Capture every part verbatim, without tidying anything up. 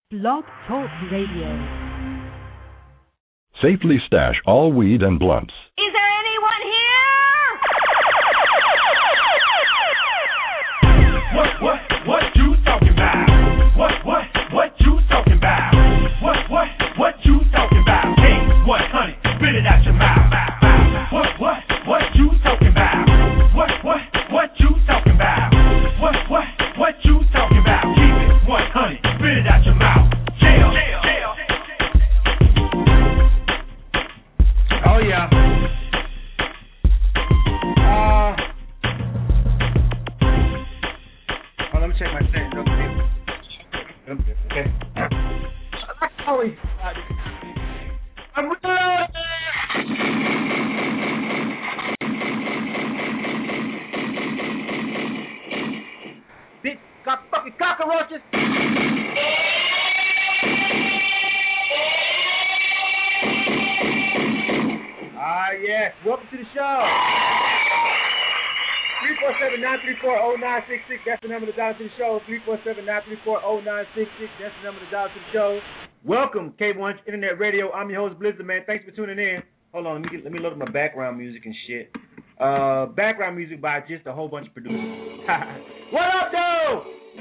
Blog Talk Radio. Safely stash all weed and blunts. Is there anyone here? What, what, what you talking about? What, what, what you talking about? What, what, what you talking about? Hey, what, honey, spit it out your mouth. What, what, what you talking about? What, what, what you talking about? What, what, what you talking about? Keep it, what, honey, spit it out your mouth. Jail, jail, jail. Oh yeah. Uh, oh, let me check my settings. Okay. Always. I'm reloading. Bitch, got fucking cockroaches. Ah, yes. Welcome to the show. three four seven, nine three four, zero nine six six. That's the number to dial to the show. three four seven, nine three four, zero nine six six. That's the number to dial to the show. Welcome, Cable One Internet Radio. I'm your host, Blizzard, man. Thanks for tuning in. Hold on. Let me get, let me load up my background music and shit. Uh, background music by just a whole bunch of producers. What up, though?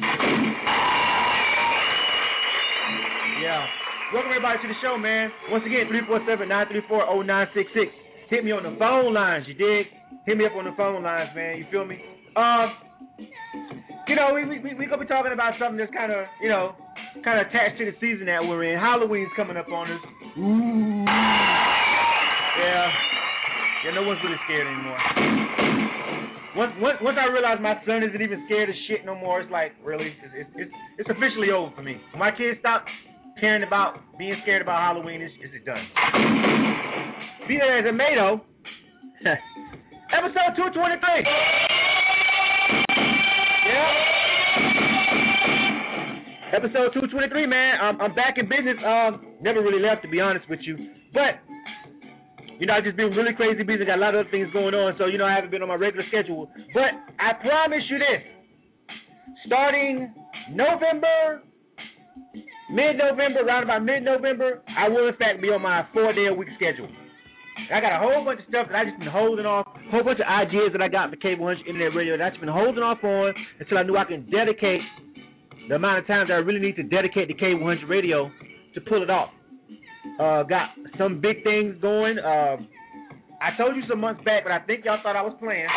Yeah. Welcome, everybody, to the show, man. Once again, three four seven, nine three four, zero nine six six. Hit me on the phone lines, you dig? Hit me up on the phone lines, man. You feel me? Um, you know, we we we gonna be talking about something that's kind of, you know, kind of attached to the season that we're in. Halloween's coming up on us. Ooh. Yeah. Yeah. No one's really scared anymore. Once once once I realized my son isn't even scared of shit no more, it's like really, it's it's it's, it's officially over for me. When my kids stop caring about being scared about Halloween, it's, it's done. Be there as it may, though. Episode two twenty-three. Yeah. Episode two twenty-three, man. I'm, I'm back in business. Um, never really left, to be honest with you. But, you know, I've just been really crazy busy. Got a lot of other things going on, so, you know, I haven't been on my regular schedule. But I promise you this. Starting November, mid-November, around about mid-November, I will, in fact, be on my four-day-a-week schedule. I got a whole bunch of stuff that I just been holding off, a whole bunch of ideas that I got for Cable one hundred Internet Radio that I just been holding off on until I knew I can dedicate the amount of times that I really need to dedicate to Cable one hundred Radio to pull it off. Uh, got some big things going. Uh, I told you some months back, but I think y'all thought I was playing.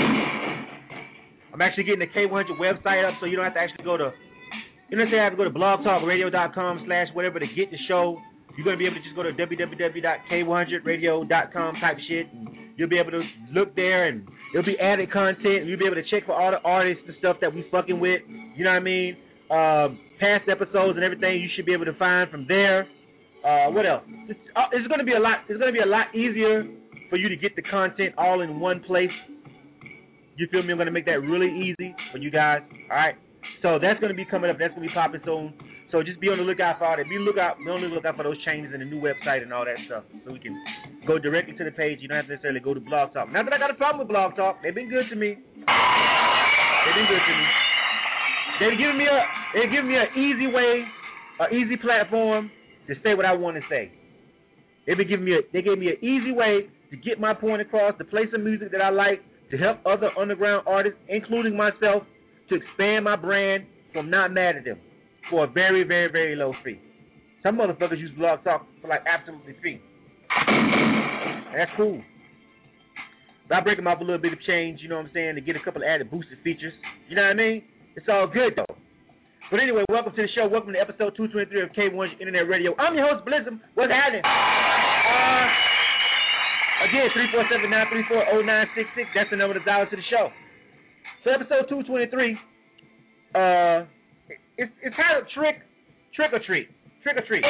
I'm actually getting the Cable one hundred website up, so you don't have to actually go to, you know what I'm saying, I have to go to blogtalkradio.com slash whatever to get the show. You're going to be able to just go to w w w dot k one hundred radio dot com type shit, and you'll be able to look there, and there'll be added content, and you'll be able to check for all the artists and stuff that we fucking with, you know what I mean? Uh, past episodes and everything you should be able to find from there. Uh, what else? It's, uh, it's going to be a lot. It's going to be a lot easier for you to get the content all in one place. You feel me? I'm going to make that really easy for you guys. All right. So that's going to be coming up. That's going to be popping soon. So just be on the lookout for all that. Be lookout, be on the lookout for those changes in the new website and all that stuff, so we can go directly to the page. You don't have to necessarily go to Blog Talk. Not that I got a problem with Blog Talk. They've been good to me. They've been good to me. They've given me a, they've given me an easy way, an easy platform to say what I want to say. They've been giving me a, they gave me an easy way to get my point across, to play some music that I like, to help other underground artists, including myself, to expand my brand. So I'm not mad at them. For a very, very, very low fee. Some motherfuckers use Blog Talk for like absolutely free. And that's cool. But I break them off a little bit of change, you know what I'm saying, to get a couple of added boosted features. You know what I mean? It's all good though. But anyway, welcome to the show. Welcome to episode two twenty-three of Cable one Internet Radio. I'm your host, Blizzard. What's happening? Uh, again, three four seven, nine three four, zero nine six six. That's the number to dial to the show. So episode two twenty-three, uh, It's it's kind of trick, trick or treat, trick or treat.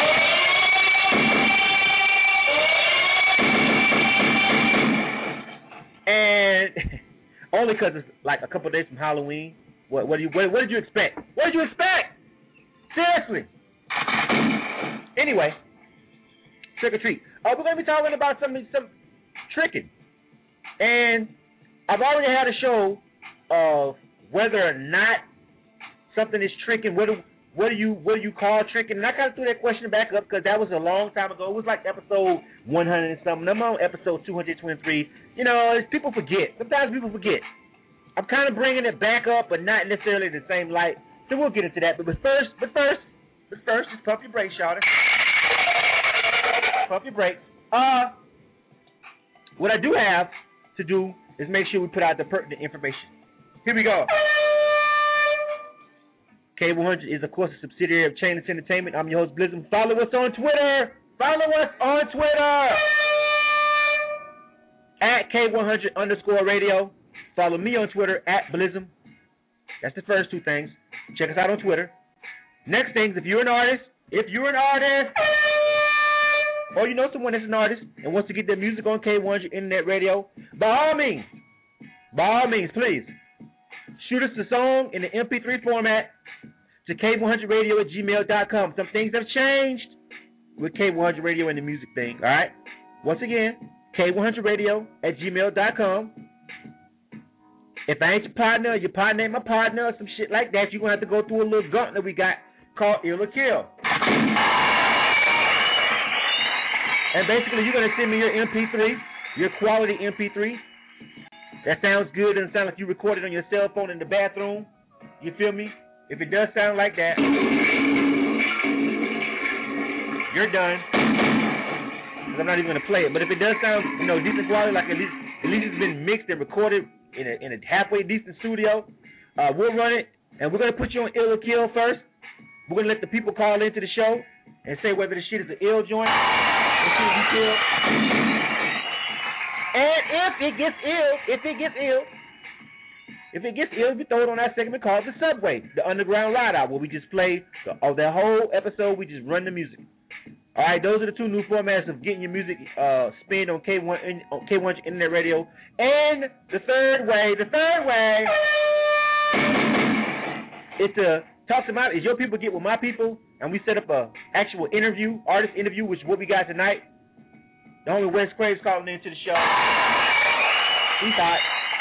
And only because it's like a couple of days from Halloween. What what do you what, what did you expect? What did you expect? Seriously. Anyway, trick or treat. Uh, we're gonna be talking about some some tricking, and I've already had a show of whether or not something is tricking. What do what do you what do you call tricking? And I kind of threw that question back up because that was a long time ago. It was like episode one hundred and something. I'm on episode two hundred twenty-three. You know, people forget. Sometimes people forget. I'm kind of bringing it back up, but not necessarily the same light. So we'll get into that. But, but first, but first, but first, just pump your brakes, y'all. Pump your brakes. Uh, what I do have to do is make sure we put out the pertinent information. Here we go. K one hundred is, of course, a subsidiary of Chainless Entertainment. I'm your host, Blizzum. Follow us on Twitter. Follow us on Twitter. At K one hundred underscore radio. Follow me on Twitter at Blizzum. That's the first two things. Check us out on Twitter. Next things, if you're an artist, if you're an artist, or you know someone that's an artist and wants to get their music on K one hundred Internet Radio, by all means, by all means, please, shoot us a song in the M P three format to K one hundred radio at gmail dot com. Some things have changed with K one hundred radio and the music thing, all right? Once again, K one hundred radio at gmail dot com. If I ain't your partner, or your partner ain't my partner, or some shit like that, you're going to have to go through a little gauntlet we got called Ill or Kill. And basically, you're going to send me your M P three, your quality M P three. That sounds good. Doesn't sound like you recorded on your cell phone in the bathroom. You feel me? If it does sound like that, you're done. Because I'm not even going to play it. But if it does sound, you know, decent quality, like at least at least it's been mixed and recorded in a, in a halfway decent studio, uh, we'll run it. And we're going to put you on Ill or Kill first. We're going to let the people call into the show and say whether the shit is an ill joint or should be killed. And if it gets ill, if it gets ill, if it gets ill, we throw it on that segment called The Subway, the Underground Ride Out, where we just play the, oh, that whole episode, we just run the music. All right, those are the two new formats of getting your music uh, spinned on K one on K one hundred Internet Radio. And the third way, the third way is to talk to my, is your people get with my people, and we set up a actual interview, artist interview, which is what we got tonight. The homie Wes Craves calling into the show. He's hot.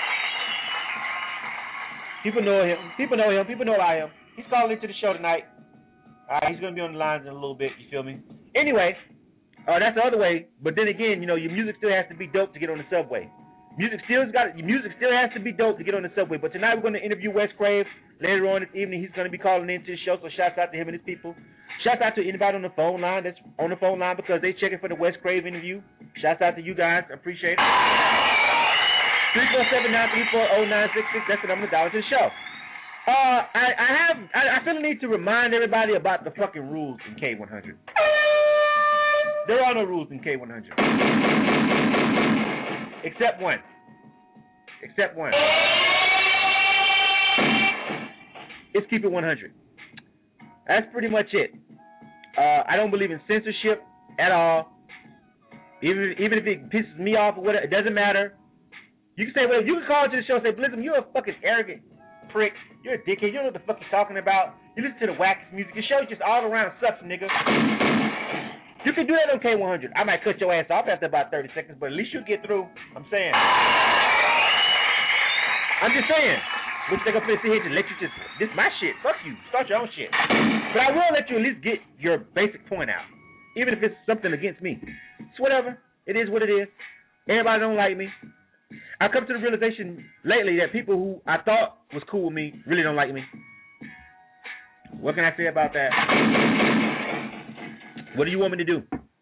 People know him. People know him. People know I am. He's calling into the show tonight. All right, he's going to be on the lines in a little bit. You feel me? Anyway, uh, that's the other way. But then again, you know, your music still has to be dope to get on the subway. Music still got your music still has to be dope to get on the subway. But tonight we're going to interview Wes Craves. Later on this evening, he's going to be calling into the show. So shouts out to him and his people. Shouts out to anybody on the phone line that's on the phone line because they checking for the Wes Craves interview. Shouts out to you guys. I appreciate it. three four seven, nine three four, zero nine six six. That's the number to dial to the show. Uh, I, I have, I, I feel the need to remind everybody about the fucking rules in K one hundred. There are no rules in K one hundred. Except one. Except one. It's keep it one hundred. That's pretty much it. Uh, I don't believe in censorship at all. Even, even if it pisses me off or whatever, it doesn't matter. You can say, well, you can call into the show and say, Blizzum, you're a fucking arrogant prick. You're a dickhead. You don't know what the fuck you're talking about. You listen to the wackest music. Your show just all around sucks, nigga. You can do that on K one hundred. I might cut your ass off after about thirty seconds, but at least you'll get through. I'm saying. I'm just saying. Which they gonna sit here and let you just, this my shit. Fuck you. Start your own shit. But I will let you at least get your basic point out. Even if it's something against me. It's whatever. It is what it is. Everybody don't like me. I've come to the realization lately that people who I thought was cool with me really don't like me. What can I say about that? What do you want me to do?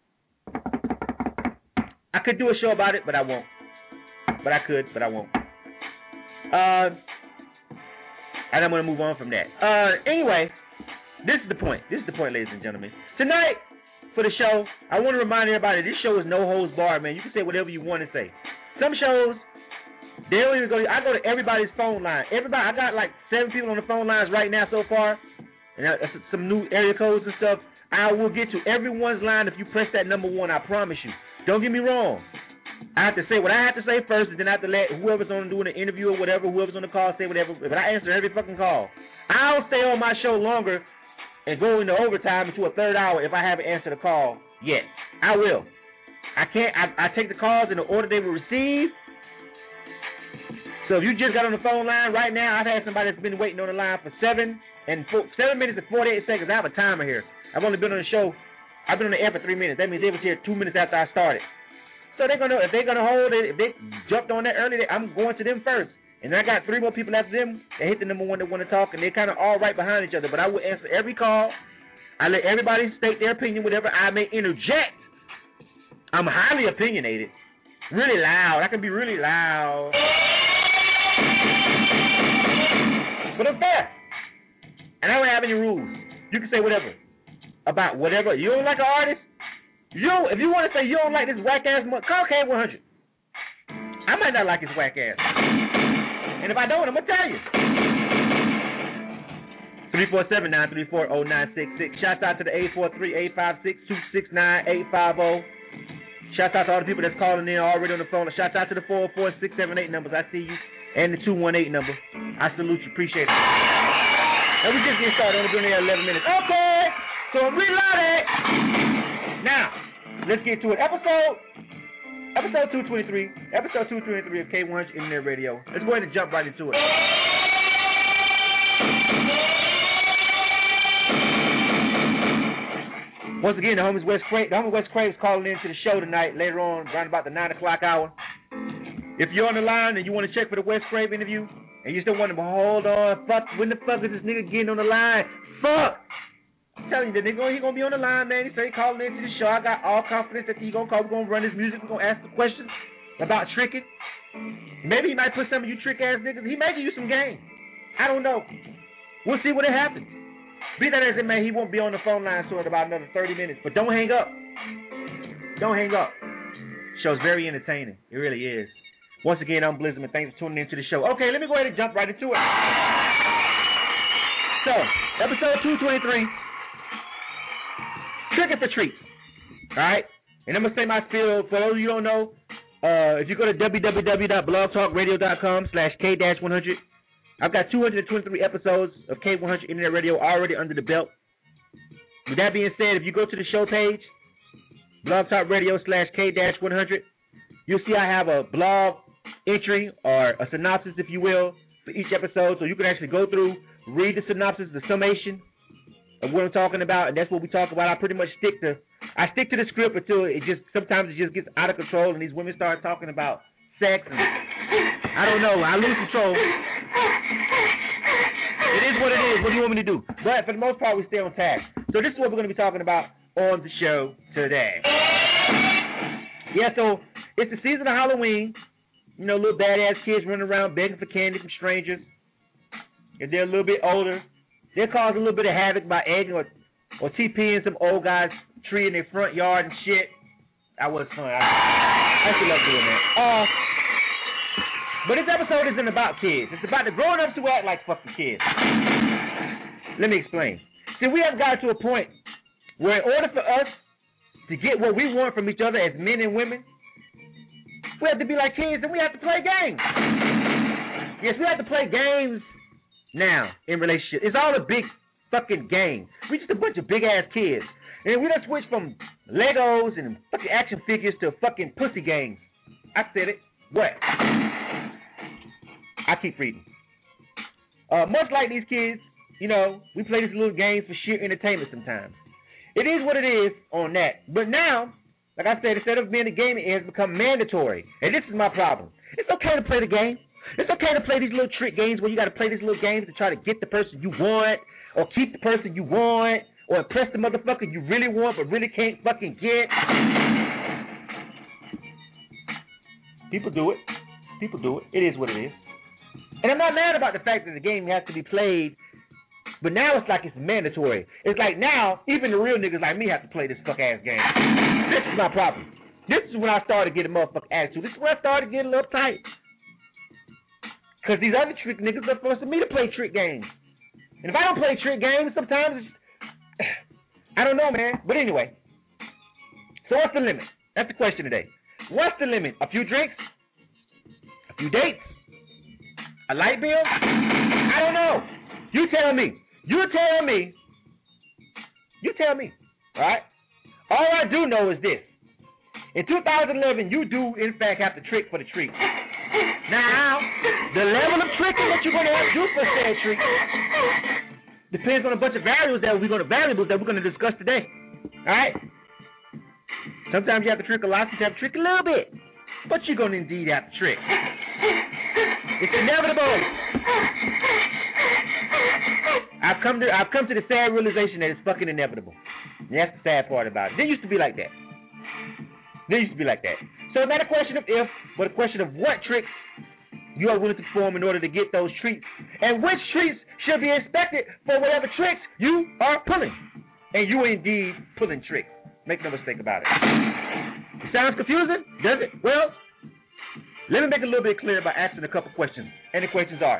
I could do a show about it, but I won't. But I could, but I won't. Uh, and I'm going to move on from that. Uh, anyway, this is the point. This is the point, ladies and gentlemen. Tonight, for the show, I want to remind everybody, this show is no holds barred, man. You can say whatever you want to say. Some shows, they don't even go, I go to everybody's phone line. Everybody, I got like seven people on the phone lines right now so far. And that's some new area codes and stuff. I will get to everyone's line if you press that number one, I promise you. Don't get me wrong. I have to say what I have to say first, and then I have to let whoever's on doing the interview or whatever, whoever's on the call, say whatever. But I answer every fucking call. I'll stay on my show longer and go into overtime into a third hour if I haven't answered a call yet. I will. I can't. I, I take the calls in the order they were received. So if you just got on the phone line right now, I've had somebody that's been waiting on the line for seven, and for seven minutes and forty-eight seconds. I have a timer here. I've only been on the show. I've been on the air for three minutes. That means they was here two minutes after I started. So they're gonna if they're gonna hold it. If they jumped on that early, I'm going to them first. And I got three more people after them that hit the number one that want to talk, and they're kind of all right behind each other. But I will answer every call. I let everybody state their opinion, whatever I may interject. I'm highly opinionated, really loud. I can be really loud, but I'm fair. And I don't have any rules. You can say whatever about whatever. You don't like an artist? You don't, if you want to say you don't like this whack ass, call K one hundred. I might not like his whack ass. And if I don't, I'm going to tell you. three four seven, nine three four, zero nine six six. Shouts out to the eight four three, eight five six, two six nine, eight five zero. Shouts out to all the people that's calling in already on the phone. Shouts out to the four four six seven eight numbers. I see you. And the two one eight number. I salute you. Appreciate it. And we just get started. Only been here eleven minutes. Okay. So I'm reloaded. Now, let's get to it. Episode... Episode two twenty-three, episode two twenty-three of K one hundred Internet Radio. Let's go ahead and jump right into it. Once again, the homies West Crave, the homies West Crave is calling into the show tonight, later on, around about the nine o'clock hour. If you're on the line and you want to check for the West Crave interview, and you still want to hold on, fuck, when the fuck is this nigga getting on the line? Fuck! I'm telling you, the nigga, he gonna be on the line, man. He say he calling into the show. I got all confidence that he gonna call. We're gonna run his music. We're gonna ask the questions about tricking. Maybe he might put some of you trick ass niggas. He may give you some game. I don't know. We'll see what it happens. Be that as it may, he won't be on the phone line soon in about another thirty minutes. But don't hang up. Don't hang up. Show's very entertaining. It really is. Once again, I'm Blizzman. Thanks for tuning into the show. Okay, let me go ahead and jump right into it. So, episode two twenty-three. Tricking for treats, all right? And I'm going to say my spiel. For those of you who don't know, uh, if you go to w w w dot blog talk radio dot com slash K one hundred, I've got two hundred twenty-three episodes of K one hundred Internet Radio already under the belt. With that being said, if you go to the show page, blog talk radio slash K one hundred, you'll see I have a blog entry or a synopsis, if you will, for each episode. So you can actually go through, read the synopsis, the summation of what I'm talking about, and that's what we talk about. I pretty much stick to I stick to the script until it just sometimes it just gets out of control and these women start talking about sex and I don't know, I lose control. It is what it is. What do you want me to do? But for the most part, we stay on task. So this is what we're going to be talking about on the show today. Yeah, so it's the season of Halloween. You know, little badass kids running around begging for candy from strangers. If they're a little bit older, they'll cause a little bit of havoc by egging or, or TPing some old guy's tree in their front yard and shit. That was fun. I, I still love doing that. Uh, but this episode isn't about kids. It's about the grown-ups who act like fucking kids. Let me explain. See, we have got to a point where in order for us to get what we want from each other as men and women, we have to be like kids and we have to play games. Yes, we have to play games now in relationships. It's all a big fucking game. We just a bunch of big-ass kids. And we done switched from Legos and fucking action figures to fucking pussy games. I said it. What? I keep reading. Uh, much like these kids, you know, we play these little games for sheer entertainment sometimes. It is what it is on that. But now, like I said, instead of being a game, it has become mandatory. And this is my problem. It's okay to play the game. It's okay to play these little trick games where you got to play these little games to try to get the person you want or keep the person you want or impress the motherfucker you really want but really can't fucking get. People do it. People do it. It is what it is. And I'm not mad about the fact that the game has to be played, but now it's like it's mandatory. It's like now, even the real niggas like me have to play this fuck-ass game. This is my problem. This is when I started getting motherfucking attitude. This is when I started getting a little tight. Because these other trick niggas are forcing me to play trick games. And if I don't play trick games, sometimes it's, I don't know, man. But anyway, so what's the limit? That's the question today. What's the limit? A few drinks? A few dates? A light bill? I don't know. You tell me. You tell me. You tell me. All right? All I do know is this. In two thousand eleven, you do, in fact, have to trick for the treat. Now, the level of tricking that you're going to have to do for said treat Depends on a bunch of variables that we're going to variables that we're going to discuss today. All right. Sometimes you have to trick a lot. Sometimes you have to trick a little bit, but you're going to indeed have to trick. It's inevitable. I've come to I've come to the sad realization that it's fucking inevitable. And that's the sad part about it. It used to be like that. It used to be like that. So it's not a question of if, but a question of what tricks you are willing to perform in order to get those treats, and which treats should be expected for whatever tricks you are pulling. And you are indeed pulling tricks. Make no mistake about it. It sounds confusing, does it? Well, let me make it a little bit clearer by asking a couple questions. And the questions are: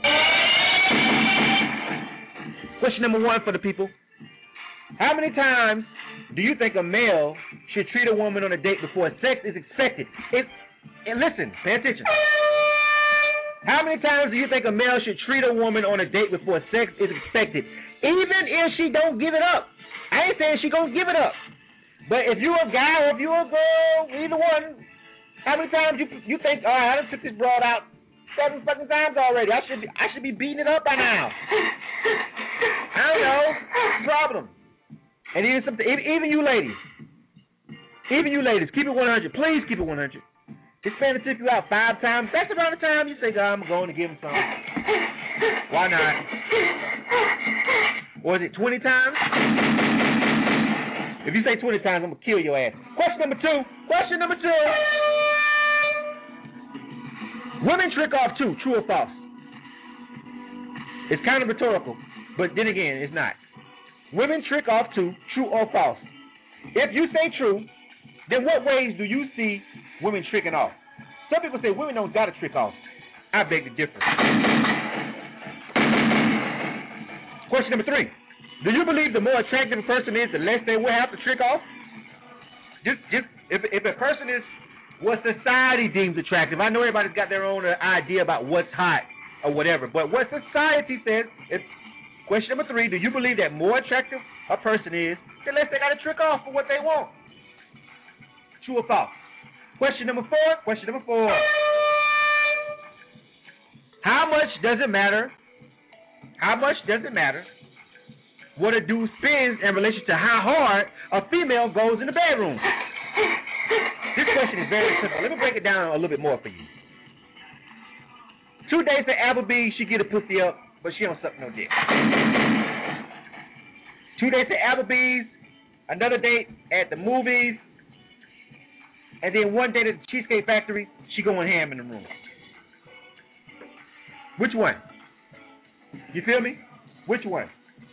question number one for the people. How many times do you think a male should treat a woman on a date before sex is expected? It, and listen, pay attention. How many times do you think a male should treat a woman on a date before sex is expected? Even if she don't give it up. I ain't saying she gonna give it up. But if you're a guy or if you're a girl, either one, how many times you you think, all right, I done took this broad out seven fucking times already. I should be, I should be beating it up by now. I don't know. Problem. And even something, even you ladies, even you ladies, keep it one hundred. Please keep it one hundred. This man took you out five times. That's around the time you say, God, I'm going to give him something. Why not? Or is it twenty times? If you say twenty times, I'm going to kill your ass. Question number two. Question number two. Women trick off too, true or false? It's kind of rhetorical, but then again, it's not. Women trick off too, true or false? If you say true, then what ways do you see women tricking off? Some people say women don't got to trick off. I beg to differ. Question number three. Do you believe the more attractive a person is, the less they will have to trick off? Just, just if if a person is what society deems attractive. I know everybody's got their own uh, idea about what's hot or whatever, but what society says is. Question number three, do you believe that more attractive a person is, the less they got to trick off for what they want? True or false? Question number four, question number four. How much does it matter? How much does it matter what a dude spends in relation to how hard a female goes in the bedroom? This question is very simple. Let me break it down a little bit more for you. Two days at Applebee's, she get a pussy up, but she don't suck no dick. Two days at Applebee's, another date at the movies, and then one date at the Cheesecake Factory, she going ham in the room. Which one? You feel me? Which one?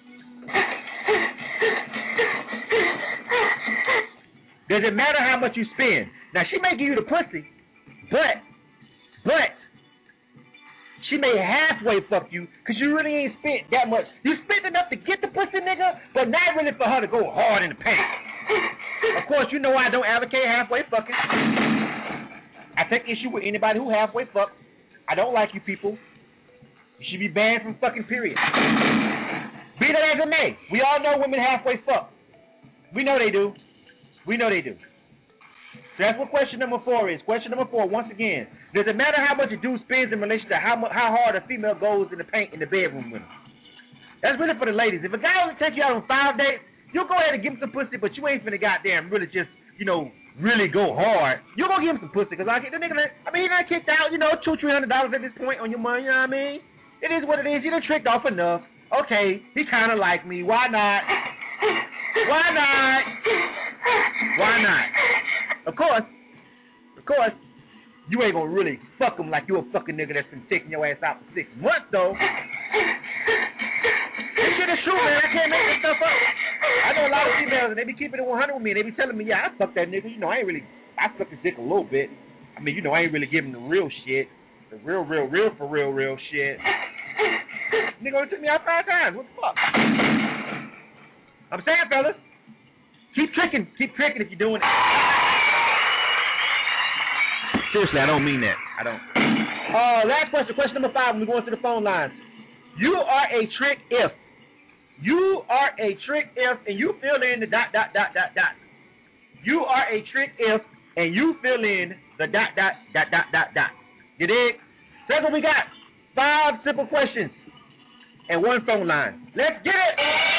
Does it matter how much you spend? Now, she may give you the pussy, but, but, she may halfway fuck you because you really ain't spent that much. You spent enough to get the pussy, nigga, but not really for her to go hard in the paint. Of course, you know I don't advocate halfway fucking. I take issue with anybody who halfway fucks. I don't like you people. You should be banned from fucking, period. Be that as it may, we all know women halfway fuck. We know they do. We know they do. So that's what question number four is. Question number four, once again, does it matter how much a dude spends in relation to how much, how hard a female goes in the paint in the bedroom with him? That's really for the ladies. If a guy only take you out on five dates, you'll go ahead and give him some pussy, but you ain't finna goddamn really just, you know, really go hard. You're gonna give him some pussy, because I the nigga, I mean, he done kicked out, you know, two, three hundred dollars at this point on your money, you know what I mean? It is what it is. You done tricked off enough. Okay, he kind of like me. Why not? Why not? Why not? Of course, of course, you ain't gonna really fuck him like you a fucking nigga that's been taking your ass out for six months, though. This shit is true, man. I can't make this stuff up. I know a lot of females, and they be keeping it one hundred with me, and they be telling me, yeah, I fucked that nigga. You know, I ain't really, I sucked his dick a little bit. I mean, you know, I ain't really giving the real shit. The real, real, real, for real, real shit. Nigga only took me out five times. What the fuck? I'm saying, fellas, keep tricking. Keep tricking if you're doing it. Seriously, I don't mean that. I don't. Uh, last question, question number five, when we go into the phone lines. You are a trick if. You are a trick if, and you fill in the dot, dot, dot, dot, dot. You are a trick if, and you fill in the dot, dot, dot, dot, dot, dot. You dig? That's what we got. Five simple questions. and one phone line. Let's get it!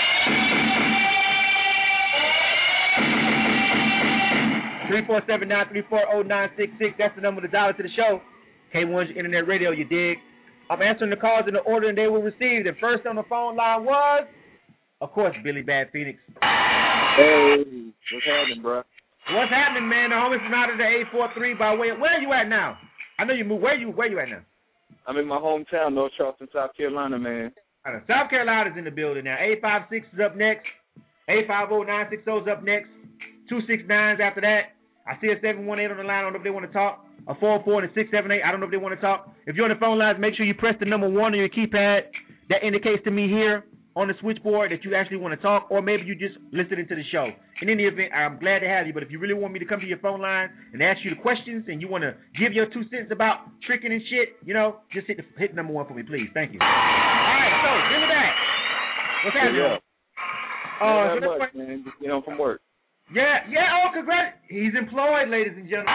three four seven, nine three four, zero nine six six. That's the number to dial to the show. K one hundred Internet Radio, you dig? I'm answering the calls in the order and they were received. The first on the phone line was, of course, Billy Bad Phoenix. Hey, what's happening, bro? What's happening, man? The homies from out of the eight four three by way of, where are you at now? I know you moved. Where you Where you at now? I'm in my hometown, North Charleston, South Carolina, man. South Carolina's in the building now. eight five six is up next. eight five zero, nine six zero is up next. two six nines after that. I see a seven one eight on the line. I don't know if they want to talk. A four four and a six seven eight. I don't know if they want to talk. If you're on the phone lines, make sure you press the number one on your keypad. That indicates to me here on the switchboard that you actually want to talk, or maybe you just listening to the show. In any event, I'm glad to have you, but if you really want me to come to your phone line and ask you the questions and you want to give your two cents about tricking and shit, you know, just hit the, hit number one for me, please. Thank you. All right, so, give me that. What's happening? Yeah. Uh, Not so much, man. Just, you know, from work. Yeah, yeah, oh, congrats. He's employed, ladies and gentlemen.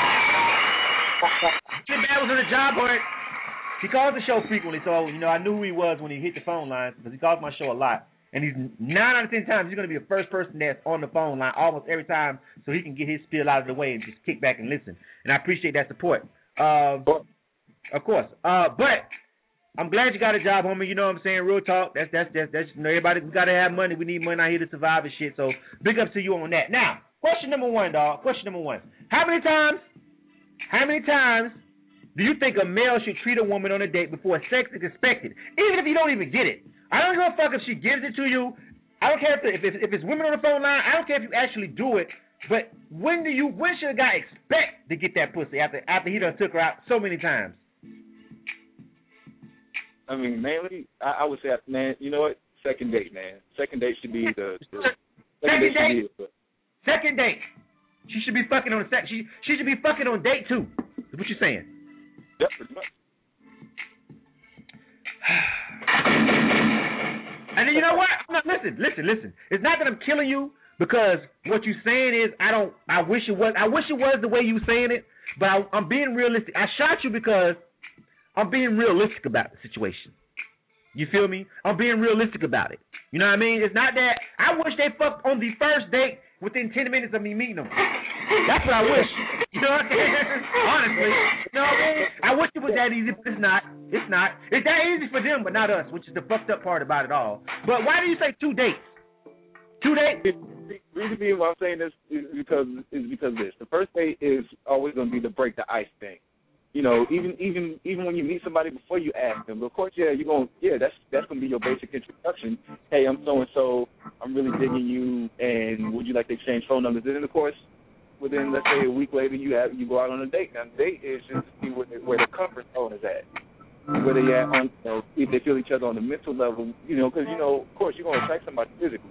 Sinbad was on the job hunt. He calls the show frequently, so, you know, I knew who he was when he hit the phone lines because he calls my show a lot. And he's nine out of ten times, he's going to be the first person that's on the phone line almost every time so he can get his spiel out of the way and just kick back and listen. And I appreciate that support. Uh, of course. Uh, but I'm glad you got a job, homie. You know what I'm saying? Real talk. That's, that's, that's, that's you know, everybody, we got to have money. We need money out here to survive and shit. So big ups to you on that. Now, question number one, dog. Question number one. How many times, how many times do you think a male should treat a woman on a date before sex is expected, even if you don't even get it? I don't give a fuck if she gives it to you. I don't care if, the, if, it's, if it's women on the phone line. I don't care if you actually do it. But when do you? When should a guy expect to get that pussy after after he done took her out so many times? I mean, mainly, I, I would say, man, you know what? Second date, man. Second date should be the. the second, second date. date. Be the, second date. She should be fucking on the second. She she should be fucking on date two. Is what you're saying? Yep, pretty much. And then you know what? I'm not, listen, listen, listen. It's not that I'm killing you because what you're saying is I don't. I wish it was. I wish it was the way you saying it, but I, I'm being realistic. I shot you because I'm being realistic about the situation. You feel me? I'm being realistic about it. You know what I mean? It's not that I wish they fucked on the first date within ten minutes of me meeting them. That's what I wish. You know what I'm saying? Honestly. You know what I mean? I wish it was that easy, but it's not. It's not. It's that easy for them, but not us, which is the fucked up part about it all. But why do you say two dates? Two dates? The reason being why I'm saying this is because is because this. The first date is always going to be the break the ice thing. You know, even even even when you meet somebody before you ask them, of course, yeah, you're going, yeah, that's that's going to be your basic introduction. Hey, I'm so and so. I'm really digging you, and would you like to exchange phone numbers? And then, of course, within let's say a week later, you have you go out on a date. Now, the date is just to see where the, where the comfort zone is at, where they at on, you know, if they feel each other on the mental level. You know, because you know, of course, you're going to attract somebody physically.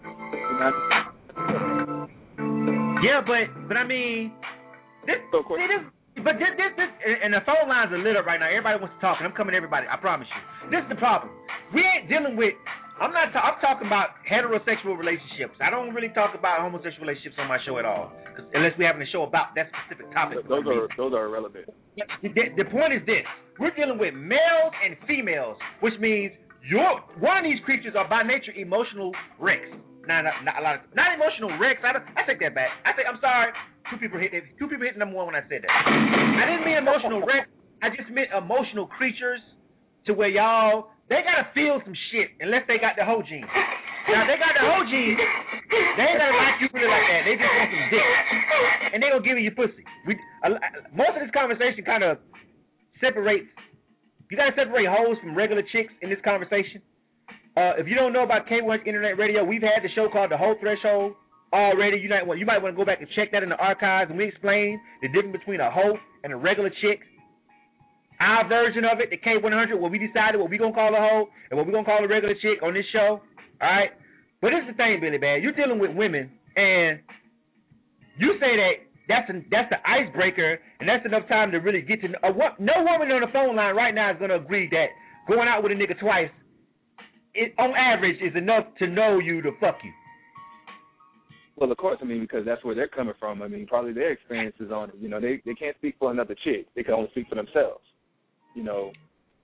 Yeah, but but I mean, this, so of course, see, this But this, this, this, and the phone lines are lit up right now. Everybody wants to talk, and I'm coming to everybody. I promise you. This is the problem. We ain't dealing with. I'm not. Ta- I'm talking about heterosexual relationships. I don't really talk about homosexual relationships on my show at all, unless we're having a show about that specific topic. Those are those are irrelevant. The, the point is this: we're dealing with males and females, which means you're one of these creatures are by nature emotional wrecks. Not, not, not a lot of not emotional wrecks. I, I take that back. I say I'm sorry. Two people hit two people hit number one when I said that. I didn't mean emotional wreck. I just meant emotional creatures to where y'all they gotta feel some shit unless they got the whole gene. Now if they got the whole gene, they ain't gotta like you really like that. They just want some dick, and they gonna give you your pussy. We uh, most of this conversation kind of separates. You gotta separate hoes from regular chicks in this conversation. Uh, if you don't know about K one hundred Internet Radio, we've had the show called The Whole Threshold. Already, you might, you might want to go back and check that in the archives, and we explain the difference between a hoe and a regular chick. Our version of it, the K one hundred, what we decided what we going to call a hoe and what we going to call a regular chick on this show, all right? But this is the thing, Billy Bad. You're dealing with women, and you say that that's, a, that's the icebreaker, and that's enough time to really get to know. Uh, no woman on the phone line right now is going to agree that going out with a nigga twice, it, on average, is enough to know you to fuck you. Well, of course, I mean, because that's where they're coming from. I mean, probably their experiences on it. You know, they, they can't speak for another chick. They can only speak for themselves. You know,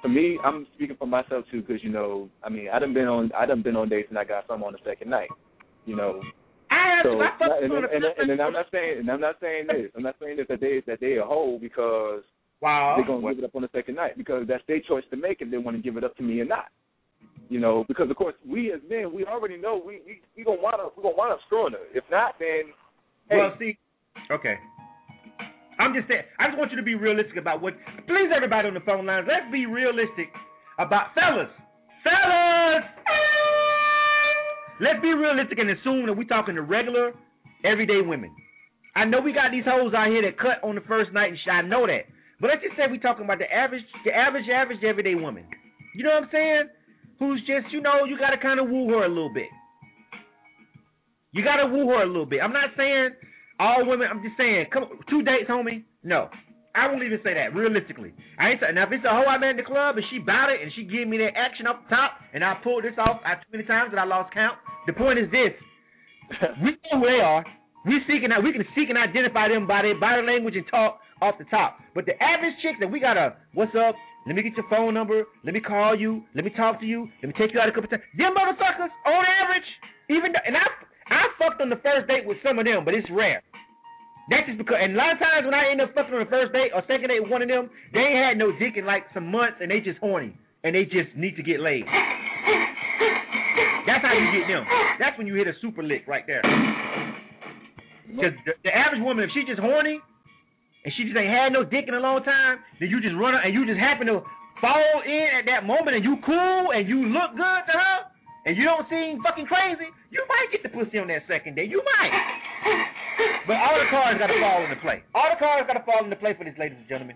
for me, I'm speaking for myself too, because you know, I mean, I done been on, I done been on dates and I got some on the second night, you know. I have so, to, I and, and, and, and then I'm not saying, and I'm not saying this, I'm not saying this that they that they a hoe because wow. they're gonna give it up on the second night, because that's their choice to make if they want to give it up to me or not. You know, because of course we as men, we already know we we, we gonna wind up we gonna wind up screwing her. If not, then hey. Well, see, okay. I'm just saying, I just want you to be realistic about what, please everybody on the phone lines, let's be realistic about, fellas, fellas, let's be realistic and assume that we're talking to regular, everyday women. I know we got these hoes out here that cut on the first night and shit, I know that. But let's just say we're talking about the average, the average, average, everyday woman. You know what I'm saying? Who's just, you know, you got to kind of woo her a little bit. You got to woo her a little bit. I'm not saying all women, I'm just saying, come two dates, homie. No, I won't even say that. Realistically, I ain't saying. Now, if it's a hoe I met in the club and she bout it and she give me that action up the top, and I pulled this off too many times that I lost count. The point is this: we know who they are. We seeking out. We can seek and identify them by their body language and talk off the top. But the average chick that we gotta, what's up? Let me get your phone number. Let me call you. Let me talk to you. Let me take you out a couple times. Them motherfuckers, on average, even though, and I I fucked on the first date with some of them, but it's rare. That's just because, and a lot of times when I end up fucking on the first date or second date with one of them, they ain't had no dick in like some months and they just horny and they just need to get laid. That's how you get them. That's when you hit a super lick right there. Because the, the average woman, if she just horny and she just ain't had no dick in a long time, then you just run her and you just happen to fall in at that moment and you cool and you look good to her and you don't seem fucking crazy, you might get the pussy on that second day. You might. But all the cards got to fall into play. All the cards got to fall into play for this, ladies and gentlemen.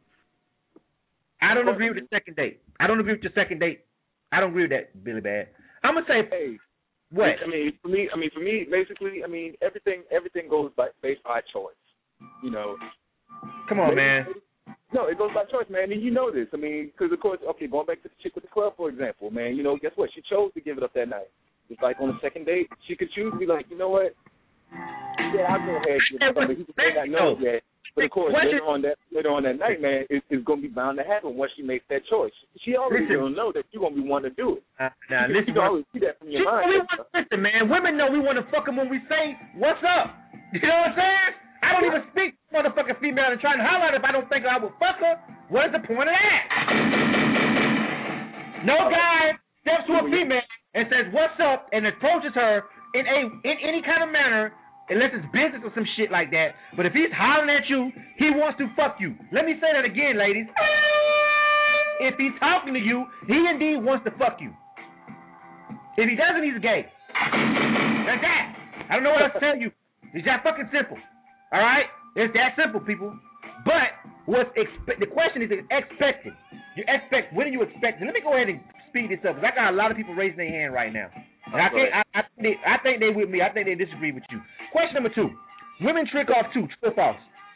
I don't agree with the second date. I don't agree with the second date. I don't agree with that, Billy Bad. I'm gonna say, hey, what? I mean, for me, I mean, for me, basically, I mean, everything, everything goes by based by choice. You know. Come on, maybe, man. No, it goes by choice, man. And you know this. I mean, because of course, okay, going back to the chick with the club, for example, man. You know, guess what? She chose to give it up that night. It's like on the second date, she could choose to be like, you know what? Yeah, I'll go ahead and give it up. He may not know it yet. But of course, later on that later on that night, man, it, it's going to be bound to happen once she makes that choice. She already listen, going to know that you're going to be wanting to do it. Uh, now, you, listen, you can always see that from your mind. We want, listen, man, women know we want to fuck them when we say, what's up? You know what I'm saying? I don't even speak to motherfucking female and try and holler if I don't think I would fuck her. What is the point of that? No guy steps to a female and says, what's up, and approaches her in a in any kind of manner, unless it's business or some shit like that. But if he's hollering at you, he wants to fuck you. Let me say that again, ladies. If he's talking to you, he indeed wants to fuck you. If he doesn't, he's gay. That's that. I don't know what else to tell you. It's that fucking simple. All right? It's that simple, people. But what's expe- the question is expected. You expect, when do you expect? Let me go ahead and speed this up, because I got a lot of people raising their hand right now. And I, can't, I, I, think they, I think they with me. I think they disagree with you. Question number two. Women trick off too. True or false?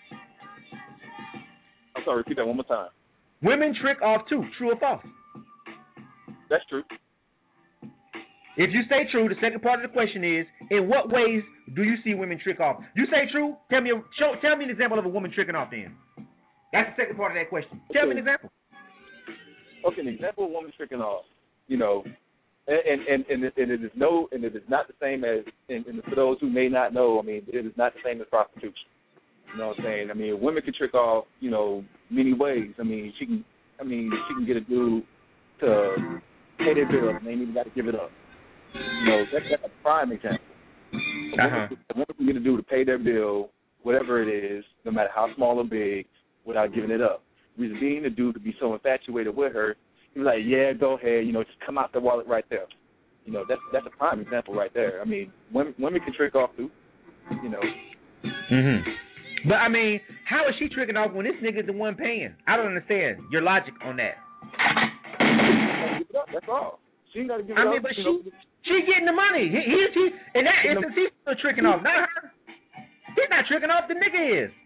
I'm sorry, repeat that one more time. Women trick off too. True or false? That's true. If you say true, the second part of the question is, in what ways do you see women trick off? You say true, tell me a, show, tell me an example of a woman tricking off then. That's the second part of that question. Tell okay. me an example. Okay, an example of a woman tricking off, you know, and and, and, it, and it is no, and it is not the same as, and, and for those who may not know, I mean, it is not the same as prostitution. You know what I'm saying? I mean, women can trick off, you know, many ways. I mean, she can, I mean, she can get a dude to pay their bill, and they ain't even got to give it up. You know, that's, that's a prime example. Uh-huh. A woman can get a dude to pay their bill, whatever it is, no matter how small or big, without giving it up. Reason being, the dude could be so infatuated with her, he's like, yeah, go ahead, you know, just come out the wallet right there. You know, that's that's a prime example right there. I mean, women women can trick off too, you know. Mm-hmm. But, I mean, how is she tricking off when this nigga's the one paying? I don't understand your logic on that. Give it up, that's all. She ain't got to give it I up. mean, but she, know. she getting the money. He, he, he, in that instance, he's still tricking off, not her. He's not tricking off, the nigga is.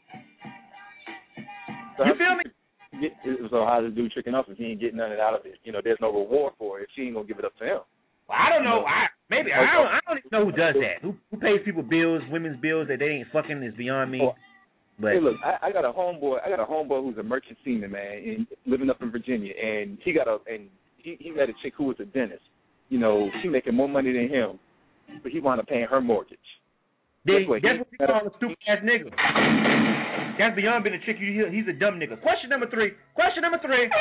So you feel me? Get, so how's this dude tricking off if he ain't getting nothing out of it? You know, there's no reward for it if she ain't going to give it up to him. Well, I don't know. I maybe I don't. I don't even know who does that. Who who pays people bills, women's bills that they ain't fucking is beyond me. Oh, But hey, look, I, I got a homeboy. I got a homeboy who's a merchant seaman, man, and living up in Virginia, and he got a and he he met a chick who was a dentist. You know, she making more money than him, but he wound up paying her mortgage. They, Guess what? that's He what you met call a- a stupid ass nigga. That's beyond being a chick. You, he's a dumb nigga. Question number three. Question number three.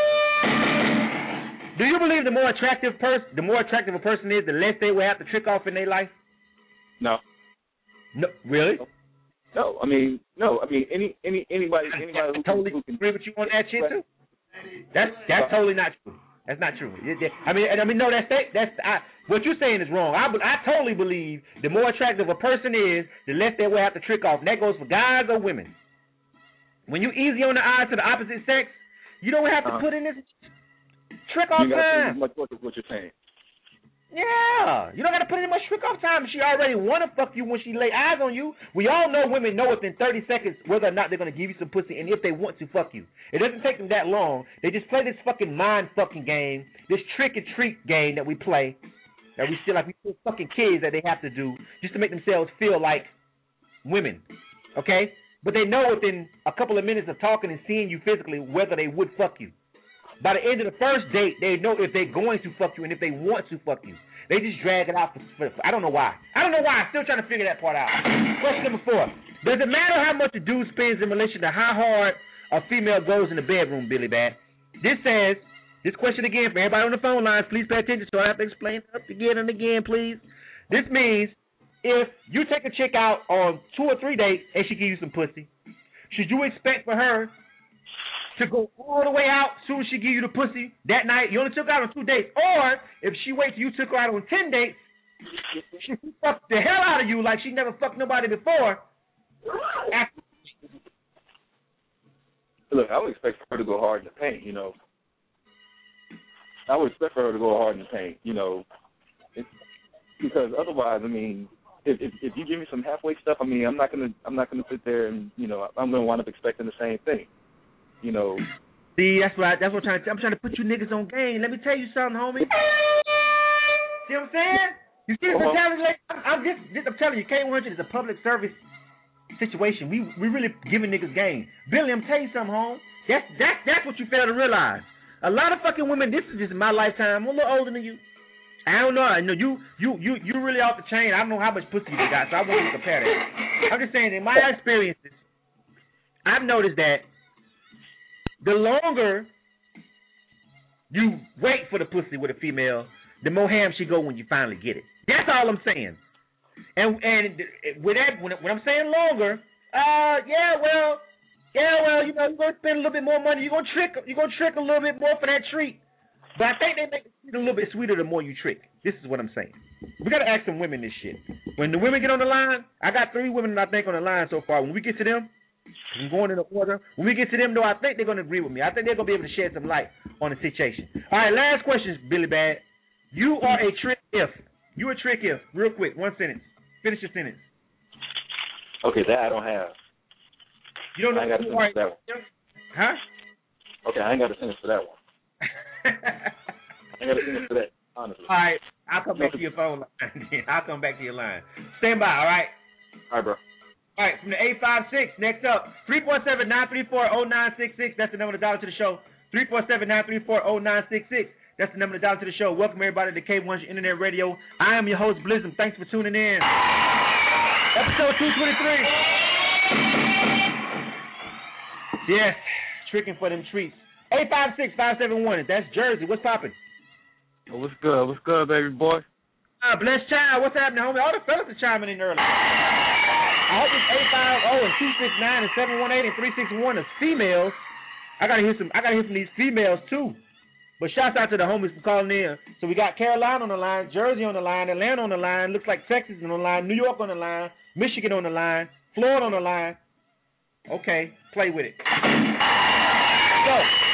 Do you believe the more attractive person, the more attractive a person is, the less they will have to trick off in their life? No. No, really? No, I mean, no, I mean, any, any, anybody, anybody I who, totally who can agree with you on that shit too. That's that's totally not true. That's not true. It- it- I mean, I mean, no, that's that's I, what you're saying is wrong. I I totally believe the more attractive a person is, the less they will have to trick off. And that goes for guys or women. When you easy on the eyes to the opposite sex, you don't have to Uh-huh. put in this trick off you got to time. much work is what you're saying. Yeah, you don't got to put in much trick off time. She already want to fuck you when she lay eyes on you. We all know women know within thirty seconds whether or not they're going to give you some pussy and if they want to fuck you. It doesn't take them that long. They just play this fucking mind fucking game, this trick and treat game that we play, that we feel like we feel fucking kids that they have to do just to make themselves feel like women, okay? But they know within a couple of minutes of talking and seeing you physically whether they would fuck you. By the end of the first date, they know if they're going to fuck you and if they want to fuck you. They just drag it out for, for, for I don't know why. I don't know why. I'm still trying to figure that part out. Question number four. Does it matter how much a dude spends in relation to how hard a female goes in the bedroom, Billy Bat? This says, this question again for everybody on the phone lines, please pay attention so I have to explain it up again and again, please. This means if you take a chick out on two or three dates and she give you some pussy, should you expect for her to go all the way out as soon as she give you the pussy that night? You only took her out on two dates. Or if she waits till you took her out on ten dates, she fucked the hell out of you like she never fucked nobody before. After Look, I would expect for her to go hard in the paint, you know. I would expect for her to go hard in the paint, you know, it's, because otherwise, I mean, if, if if you give me some halfway stuff, I mean, I'm not gonna I'm not gonna sit there and you know I'm gonna wind up expecting the same thing, you know. See, that's what I, that's what I'm trying to. I'm trying to put you niggas on game. Let me tell you something, homie. See what I'm saying? You see the Uh-huh. mentality? Like, I'm, I'm just, just, I'm telling you, K one hundred is a public service situation. We we really giving niggas game. Billy, I'm telling you something, home. That's that's that's what you fail to realize. A lot of fucking women. This is just my lifetime. I'm a little older than you. I don't know. I know you you you you really off the chain. I don't know how much pussy you got, so I won't even compare that. I'm just saying, in my experiences, I've noticed that the longer you wait for the pussy with a female, the more ham she go when you finally get it. That's all I'm saying. And and with that, when, when I'm saying longer, uh, yeah, well, yeah, well, you know, you're gonna spend a little bit more money. You're gonna trick, you're gonna trick a little bit more for that treat. But I think they make it a little bit sweeter the more you trick. This is what I'm saying. We gotta ask some women this shit. When the women get on the line, I got three women that I think on the line so far. When we get to them, I'm going in the order. When we get to them, though, I think they're gonna agree with me. I think they're gonna be able to shed some light on the situation. All right, last question, Billy Bad. You are a trick if. You a trick if. Real quick, one sentence. Finish your sentence. Okay, that I don't have. You don't know I ain't got a who sentence you are. for that one. Huh? Okay, I ain't got a sentence for that one. I ain't got a sentence for that, honestly. All right, I'll come back to your phone line. I'll come back to your line. Stand by, all right? All right, bro. All right, from the eight five six, next up, three four seven, nine three four, zero nine six six. That's the number to dial to the show. three four seven, nine three four, zero nine six six. That's the number to dial to the show. Welcome, everybody, to K one hundred Internet Radio. I am your host, Blizzum. Thanks for tuning in. Episode two twenty-three. Yes, tricking for them treats. eight five six, five seven one. That's Jersey. What's popping? Oh, what's good? What's good, baby boy? Uh, blessed child. What's happening, homie? All the fellas are chiming in early. I hope it's eight five zero and two six nine and seven one eight and three six one is females. I gotta hear some. I gotta hear from these females too. But shouts out to the homies for calling in. So we got Carolina on the line, Jersey on the line, Atlanta on the line. Looks like Texas on the line, New York on the line, Michigan on the line, Florida on the line. Okay, play with it. So,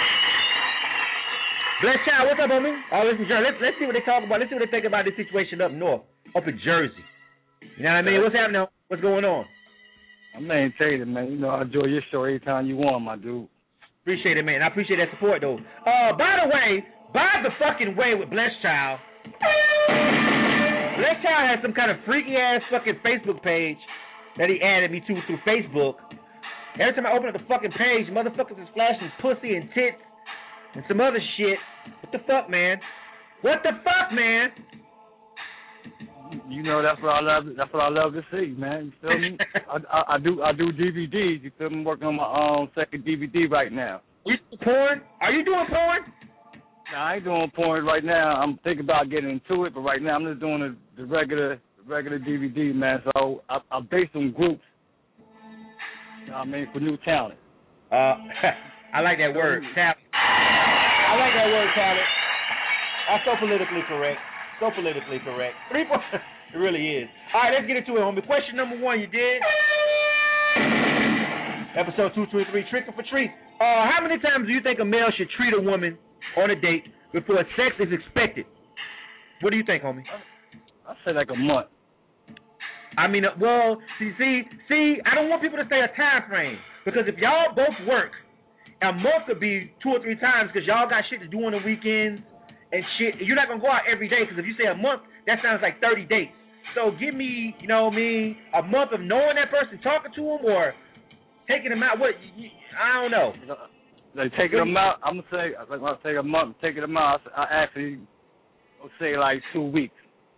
blessed child, what's up, homie? Oh, listen, Jersey. Let's let's see what they talk about. Let's see what they think about this situation up north, up in Jersey. You know what I mean? What's happening? What's going on? I'm maintaining, man. You know, I enjoy your show every time you want, my dude. Appreciate it, man. I appreciate that support, though. Uh, by the way, by the fucking way with Blessed Child, Blessed Child has some kind of freaky ass fucking Facebook page that he added me to through Facebook, Every time I open up the fucking page, motherfuckers is flashing pussy and tits and some other shit. What the fuck, man? What the fuck, man? You know that's what I love. That's what I love to see, man. You feel me? I, I, I do. I do D V Ds. You feel me? I'm working on my um second D V D right now. You porn? Are you doing porn? Nah, I ain't doing porn right now. I'm thinking about getting into it, but right now I'm just doing the, the regular, the regular D V D, man. So I, I based on groups. You know what I mean, for new talent. Uh, I like that word, talent. I like that word, talent. That's so politically correct. So politically correct. Three point. It really is. All right, let's get into it, homie. Question number one, you did. Episode two twenty-three, Trick or for Treat. Uh, how many times do you think a male should treat a woman on a date before sex is expected? What do you think, homie? I say like a month. I mean, uh, well, see, see, see, I don't want people to say a time frame because if y'all both work, a month could be two or three times because y'all got shit to do on the weekends and shit. You're not gonna go out every day because if you say a month, that sounds like thirty dates. So give me, you know, me a month of knowing that person, talking to him, or taking him out. What? I don't know. Like taking them out, I'm gonna say like when I say a month, taking them out. I actually will say like two weeks.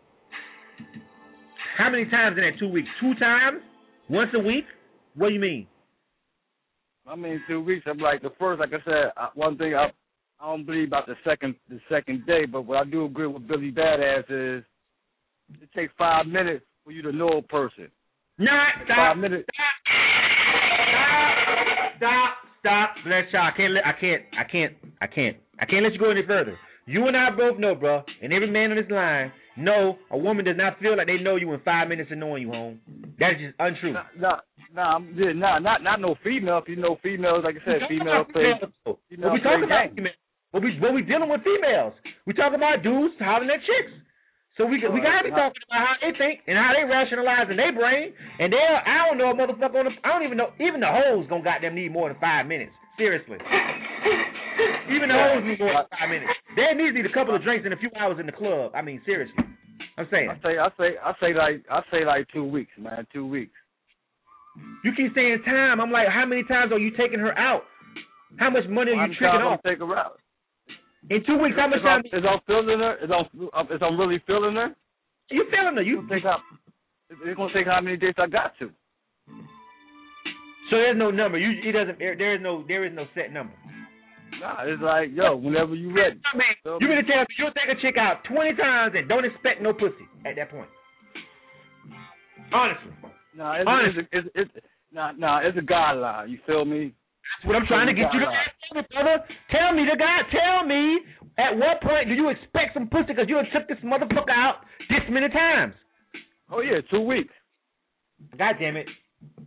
How many times in that two weeks? Two times? Once a week? What do you mean? I mean two weeks. I'm like the first, like I said, I, one thing I I don't believe about the second the second day, but what I do agree with Billy Badass is it takes five minutes for you to know a person. Not stop. Five minutes. Stop. Stop. Stop. Bless y'all. I can't. Let, I can't. I can't. I can't. I can't let you go any further. You and I both know, bro, and every man on this line know a woman does not feel like they know you in five minutes of knowing you, home. That is just untrue. Nah, nah, nah, yeah, nah, not not no female. If you know females, like I said, female play. Female we talking about females. What we what we dealing with females. We talking about dudes hollering at chicks. So we we gotta be talking about how they think and how they rationalize in their brain. And they I don't know a motherfucker on the I don't even know even the hoes gonna goddamn need more than five minutes. Seriously. Even the hoes need more than five minutes. They need a couple of drinks and a few hours in the club. I mean, seriously. I'm saying. I say I say I say like I say like two weeks, man. Two weeks. You keep saying time. I'm like, how many times are you taking her out? How much money are you tricking off? Take her out. In two weeks, how much is time? I'm, is I'm feeling her? Is I'm, is I'm really feeling her? You feeling her? You think how? It's gonna take how many days I got to. So there's no number. You it doesn't. There, there is no. There is no set number. Nah, it's like yo, whenever you ready. I mean, so, you gonna tell me you'll take a chick out twenty times and don't expect no pussy at that point? Honestly. Nah, it's Honestly. it's, it's, it's nah nah it's a guideline. You feel me? That's what I'm trying to get you to tell me, brother. Tell me, the guy. Tell me at what point do you expect some pussy because you have took this motherfucker out this many times? Oh yeah, two weeks. God damn it.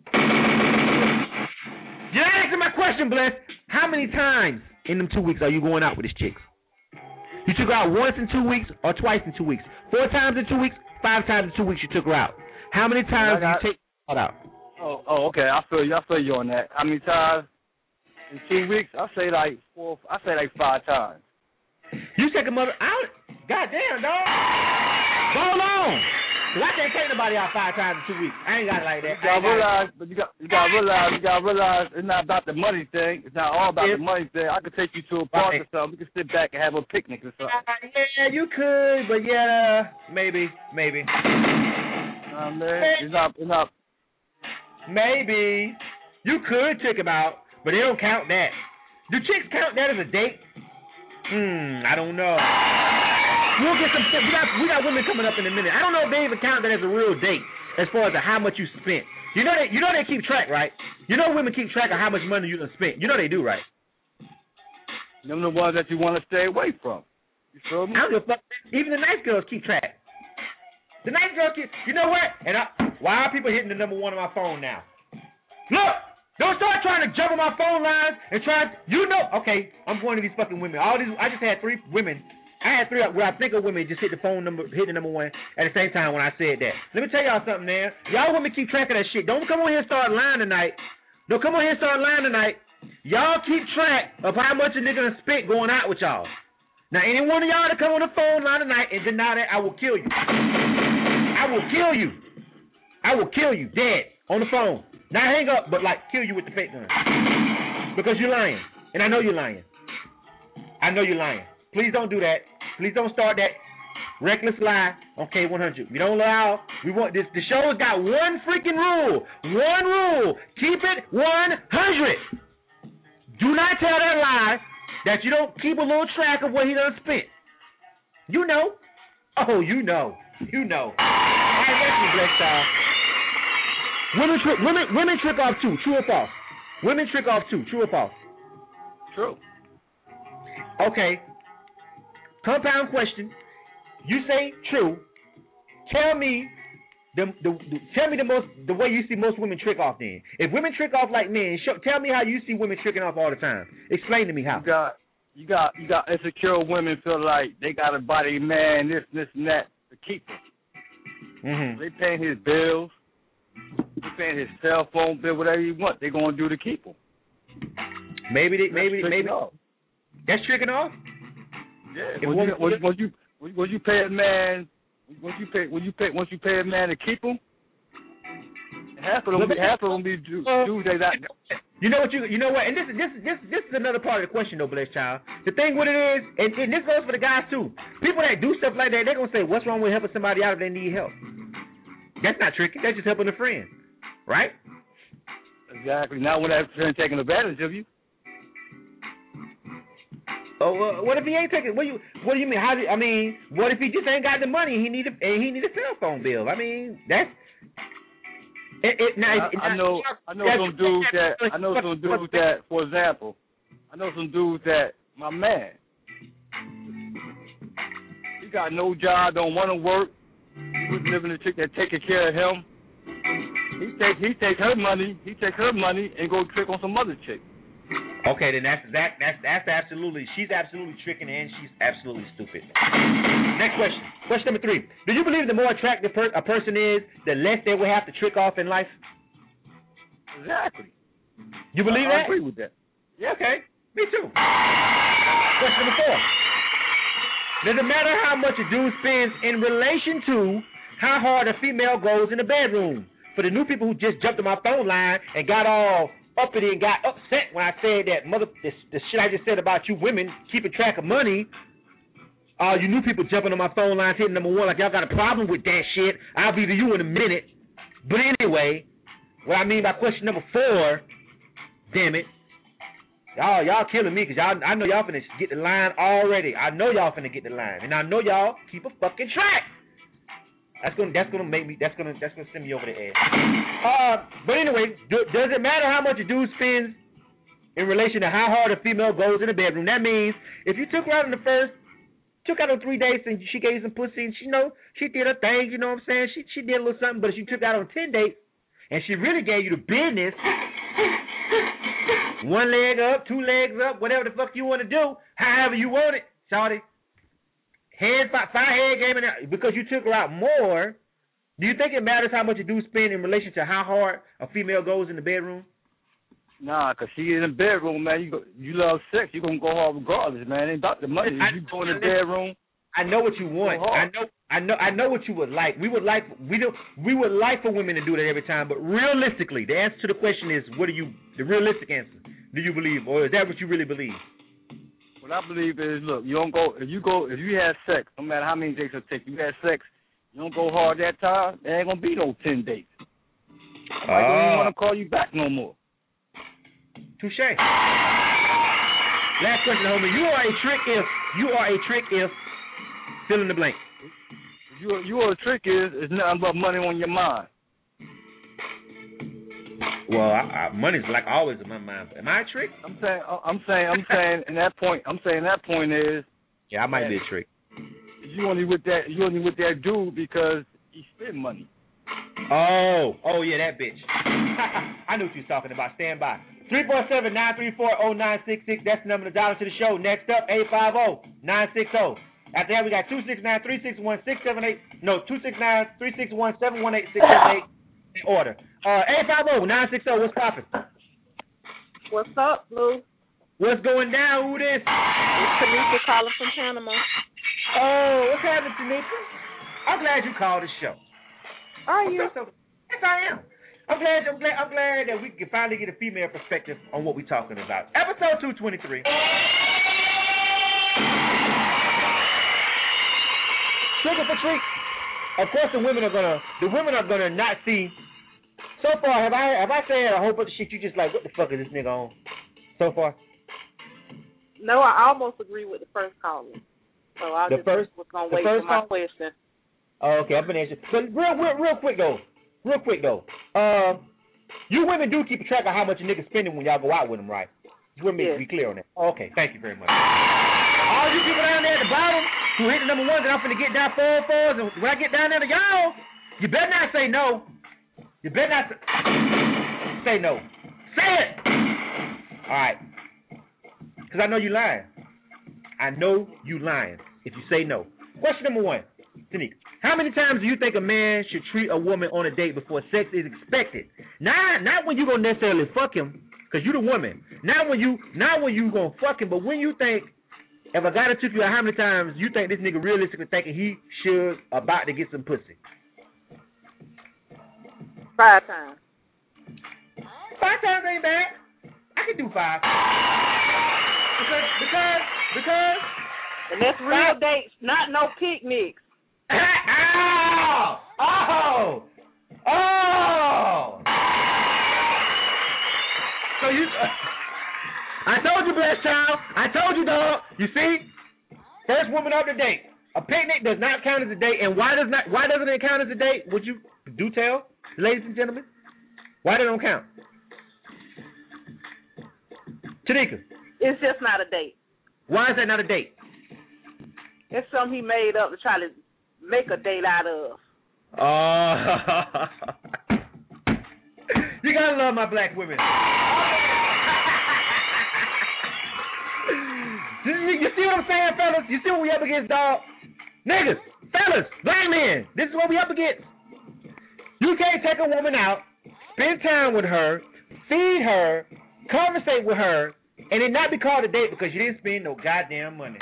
You're not answering my question, Bless. How many times in them two weeks are you going out with this chick? You took her out once in two weeks or twice in two weeks? Four times in two weeks? Five times in two weeks you took her out? How many times got, do you take her out? Oh, oh, okay. I feel you. I feel you on that. How many times in two weeks? I say like four. I say like five times. You take a mother out? God damn, dog. Go along. Cause I can't take nobody out five times in two weeks. I ain't got it like that. You gotta realize, but you got you gotta realize, you gotta realize, it's not about the money thing. It's not all about the money thing. I could take you to a park right. or something. We could sit back and have a picnic or something. Uh, yeah, you could, but yeah, maybe, maybe. Uh, man, it's not, it's not. Maybe you could check him out, but they don't count that. Do chicks count that as a date? Hmm, I don't know. We'll get some. We got we got women coming up in a minute. I don't know if they even count that as a real date, as far as how much you spent. You know they you know they keep track, right? You know women keep track of how much money you done spent. You know they do, right? Them the ones that you want to stay away from. You feel me? I don't give a fuck. Even the nice girls keep track. The nice girls keep. You know what? And I, why are people hitting the number one on my phone now? Look. Don't start trying to jump on my phone lines and try. You know, okay, I'm going to these fucking women. All these, I just had three women. I had three where I think of women just hit the phone number, hit the number one at the same time when I said that. Let me tell y'all something, man. Y'all women keep track of that shit. Don't come on here and start lying tonight. Don't come on here and start lying tonight. Y'all keep track of how much a nigga done spent going out with y'all. Now, any one of y'all that come on the phone line tonight and deny that, I will kill you. I will kill you. I will kill you dead on the phone. Not hang up, but like kill you with the fake gun. Because you're lying. And I know you're lying. I know you're lying. Please don't do that. Please don't start that reckless lie on K one hundred. We don't allow, we want this, the show's got one freaking rule. One rule. Keep it one hundred. Do not tell that lie that you don't keep a little track of what he done spent. You know. Oh, you know. You know. All right, that's me, Black Child. Women trick, women, women trick off too. True or false? Women trick off too. True or false? True. Okay. Compound question. You say true. Tell me the, the, the tell me the most the way you see most women trick off. Then, if women trick off like men, show, tell me how you see women tricking off all the time. Explain to me how. You got you got you got insecure women feel like they got a body man, this this and that to keep them. Mm-hmm. They paying his bills. They paying his cell phone bill, whatever you want. They gonna do to keep him. Maybe they, maybe that's maybe off. That's tricking off. Yeah. When you, when, when you when you pay a man, once you pay when you pay once you pay a man to keep him, half of them half of them be dudes they that. You know what you you know what, and this this this this is another part of the question though, Bless Child. The thing what it is, and, and this goes for the guys too. People that do stuff like that, they're gonna say, what's wrong with helping somebody out if they need help? That's not tricky. That's just helping a friend, right? Exactly. Not when that friend taking advantage of you. Oh, uh, what if he ain't taking? What do you? What do you mean? How do I mean? What if he just ain't got the money? He need a and he need a cell phone bill. I mean, that's. It, it, now, I, it, I know. I know some dudes that. I know some dudes that. For example, I know some dudes that. My man. He got no job. Don't want to work. He was living a chick that taking care of him. He take he take her money. He take her money and go trick on some other chick. Okay, then that's that that's that's absolutely she's absolutely tricking and she's absolutely stupid. Next question. Question number three. Do you believe the more attractive per- a person is, the less they will have to trick off in life? Exactly. You believe I, that? I agree with that. Yeah, okay. Me too. Question number four. Does it matter how much a dude spends in relation to how hard a female goes in the bedroom? For the new people who just jumped on my phone line and got all uppity and got upset when I said that mother the, the shit I just said about you women keeping track of money. Uh, you new people jumping on my phone lines hitting number one like y'all got a problem with that shit. I'll be to you in a minute. But anyway, what I mean by question number four, damn it, y'all y'all killing me because y'all I know y'all finna get the line already. I know y'all finna get the line, and I know y'all keep a fucking track. That's gonna that's gonna make me that's gonna that's gonna send me over the edge. Uh, but anyway, do, does it matter how much a dude spends in relation to how hard a female goes in the bedroom? That means if you took her out on the first, took her out on three dates and she gave you some pussy and she know she did her thing, you know what I'm saying? She she did a little something, but if she took out on ten dates and she really gave you the business, one leg up, two legs up, whatever the fuck you want to do, however you want it, shawty. Head five, five head game, and because you took her out more, do you think it matters how much a dude spend in relation to how hard a female goes in the bedroom? Nah, cause she in the bedroom, man. You go, you love sex, you gonna go hard regardless, man. It ain't about the money. I, you go in the bedroom. I know what you want. I know, I know, I know what you would like. We would like, we do, we would like for women to do that every time. But realistically, the answer to the question is, what do you? The realistic answer, do you believe, or is that what you really believe? What I believe is, look, you don't go if you go if you have sex, no matter how many dates it takes, you have sex, you don't go hard that time, there ain't gonna be no ten dates. I uh, don't even want to call you back no more. Touche. Last question, homie. You are a trick if you are a trick if fill in the blank. You are, you are a trick is is nothing but money on your mind. Well, I, I, money's like always in my mind. Am I a trick? I'm saying, I'm saying, I'm saying, and that point, I'm saying that point is. Yeah, I might be a trick. You only with that, you only with that dude because he spend money. Oh, oh yeah, that bitch. I knew what you was talking about. Stand by. three four seven, nine three four, zero nine six six. That's the number to dial to the show. Next up, eight five zero, nine six zero. After that, we got two six nine, three six one, six seven eight. No, two six nine, three six one, seven one eight, six seven eight. In order. Uh, eight five zero, nine six zero. What's poppin'? What's up, Blue? What's going down? Who this? It's Tanika calling from Panama. Oh, what's happening, Tanika? I'm glad you called the show. Are you? Yes, I am. I'm I'm glad, I'm glad, I'm glad that we can finally get a female perspective on what we're talking about. Episode two twenty-three. Sugar for treat. Of course, the women are gonna, the women are gonna not see. So far, have I, have I said a whole bunch of shit? You just like, what the fuck is this nigga on? So far. No, I almost agree with the first caller. So I The just first- was gonna the wait first for my call- question. Oh, okay, I'm gonna answer. But real, real, real quick though, real quick though. Um, you women do keep track of how much a nigga spending when y'all go out with him, right? Just want me to Yes. be clear on that. Okay, thank you very much. All you people down there at the bottom who hit the number one, that I'm finna get down four fours, and when I get down there to y'all, you better not say no. You better not say, say no. Say it. All right, because I know you lying. I know you lying if you say no. Question number one, Tanika. How many times do you think a man should treat a woman on a date before sex is expected? Not not when you gonna necessarily fuck him, cause you the woman. Not when you not when you gonna fuck him, but when you think, if a guy that took you out, how many times you think this nigga realistically thinking he should about to get some pussy? Five times. Five times ain't bad. I can do five. Because because because And that's real dates, not no picnics. Ow! Oh! Oh! So you, uh, I told you, blessed child. I told you, dog. You see, first woman of the date. A picnic does not count as a date, and why does not? Why doesn't it count as a date? Would you do tell, ladies and gentlemen? Why they don't count? Tanika, It's just not a date. why is that not a date? It's something he made up to try to make a date out of. Oh, you gotta love my black women. You see what I'm saying, fellas? You see what we up against, dog? Niggas, fellas, black men, this is what we up against. You can't take a woman out, spend time with her, feed her, conversate with her, and it not be called a date because you didn't spend no goddamn money.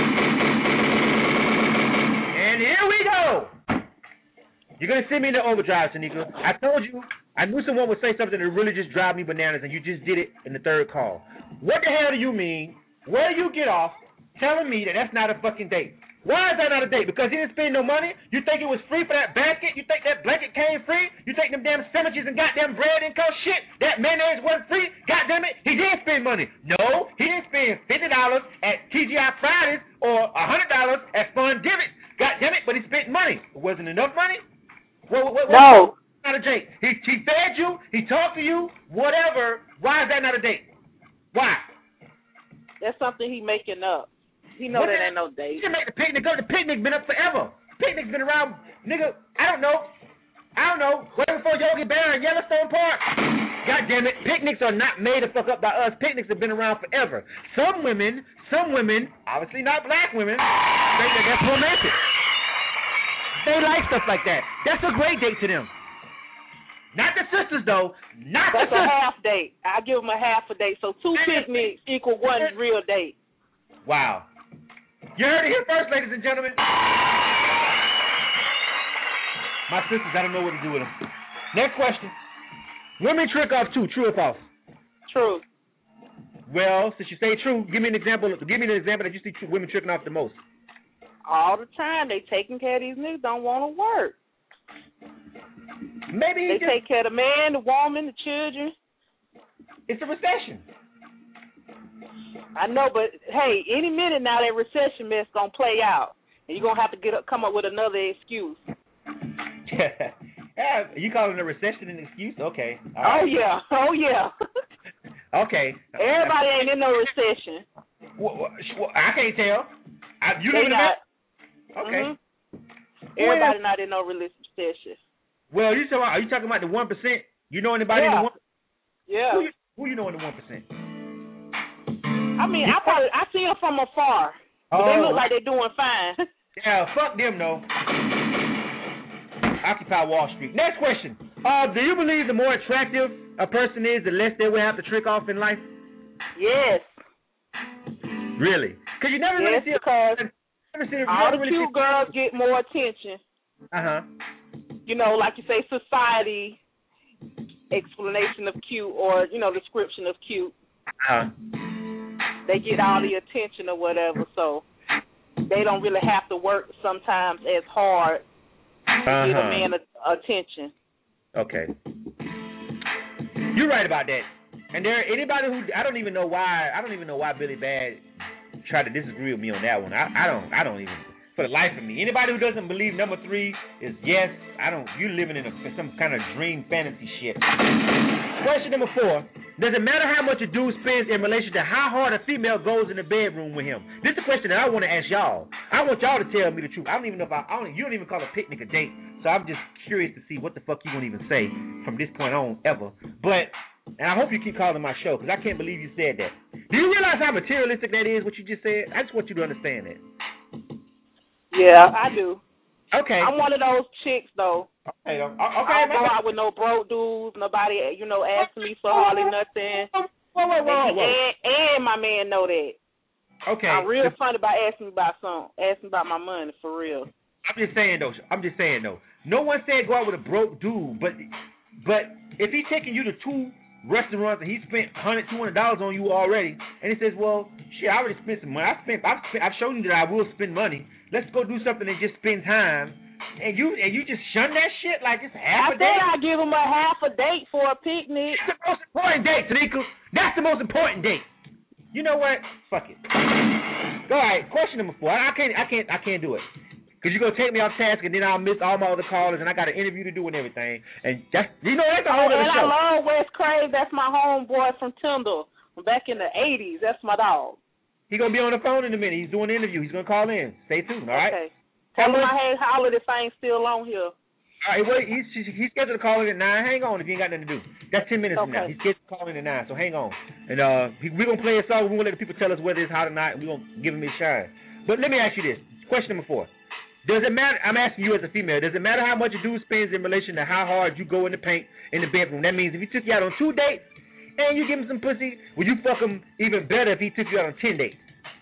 And here we go. You're going to send me in the overdrive, Tanika. I told you, I knew someone would say something that really just drive me bananas, and you just did it in the third call. What the hell do you mean? Where do you get off telling me that that's not a fucking date? Why is that not a date? Because he didn't spend no money? You think it was free for that basket? You think that blanket came free? You think them damn sandwiches and goddamn bread and cost shit? That mayonnaise wasn't free? Goddamn it, he did spend money. No, he didn't spend fifty dollars at T G I Fridays or one hundred dollars at Fun Divots. Goddamn it, but he spent money. It wasn't enough money? What, what, what, No. Not a date. He, he fed you, he talked to you, whatever. Why is that not a date? Why? That's something he making up. He know What that the- ain't no date. You can make the picnic up. The picnic been up forever. Picnic's been around, nigga. I don't know. I don't know. Way before Yogi Bear and Yellowstone Park. God damn it. Picnics are not made to fuck up by us. Picnics have been around forever. Some women, some women, obviously not black women, think that that's romantic. They like stuff like that. That's a great date to them. Not the sisters, though. Not That's the a sisters. half date. I give him a half a date. So two picnics equal one real date. Wow. You heard it here first, ladies and gentlemen. My sisters, I don't know what to do with them. Next question. Women trick off too, true or false? True. Well, since you say true, give me an example. Give me an example that you see two women tricking off the most. All the time. They taking care of these niggas, don't want to work. Maybe he They just, take care of the man, the woman, the children. it's a recession. I know, but hey, any minute now that recession mess gonna play out, and you're gonna have to get up, come up with another excuse. Yeah, you calling a recession an excuse? Okay. All Oh right. yeah, oh yeah. Okay. Everybody ain't in no recession. Well, well, well, I can't tell. I, you They live in not. America? Okay. Mhm. Everybody not in no recession. Well, you talking about, are you talking about the one percent? You know anybody in Yeah. the one? Yeah. Who you, who you know in the one percent? I mean, I probably I see them from afar, but they Oh. look like they're doing fine. Yeah, fuck them though. Occupy Wall Street. Next question. Uh, do you believe the more attractive a person is, the less they will have to trick off in life? Yes. Really? Because you never Yes, really see a, because never see, you all never the really cute girls get more attention. Uh huh. You know, like you say, society explanation of cute or, you know, description of cute. Uh-huh. They get all the attention or whatever, so they don't really have to work sometimes as hard to uh-huh. get a man a- attention. Okay. You're right about that. And there, anybody who I don't even know why I don't even know why Billy Bad tried to disagree with me on that one. I, I don't I don't even for the life of me. Anybody who doesn't believe number three is yes, I don't. You're living in a, some kind of dream fantasy shit. Question number four: does it matter how much a dude spends in relation to how hard a female goes in the bedroom with him? This is a question that I want to ask y'all. I want y'all to tell me the truth. I don't even know if I, I don't. You don't even call a picnic a date, so I'm just curious to see what the fuck you won't even say from this point on ever. But and I hope you keep calling my show because I can't believe you said that. Do you realize how materialistic that is? What you just said? I just want you to understand that. Yeah, I do. Okay. I'm one of those chicks, though. Okay. Okay. I don't go out with no broke dudes. Nobody, you know, asking me for hardly nothing. Whoa, whoa, whoa, whoa. And, and my man know that. Okay. I'm real funny about asking me about something, asking about my money for real. I'm just saying though. I'm just saying though. No one said go out with a broke dude, but but if he's taking you to two restaurants and he spent one hundred, two hundred dollars on you already, and he says, well, shit, I already spent some money. I spent. I've, spent, I've shown you that I will spend money. Let's go do something and just spend time. And you and you just shun that shit like it's half I a day. I give him a half a date for a picnic. That's the most important date, Tanika. That's the most important date. You know what? Fuck it. All right, question number four. I can't. I can't. I can't do it. Cause you're gonna take me off task, and then I'll miss all my other callers, and I got an interview to do and everything. And that's you know that's a whole other and show. And I love Wes Crave. That's my homeboy from Tyndall from back in the eighties. That's my dog. He's gonna be on the phone in a minute. He's doing the interview. He's gonna call in. Stay tuned. All right. Okay. Tell him I had hollered if I ain't still on here. All right. Wait. He's he's scheduled to call in at nine. Hang on if you ain't got nothing to do. That's ten minutes okay. from now. He's scheduled to call in at nine. So hang on. And uh, we're gonna play a song. We're gonna let the people tell us whether it's hot or not. And we're gonna give him his shine. But let me ask you this. Question number four. Does it matter? I'm asking you as a female. Does it matter how much a dude spends in relation to how hard you go in the paint in the bedroom? That means if he took you out on two dates and you give him some pussy, will you fuck him even better if he took you out on ten dates?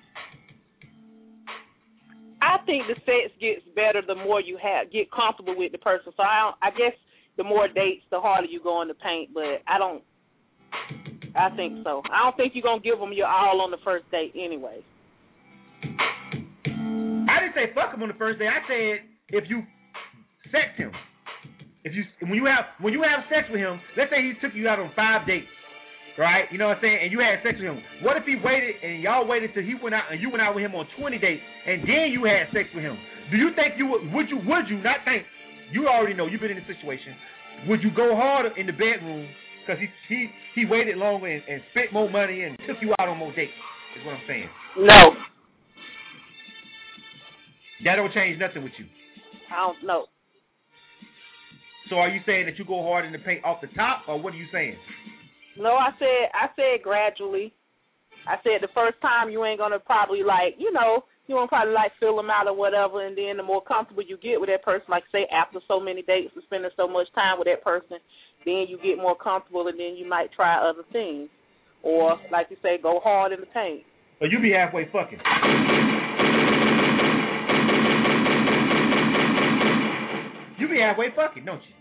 I think the sex gets better the more you have get comfortable with the person. So I don't, I guess the more dates, the harder you go in the paint. But I don't. I think so. I don't think you're gonna give them your all on the first date anyway. I didn't say fuck him on the first day. I said if you sex him, if you when you have when you have sex with him, let's say he took you out on five dates, right? You know what I'm saying? And you had sex with him. What if he waited and y'all waited till he went out and you went out with him on twenty dates and then you had sex with him? Do you think you would? Would you? Would you not think? You already know. You've been in the situation. Would you go harder in the bedroom because he he he waited longer and, and spent more money and took you out on more dates? Is what I'm saying. No. That don't change nothing with you. I don't know. So are you saying that you go hard in the paint off the top, or what are you saying? No, I said I said gradually. I said the first time you ain't gonna probably like, you know, you won't probably like fill them out or whatever, and then the more comfortable you get with that person, like say after so many dates and spending so much time with that person, then you get more comfortable, and then you might try other things, or like you say, go hard in the paint. But you be halfway fucking. You be halfway fucking, don't you?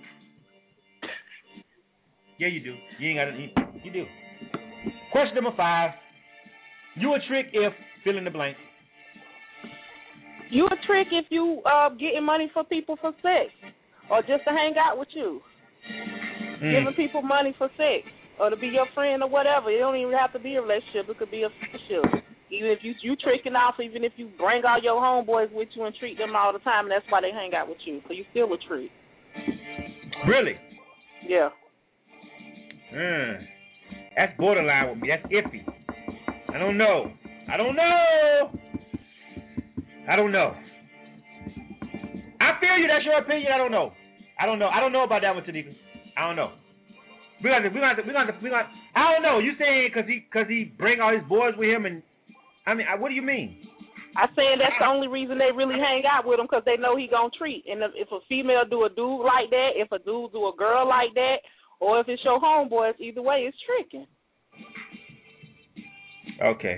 Yeah, you do. You ain't got to. You, you do. Question number five. You a trick if fill in the blank. You a trick if you uh, getting money for people for sex, or just to hang out with you. Mm. Giving people money for sex, or to be your friend or whatever. It don't even have to be a relationship. It could be a friendship. Even if you you tricking off, even if you bring all your homeboys with you and treat them all the time, and that's why they hang out with you. So you still a trick. Really? Yeah. Mm. That's borderline with me. That's iffy. I don't know. I don't know. I don't know. I feel you. That's your opinion. I don't know. I don't know. I don't know about that one, Tanika. I don't know. We got to. We got to. We got to. We got. I don't know. You saying because he because he bring all his boys with him and. I mean, what do you mean? I'm saying that's the only reason they really hang out with him, because they know he gonna treat. And if, if a female do a dude like that, if a dude do a girl like that, or if it's your homeboys, either way, it's tricking. Okay.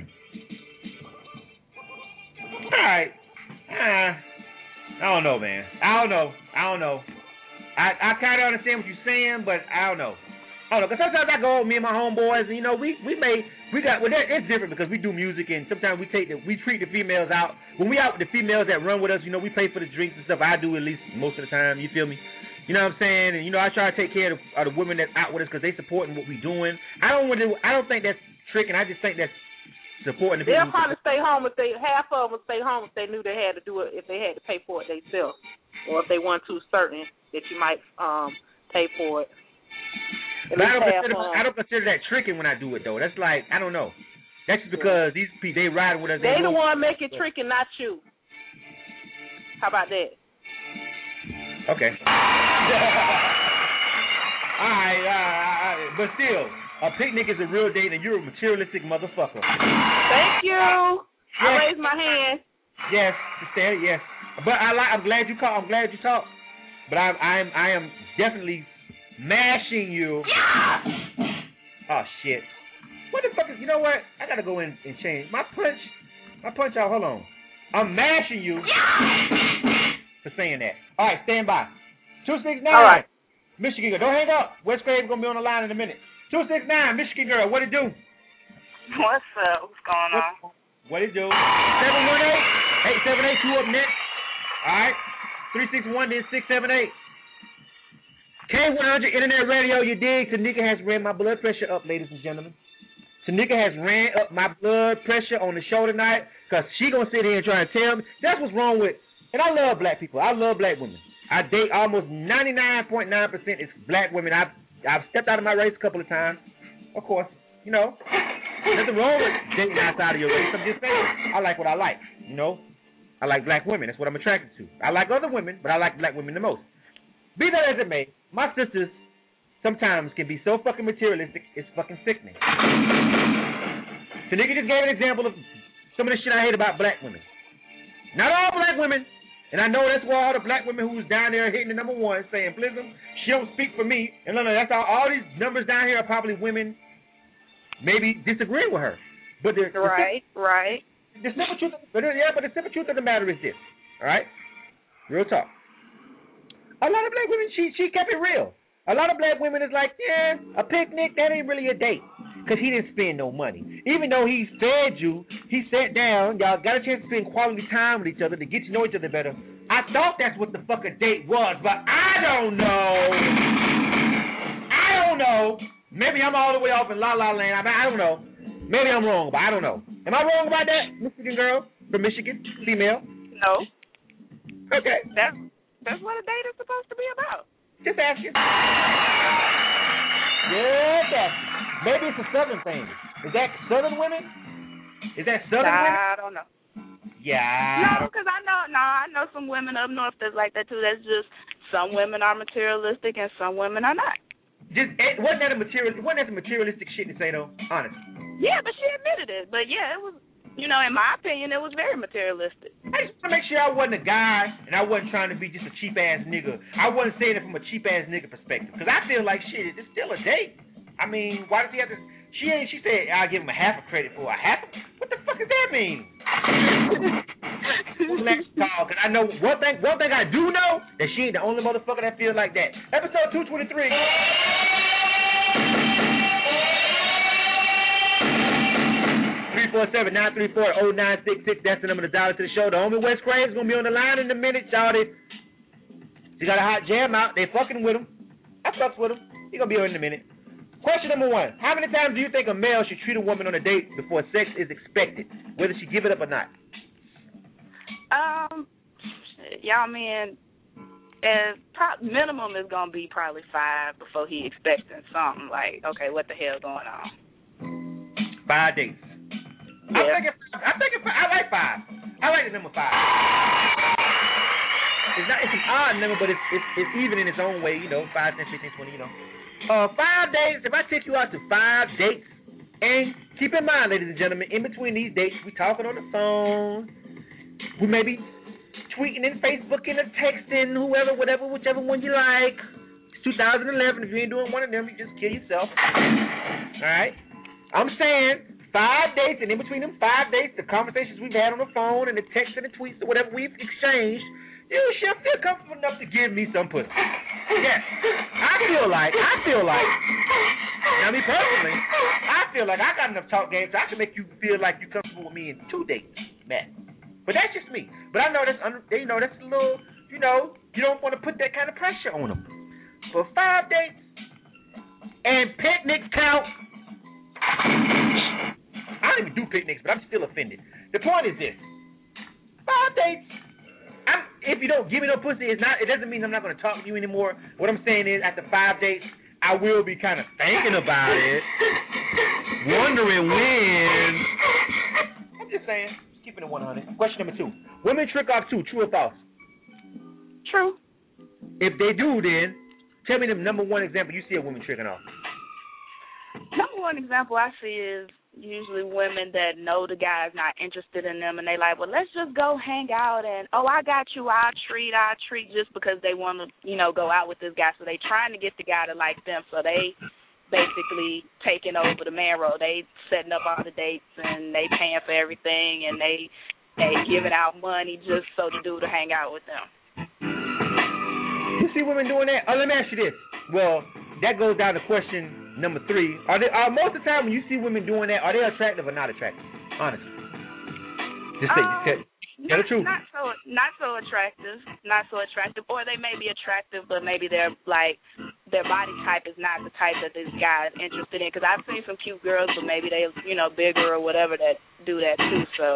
All right. Uh, I don't know, man. I don't know. I don't know. I, I kind of understand what you're saying, but I don't know. I don't know, because sometimes I go with me and my homeboys, and, you know, we, we may, we got, well, that, it's different because we do music, and sometimes we take the, we treat the females out. When we out with the females that run with us, you know, we pay for the drinks and stuff. I do at least most of the time, you feel me? You know what I'm saying? And, you know, I try to take care of the, of the women that's out with us because they supporting what we doing. I don't want to, I don't think that's tricking. I just think that's supporting the people. They'll probably stay home if they, half of them stay home if they knew they had to do it, if they had to pay for it themselves, or if they weren't too certain that you might um pay for it. But I don't, consider, I don't consider that tricking when I do it, though. That's like, I don't know. That's just because these people, they ride with us. They, they the one making tricking, not you. How about that? Okay. all right, all right, but still, a picnic is a real date, and you're a materialistic motherfucker. Thank you. Yes. I raised my hand. Yes, sister, yes. But I like. I'm glad you called. I'm glad you talked. But I'm, I'm, I am definitely mashing you. Yeah! Oh shit! What the fuck is? You know what? I gotta go in and change my punch. My punch out. Hold on. I'm mashing you. Yeah! For saying that. All right, stand by. Two six nine. All right. Michigan girl, don't hang up. West Graves gonna be on the line in a minute. Two six nine. Michigan girl, what it do? What's up? What's going on? What it do? Seven one eight. Eight seven eight. Two up next. All right. Three six one then six seven eight. K one hundred Internet Radio, you dig? Tanika has ran my blood pressure up, ladies and gentlemen. Tanika has ran up my blood pressure on the show tonight because she going to sit here and try to tell me. That's what's wrong with, and I love black people. I love black women. I date almost ninety-nine point nine percent is black women. I've, I've stepped out of my race a couple of times. Of course, you know, nothing wrong with dating outside of your race. I'm just saying, I like what I like, you know. I like black women. That's what I'm attracted to. I like other women, but I like black women the most. Be that as it may, my sisters sometimes can be so fucking materialistic, it's fucking sickening. Tanika just gave an example of some of the shit I hate about black women. Not all black women, and I know that's why all the black women who's down there hitting the number one saying, Blizzum, she don't speak for me. And no, no, that's all, all these numbers down here are probably women maybe disagreeing with her. But the, Right, the, right. The simple truth, but yeah, but the simple truth of the matter is this, all right? Real talk. A lot of black women, she she kept it real. A lot of black women is like, yeah, a picnic, that ain't really a date. Because he didn't spend no money. Even though he fed you, he sat down, y'all got a chance to spend quality time with each other to get to know each other better. I thought that's what the fuck a date was, but I don't know. I don't know. Maybe I'm all the way off in La La Land. I mean, I don't know. Maybe I'm wrong, but I don't know. Am I wrong about that, Michigan girl from Michigan, female? No. Okay. That's that's what a date is supposed to be about. Just asking. Yes, asking. Maybe it's a southern thing. Is that southern women? Is that southern nah, women? I don't know. Yeah. No, because I know, no, I know some women up north that's like that too. That's just some women are materialistic and some women are not. Just wasn't that a material? Wasn't that a materialistic shit to say though? Honestly. Yeah, but she admitted it. But yeah, it was, you know, in my opinion, it was very materialistic. I just want to make sure I wasn't a guy and I wasn't trying to be just a cheap ass nigga. I wasn't saying it from a cheap ass nigga perspective because I feel like shit, it's still a date. I mean, why does he have to? She ain't. She said I'll give him a half a credit for a half. A, what the fuck does that mean? Let's talk. Cause I know one thing. One thing I do know that she ain't the only motherfucker that feels like that. Episode two twenty three. three four seven, nine three four, oh nine six six. That's the number to dial to the show. The homie West Graves gonna be on the line in a minute, y'all. She got a hot jam out. They fucking with him. I fucks with him. He gonna be on in a minute. Question number one. How many times do you think a male should treat a woman on a date before sex is expected, whether she give it up or not? Um, y'all mean, as pro- minimum is gonna be probably five before he expecting something like, okay, what the hell going on? Five dates. Yeah. I think it, I think it, I like five. I like the number five. It's not. It's an odd number, but it's it's, it's even in its own way. You know, five, ten, fifteen, twenty. You know, uh, five dates. If I take you out to five dates, and keep in mind, ladies and gentlemen, in between these dates, we talking on the phone. We may be tweeting and Facebooking or texting, whoever, whatever, whichever one you like. It's two thousand eleven. If you ain't doing one of them, you just kill yourself. All right. I'm saying five dates, and in between them five dates, the conversations we've had on the phone and the texts and the tweets or whatever we've exchanged, you should feel comfortable enough to give me some pussy. Yes, I feel like, I feel like, now me personally, I feel like I got enough talk games so I can make you feel like you're comfortable with me in two dates, Matt. But that's just me. But I know that's, you know, that's a little, you know, you don't want to put that kind of pressure on them. For five dates and picnics count. I don't even do picnics, but I'm still offended. The point is this: five dates. I'm, if you don't give me no pussy, it's not. It doesn't mean I'm not going to talk to you anymore. What I'm saying is, after five dates, I will be kind of thinking about it, wondering when. I'm just saying, keeping it one hundred. Question number two: women trick off too. True or false? True. If they do, then tell me the number one example you see a woman tricking off. Number one example I see is usually women that know the guy's not interested in them, and they like, well, let's just go hang out, and, oh, I got you, I'll treat, I'll treat, just because they want to, you know, go out with this guy. So they trying to get the guy to like them, so they basically taking over the man role. They setting up all the dates, and they paying for everything, and they they giving out money just so the dude to hang out with them. You see women doing that? Oh, let me ask you this. Well, that goes down to question number three. Are they? Are most of the time when you see women doing that, are they attractive or not attractive? Honestly, just say, um, tell, tell the truth. Not so, not so attractive. Not so attractive, or they may be attractive, but maybe they're like their body type is not the type that this guy is interested in. Because I've seen some cute girls, but maybe they, you know, bigger or whatever that do that too. So.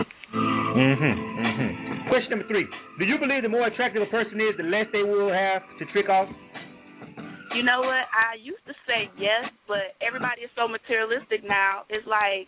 Mhm. Mhm. Question number three: do you believe the more attractive a person is, the less they will have to trick off? You know what? I used to say yes, but everybody is so materialistic now. It's like,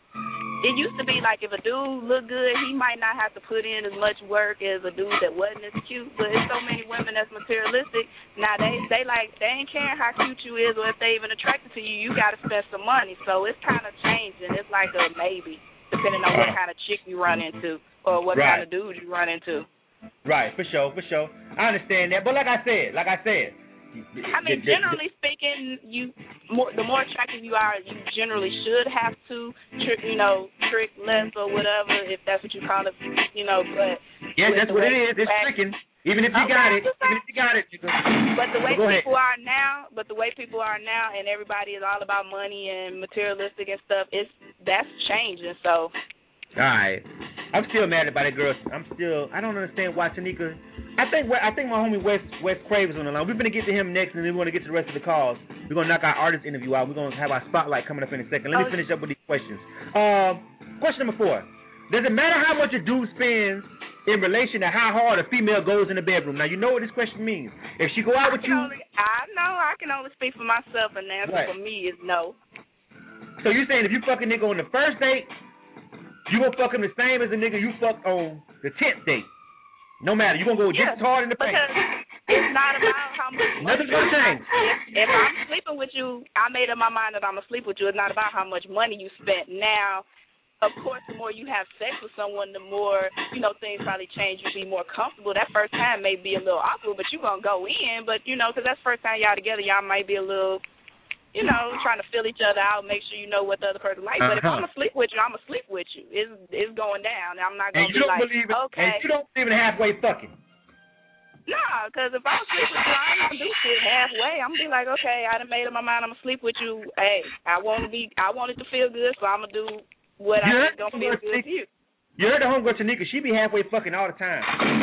it used to be like if a dude looked good, he might not have to put in as much work as a dude that wasn't as cute. But there's so many women that's materialistic. Now they they like they ain't caring how cute you is or if they even attracted to you. You got to spend some money. So it's kind of changing. It's like a maybe, depending on what kind of chick you run into or what Right. kind of dude you run into. Right, for sure, for sure. I understand that, but like I said, like I said. I mean, generally speaking, you more, the more attractive you are, you generally should have to, trick, you know, trick less or whatever, if that's what you call it, you know. But yeah, that's what it is. It's act, tricking, even if you okay, got it. Even if you got it. You but the way go people ahead. are now, but the way people are now, and everybody is all about money and materialistic and stuff. It's that's changing. So. All right, I'm still mad about it, girls. I'm still. I don't understand why Tanika. I think I think my homie Wes Wes Craves on the line. We're gonna get to him next, and then we're gonna get to the rest of the calls. We're gonna knock our artist interview out. We're gonna have our spotlight coming up in a second. Let me finish up with these questions. Um, question number four: does it matter how much a dude spends in relation to how hard a female goes in the bedroom? Now you know what this question means. If she go out with you, only, I know I can only speak for myself, and the answer right. for me is no. So you saying if you fuck a nigga on the first date, you gonna fuck him the same as the nigga you fucked on the tenth date? No matter, you gonna go yeah, just as hard in the paint. Because it's not about how much. Nothing's gonna change. If, if I'm sleeping with you, I made up my mind that I'm gonna sleep with you. It's not about how much money you spent. Now, of course, the more you have sex with someone, the more, you know, things probably change. You be more comfortable. That first time may be a little awkward, but you're gonna go in. But you know, because that's the first time y'all together, y'all might be a little, you know, trying to feel each other out, make sure you know what the other person likes. Uh-huh. But if I'm gonna sleep with you, I'm gonna sleep with you. It's it's going down. I'm not gonna and you be don't like, believe it, okay. And you don't believe in halfway fucking. Nah, because if I'm sleep with you, I ain't gonna do shit halfway. I'm gonna be like, okay, I done made up my mind. I'm gonna sleep with you. Hey, I want to be, I want it to feel good, so I'm gonna do what You I think gonna feel good to you. You heard the homegirl Tanika? She be halfway fucking all the time.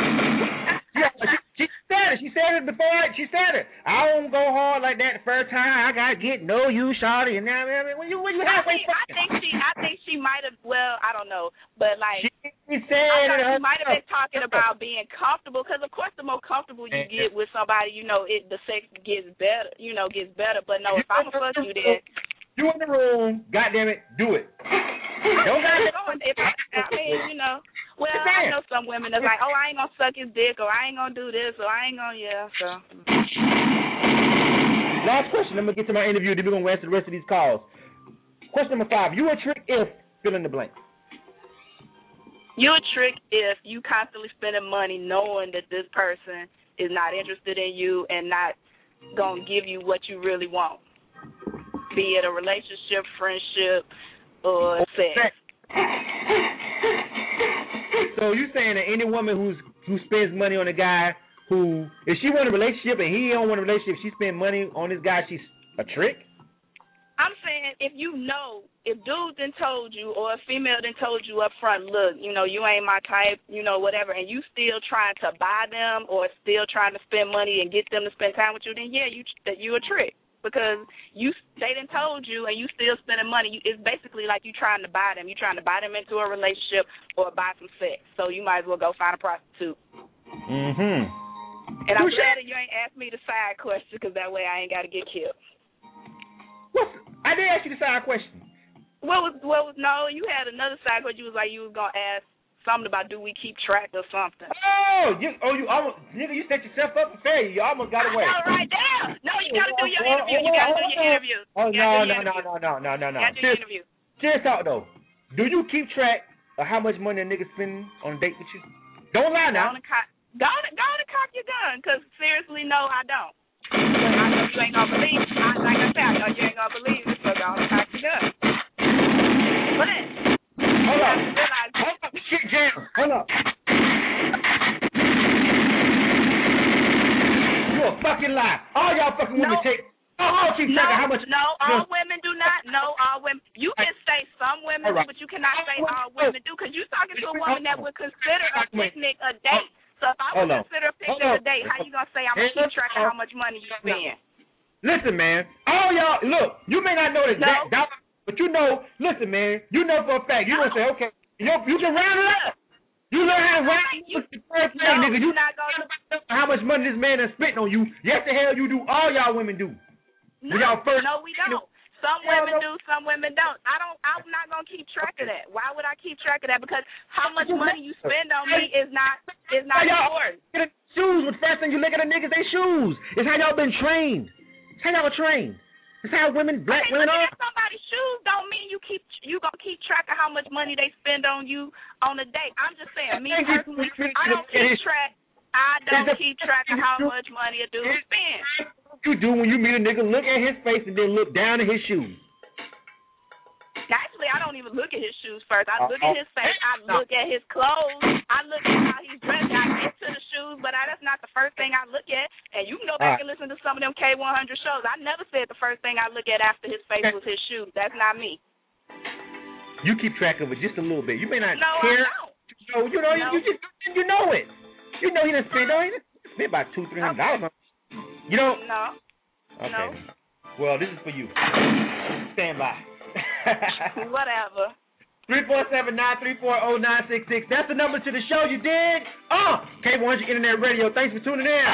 Yeah, she, she said it. She said it before. She said it. I don't go hard like that the first time. I gotta get know you, shawty, and now when you when you halfway I think, fucking. I think she, I think she might have. Well, I don't know, but like she, she said I it. thought she might have been talking herself. about being comfortable. Because of course, the more comfortable you get with somebody, you know, it the sex gets better. You know, gets better. But no, if I'm gonna fuck you, then you in the room. Goddamn it, do it. Don't goddamn if I, I mean, you know. Well, I know some women that's like, oh, I ain't gonna suck his dick, or I ain't gonna do this, or I ain't gonna, yeah. So. Last question. I'm gonna get to my interview. Then we're gonna answer the rest of these calls. Question number five. You a trick if fill in the blank. You a trick if you constantly spending money knowing that this person is not interested in you and not gonna give you what you really want, be it a relationship, friendship, or sex. So you saying that any woman who's who spends money on a guy who, if she want a relationship and he don't want a relationship, she spend money on this guy, she's a trick? I'm saying if you know, if dude done told you or a female done told you up front, look, you know, you ain't my type, you know, whatever, and you still trying to buy them or still trying to spend money and get them to spend time with you, then yeah, you that you a trick. Because you they done told you and you still spending money. You, it's basically like you trying to buy them. You trying to buy them into a relationship or buy some sex. So you might as well go find a prostitute. Mm-hmm. And I'm glad that you ain't asked me the side question because that way I ain't got to get killed. What's, I didn't ask you the side question. What was, what was, no, you had another side question. You was like, you was going to ask something about do we keep track or something. Oh, you, oh, you almost, nigga, you set yourself up for failure. You almost got away. I know, right there. No, you got to do your interview. You got to do your interview. Oh, no, no, no, no, no, no, no, no. You got to do your interview. Serious talk, though. Do you keep track of how much money a nigga spending on a date with you? Don't lie now. Go on and cock, go on, go on and cock your gun, because seriously, no, I don't. I know you ain't going to believe it. I, like I said, I know you ain't going to believe it, so go on and cock your gun. But, hold up. Realize, hold up. Shit, jam. Hold up. You a fucking lie. All y'all fucking women no. take. Oh, keep no, track of how much. No, all women do not. No, all women. You can say some women right. do, but you cannot say all women do, because you're talking to a woman that would consider a picnic a date. So if I would Hold consider a picnic a date, how you gonna say I'm gonna keep track of how much money you spend? Listen, man. All y'all, look. You may not know the exact No. dollar, but you know. Listen, man. You know for a fact. You No. gonna say, okay. You know, you can round it up. You learn how to round You- it up. No, Nigga, you you're not gonna. how much money this man has spent on you. Yes, the hell you do. All y'all women do. No, y'all first, no, we don't. Some women do, some women don't. I don't. I'm not gonna keep track of that. Why would I keep track of that? Because how much money you spend on me is not is not important. Get shoes. The first thing you look at a niggas, they shoes. It's how y'all been trained. It's how y'all were trained. It's how women, black Okay, women looking are. at somebody's shoes don't mean you keep you gonna keep track of how much money they spend on you on a date. I'm just saying, me personally, I don't keep track. I don't keep track of how much money a dude spends. You do when you meet a nigga, look at his face and then look down at his shoes. Actually, I don't even look at his shoes first. I look at his face. I look at his clothes. I look at how he's dressed. I get to the shoes, but I, that's not the first thing I look at. And you can go back and listen to some of them K one hundred shows. I never said the first thing I look at after his face was his shoes. That's not me. You keep track of it just a little bit. You may not No, care. I don't. So, you know, No. you just you know it. You know he done spent on it. Spent about two, three hundred dollars on. You know. No. Okay. No. Well, this is for you. Stand by. Whatever. three four seven, nine three four, zero nine six six. That's the number to the show, you dig? Uh, K one hundred Internet Radio. Thanks for tuning in.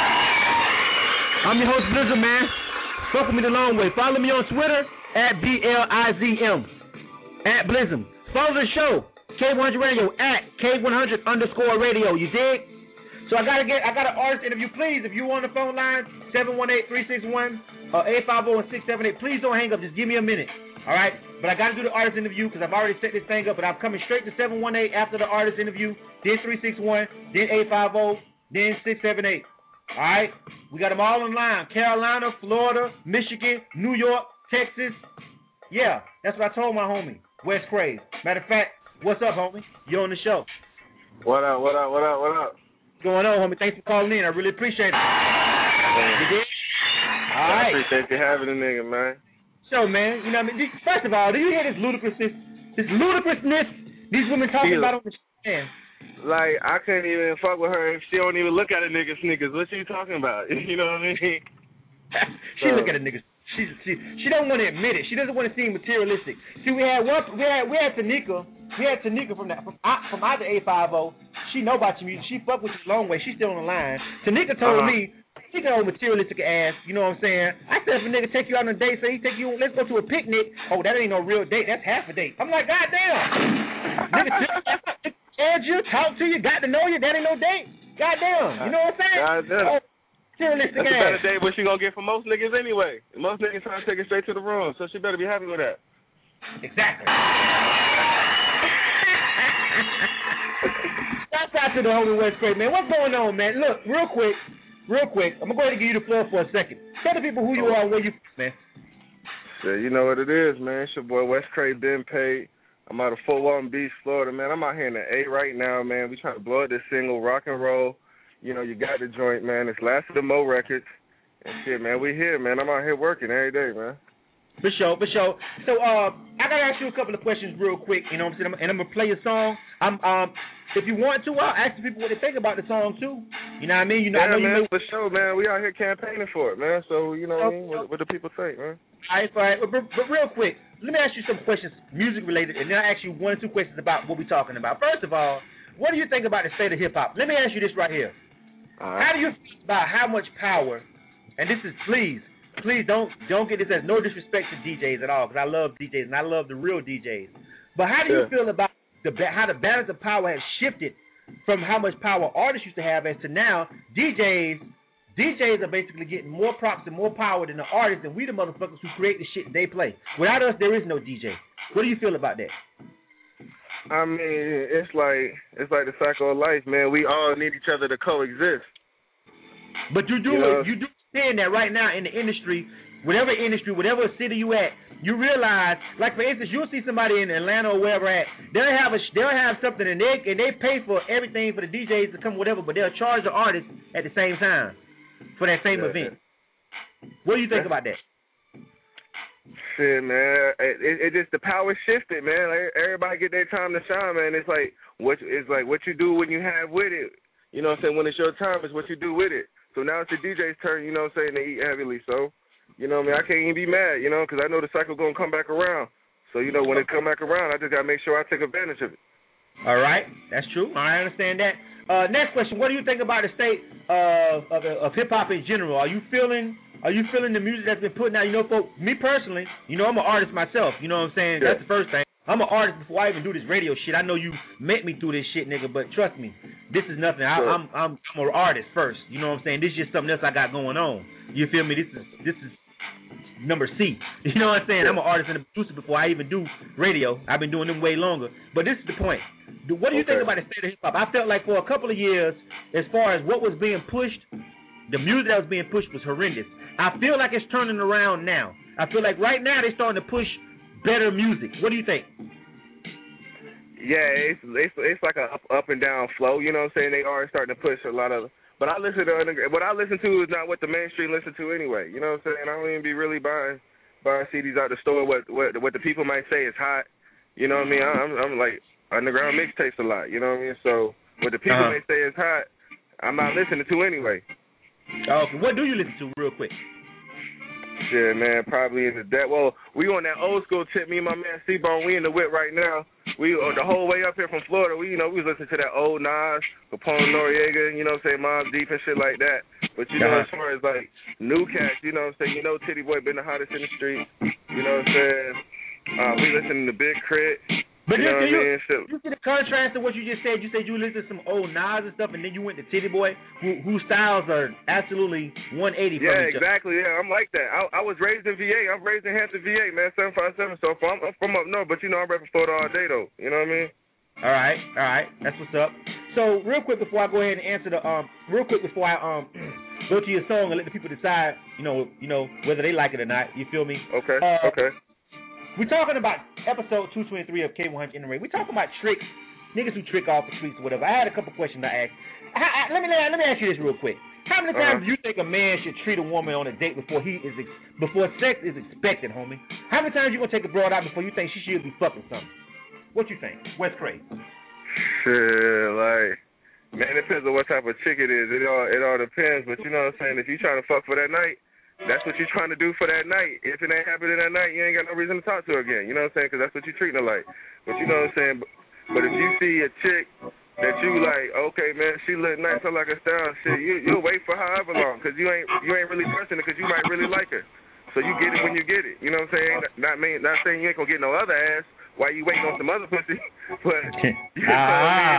I'm your host, Blizzard, man. Fuck with me the long way. Follow me on Twitter at B L I Z M. At Blizzard. Follow the show, K one hundred Radio, at K one hundred underscore radio. You dig? So I gotta get, I got an artist interview. Please, if you on the phone line, seven one eight, three six one, eight five zero and six seven eight. Please don't hang up. Just give me a minute. All right? But I got to do the artist interview because I've already set this thing up. But I'm coming straight to seven one eight after the artist interview, then three six one, then eight five zero, then six seven eight. All right? We got them all online. Carolina, Florida, Michigan, New York, Texas. Yeah, that's what I told my homie, Wes Craze. Matter of fact, what's up, homie? You're on the show. What up, what up, what up, what up? What's going on, homie? Thanks for calling in. I really appreciate it. You did? All right. I appreciate you having a nigga, man. So, man, you know what I mean? First of all, do you hear this ludicrousness, this ludicrousness these women talking Ew. about on the show? Man. Like, I couldn't even fuck with her if she don't even look at a nigga sneakers. What she talking about? You know what I mean? She So- look at a nigga. She she she don't want to admit it. She doesn't want to seem materialistic. See, we had one. We had we had Tanika. We had Tanika from that from from either eight five zero. She know about your music. She fuck with you a long way. She's still on the line. Tanika told Uh-huh. me. She got old materialistic ass, you know what I'm saying? I said if a nigga take you out on a date, say he take you, let's go to a picnic. Oh, that ain't no real date. That's half a date. I'm like, goddamn. Nigga told you, talk to you, got to know you. That ain't no date. Goddamn. You know what I'm saying? Goddamn. Oh, materialistic That's a ass. better date what she gonna get from most niggas anyway. Most niggas trying to take it straight to the room, so she better be happy with that. Exactly. Shouts out to the homie West Craig, man. What's going on, man? Look, real quick. Real quick, I'm going to go ahead and give you the floor for a second. Tell the people who you are and where you from, man. Yeah, you know what it is, man. It's your boy West Craig, Ben Paid. I'm out of Fort Walton Beach, Florida, man. I'm out here in the A right now, man. We trying to blow up this single, rock and roll. You know, you got the joint, man. It's Last of the Mo Records. And shit, man, we here, man. I'm out here working every day, man. For sure, for sure. So, uh, I gotta ask you a couple of questions real quick. You know what I'm saying? And I'm gonna play a song. I'm, um, if you want to, I'll ask the people what they think about the song too. You know what I mean? You know, yeah, I know man, you know, for sure, man. We out here campaigning for it, man. So you know what I mean? What, what do people think, man? All right, all right. But, but real quick, let me ask you some questions, music related, and then I'll ask you one or two questions about what we're talking about. First of all, what do you think about the state of hip hop? Let me ask you this right here. All right. How do you feel about how much power? And this is please, please don't don't get this as no disrespect to D Js at all, because I love D Js and I love the real D Js. But how do you yeah. feel about the how the balance of power has shifted from how much power artists used to have as to now D Js? D Js are basically getting more props and more power than the artists, and we the motherfuckers who create the shit they play. Without us, there is no D J. What do you feel about that? I mean, it's like it's like the cycle of life, man. We all need each other to coexist. But you do you know? you do understand that right now in the industry, whatever industry, whatever city you at, you realize, like for instance, you'll see somebody in Atlanta or wherever at, they'll have a they'll have something and they and they pay for everything for the D Js to come whatever, but they'll charge the artists at the same time for that same yeah, event. Yeah. What do you think yeah. about that? Shit, man, it, it, it just the power shifted, man. Like, everybody get their time to shine, man. It's like what it's like what you do when you have with it. You know what I'm saying? When it's your time, it's what you do with it. So now it's the D J's turn, you know what I'm saying, to eat heavily. So, you know what I mean? I can't even be mad, you know, because I know the cycle going to come back around. So, you know, when it come back around, I just got to make sure I take advantage of it. All right. That's true. I understand that. Uh, next question. What do you think about the state of, of, of hip-hop in general? Are you feeling are you feeling the music that's been put out? You know, for me personally, you know, I'm an artist myself. You know what I'm saying? Yeah. That's the first thing. I'm an artist before I even do this radio shit. I know you met me through this shit, nigga, but trust me, this is nothing. I, Sure. I'm I'm I'm an artist first. You know what I'm saying? This is just something else I got going on. You feel me? This is this is number C. You know what I'm saying? Yeah. I'm an artist and a producer before I even do radio. I've been doing them way longer. But this is the point. What do you Okay. think about the state of hip hop? I felt like for a couple of years, as far as what was being pushed, the music that was being pushed was horrendous. I feel like it's turning around now. I feel like right now they're starting to push better music. What do you think? Yeah, it's it's, it's like a up, up and down flow. You know what I'm saying? They are starting to push a lot of. But I listen to what I listen to is not what the mainstream listen to anyway. You know what I'm saying? I don't even be really buying buying C Ds out the store. What what what the people might say is hot. You know what I mean? I'm I'm like underground mixtapes a lot. You know what I mean? So what the people Uh-huh. may say is hot, I'm not listening to anyway. Okay, what do you listen to real quick? Shit, man, probably in the debt. Well, we on that old school tip. Me and my man C-Bone, we in the whip right now. We uh, the whole way up here from Florida. We, you know, we was listening to that old Nas, Capone Noriega, you know what I'm saying, Mobb Deep and shit like that. But, you know, Uh-huh. as far as, like, new cats, you know what I'm saying, you know Titty Boy been the hottest in the street. You know what I'm saying? Uh, we listening to Big Crit. But You know what I you, mean? Shit. you see the contrast to what you just said. You said you listened to some old Nas and stuff, and then you went to Titty Boy, who, whose styles are absolutely one eighty from Yeah, each other. exactly. Yeah, I'm like that. I, I was raised in V A. I'm raised in Hampton, V A, man, seven five seven. So I'm, I'm from up north, but, you know, I'm repping Florida all day, though. You know what I mean? All right, all right, that's what's up. So real quick before I go ahead and answer the um, real quick before I um go to your song and let the people decide, you know, you know whether they like it or not. You feel me? Okay. Uh, okay. We're talking about episode two twenty-three of K one hundred in the Ring. We're talking about tricks, niggas who trick off the streets or whatever. I had a couple questions to ask. I, I, let me let me ask you this real quick. How many times Uh-huh. do you think a man should treat a woman on a date before he is ex- before sex is expected, homie? How many times you gonna take a broad out before you think she should be fucking something? What you think? West Craig? Shit, like, man, it depends on what type of chick it is. It all it all depends. But you know what I'm saying? If you trying to fuck for that night, that's what you're trying to do for that night. If it ain't happening that night, you ain't got no reason to talk to her again. You know what I'm saying? Because that's what you're treating her like. But you know what I'm saying? But, but if you see a chick that you like, okay, man, she look nice, I like her style, shit, you, you'll wait for however long because you ain't you ain't really pressing it because you might really like her. So you get it when you get it. You know what I'm saying? Not mean, not saying you ain't gonna get no other ass while you waiting on some other pussy, but you know what I mean?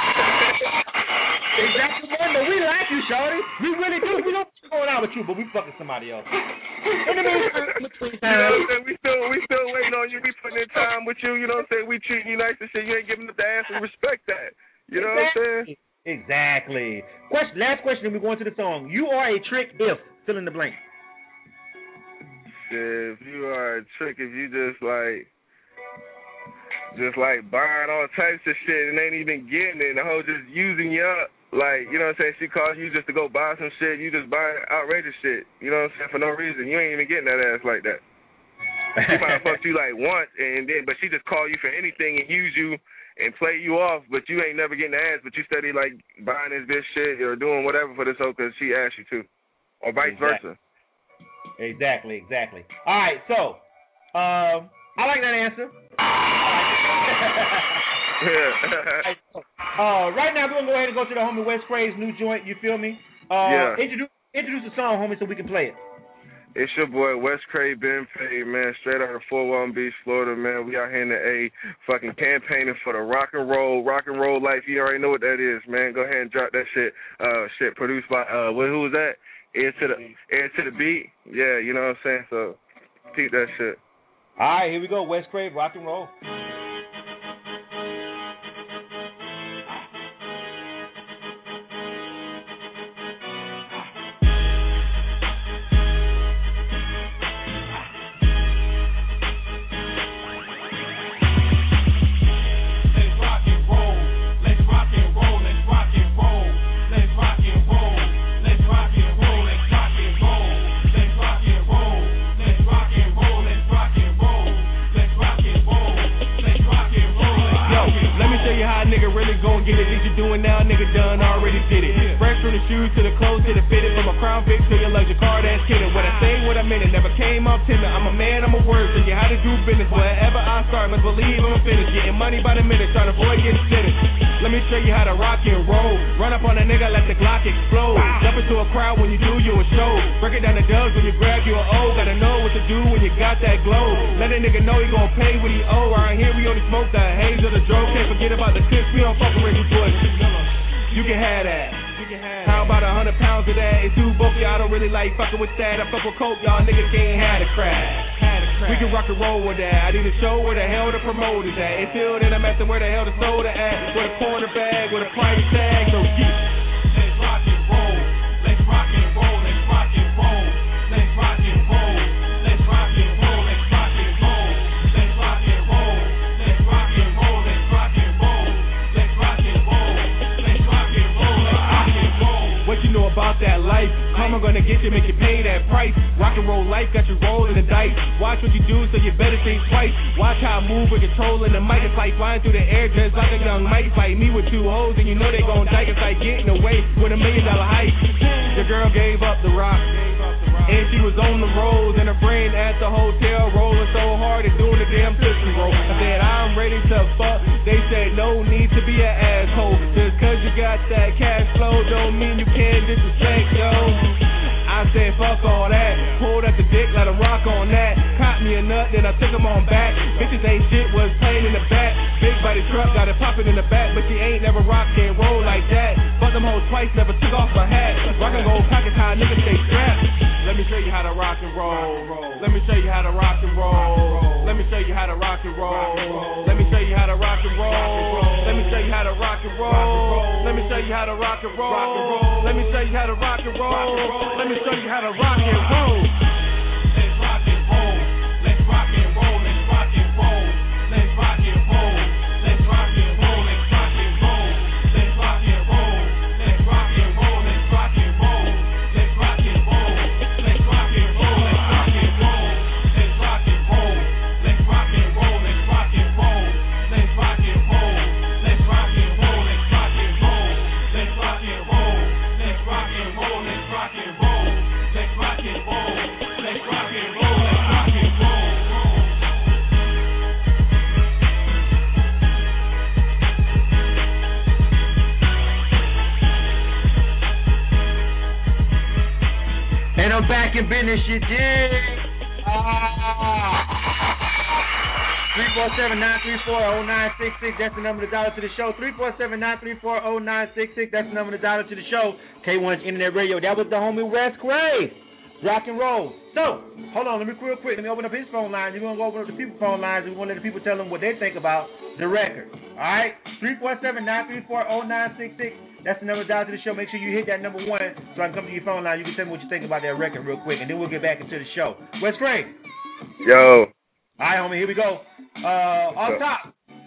Exactly, man. But we like you, shorty. We really do. We don't what's going on with you, but we fucking somebody else. In the meantime, between You know what I'm time, saying? We still we still waiting on you. We putting in time with you. You know what I'm saying? We treating you nice and shit. You ain't giving us the ass. We respect that. You know what I'm saying? Exactly. Question. Last question, and we go into the song. You are a trick if fill in the blank. Shit, if you are a trick, if you just like, just like buying all types of shit and ain't even getting it. And the hoe just using you up. Like, you know what I'm saying? She calls you just to go buy some shit. You just buy outrageous shit. You know what I'm saying? For no reason. You ain't even getting that ass like that. She might have fucked you like once, and then, but she just call you for anything and use you and play you off, but you ain't never getting the ass, but you steady like buying this bitch shit or doing whatever for this hoe because she asked you to. Or vice exactly. versa. Exactly, exactly. All right, so um, I like that answer. uh, right now, we're going to go ahead and go to the homie Wes Cray's new joint, you feel me? Uh, yeah. Introduce, introduce the song, homie, so we can play it. It's your boy Wes Cray, Ben Pay, man, straight out of Fort Walton Beach, Florida, man. We out here in the A, fucking campaigning for the rock and roll, rock and roll life. You already know what that is, man. Go ahead and drop that shit. Uh, shit produced by, uh, who was that? Air to the, Air to the Beat. Yeah, you know what I'm saying? So, keep that shit. All right, here we go. Wes Cray, rock and roll. That's the number to dial to the show. three four seven, nine three four, zero nine six six. That's the number to dial to the show. K one's Internet Radio. That was the homie Wes Cray. Rock and roll. So, hold on. Let me real quick. Let me open up his phone lines. We're going to go open up the people's phone lines. We're going to let the people tell them what they think about the record. All right? three four seven, nine three four, zero nine six six. That's the number to dial to the show. Make sure you hit that number one so I can come to your phone line. You can tell me what you think about that record real quick, and then we'll get back into the show. Wes Cray. Yo. All right, homie. Here we go. Uh, off top.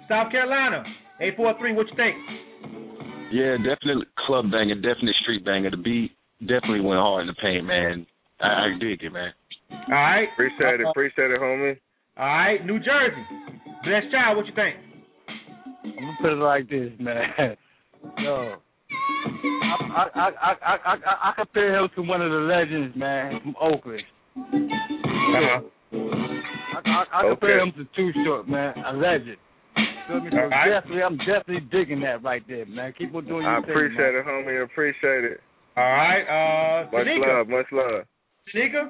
South Carolina, eight four three, what you think? Yeah, definitely club banger, definitely street banger. The beat definitely went hard in the paint, man. I, I dig it, man. All right. Appreciate it, appreciate it, homie. All right, New Jersey. Blessed Child, what you think? I'm gonna put it like this, man. Yo, I I I I I, I, I compare him to one of the legends, man, from Oakland. Uh-huh. I, I, I compare Okay. him to Too Short, man, a legend. Feel me? So All right. definitely, I'm definitely digging that right there, man. Keep on doing your I thing, appreciate man. it, homie. Appreciate it. All right, uh, Much Tanika. love, much love. Tanika?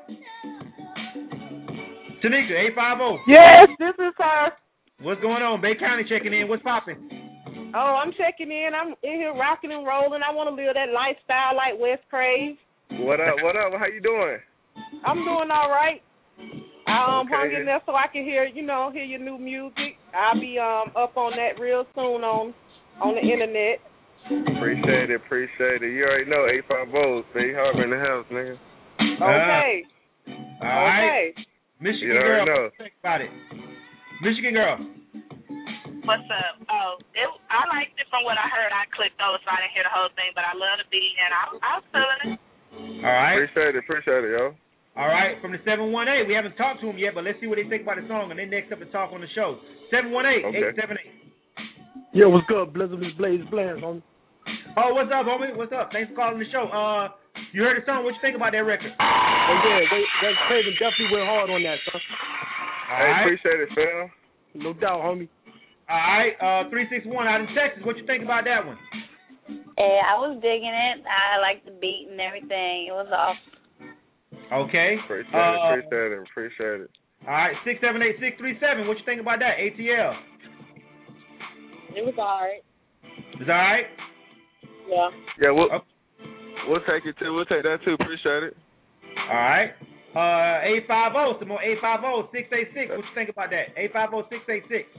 Tanika, eight five zero. Yes, this is her. What's going on? Bay County checking in. What's popping? Oh, I'm checking in. I'm in here rocking and rolling. I want to live that lifestyle like Wes Crave. What up, what up? How you doing? I'm doing all right. I um Okay. hung in there so I can hear, you know, hear your new music. I'll be um up on that real soon on on the internet. Appreciate it, appreciate it. You already know, eight five zero, stay hard in the house, nigga. Okay. All right. Okay. Michigan You girl, already know. what you think about it? Michigan girl. What's up? Oh, it, I liked it from what I heard. I clicked over so I didn't hear the whole thing, but I love the beat, and I, I was feeling it. All right. Appreciate it, appreciate it, yo. All right. From the seven one eight, we haven't talked to them yet, but let's see what they think about the song, and then next up to talk on the show. seven one eight, eight seven eight. Yo, what's good? Blizzard is Blaze Blast, homie. Oh, what's up, homie? What's up? Thanks for calling the show. Uh, you heard the song. What you think about that record? Oh, yeah, they, Wes Craven definitely went hard on that, son. All Hey, right. appreciate it, fam. No doubt, homie. All right. Uh, three six one out in Texas. What you think about that one? Hey, I was digging it. I liked the beat and everything. It was awesome. Okay. Appreciate Uh, it, appreciate it, appreciate it. All right. six seven eight six three seven. What you think about that? A T L. It was alright. Is that all right? Yeah. Yeah, we'll, Okay. we'll take it too. We'll take that too. Appreciate it. All right. Uh, eight five zero, some more eight five zero, six eight six. What you think about that? eight five zero, six eight six.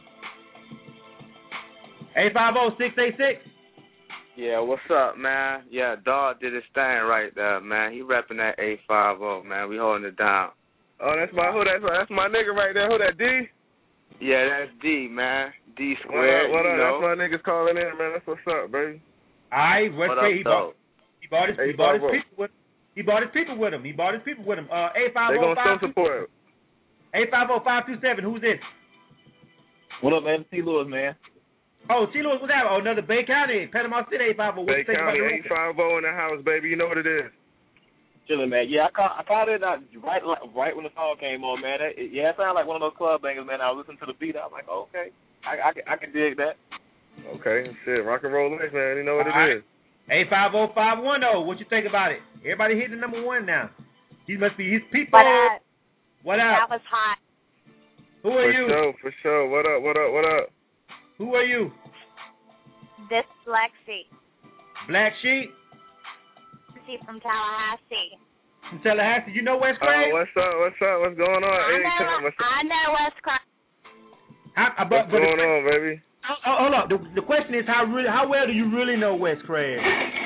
eight five zero, six eight six. Yeah, what's up, man? Yeah, Dog did his thing right there, man. He repping that eight five zero, man. We holding it down. Oh, that's my who? That's that's my nigga right there. Who that D? Yeah, that's D, man. D What squared. up? What you up? know. That's my niggas calling in, man. That's what's up, baby. All right. West What Bay, up, he bought, though? he bought his he bought his eight five zero. people with he bought his people with him. He bought his people with him. Uh, eight five They zero gonna five show support. eight five zero five two seven. Who's this? What up, man? T. Lewis, man. Oh, T. Lewis, what's that? Oh, another Bay County, Panama City, eight five zero. What Bay you think about County, the eight record? five zero in the house, baby. You know what it is. Chilling, man. Yeah, I caught, I caught it uh, right right when the song came on, man. That, it, yeah, it sounded like one of those club bangers, man. I was listening to the beat. I was like, oh, okay, I, I, can, I can dig that. Okay, shit, rock and roll life, man. You know what All it right. is. eight five zero five one zero. What you think about it? Everybody hitting number one now. He must be his people. But uh, What that up? was hot. Who are For you? sure, for sure. What up? What up? What up? Who are you? Dyslexy. Black Sheep She from Tallahassee. from Tallahassee. You know West Oh, Craig? what's up? What's up? What's going on? I Anytime. know, What's, I know West Craig. How, uh, but, what's but the, going on, baby? oh, oh, hold up. The, the question is how really, how well do you really know West Craig?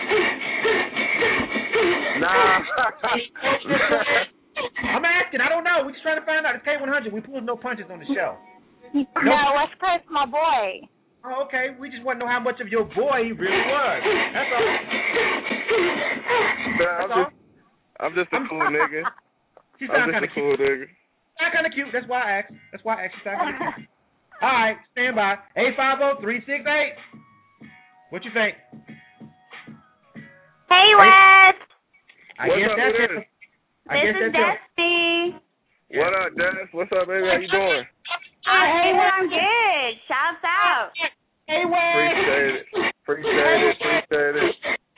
Nah. I'm asking. I don't know. We're just trying to find out. It's K one hundred. We pull no punches on the show. No, West Craig's my boy. Oh, okay. We just want to know how much of your boy he really was. That's all. Nah, I'm That's all. just, I'm just a cool nigga. She I'm sounds just kind a of cool cute. nigga. Sound kind of cute. That's why I asked. That's why I asked. She sound kind of cute. All right. Stand by. eight five zero three six eight. What you think? Hey, Wes. I What's guess up, that's it it. is? I This guess is that's it. Destiny. What up, Dennis? What's up, baby? How you doing? Hey, I'm good. Shouts out. Hey, Wes. Appreciate it. Appreciate it. Appreciate it.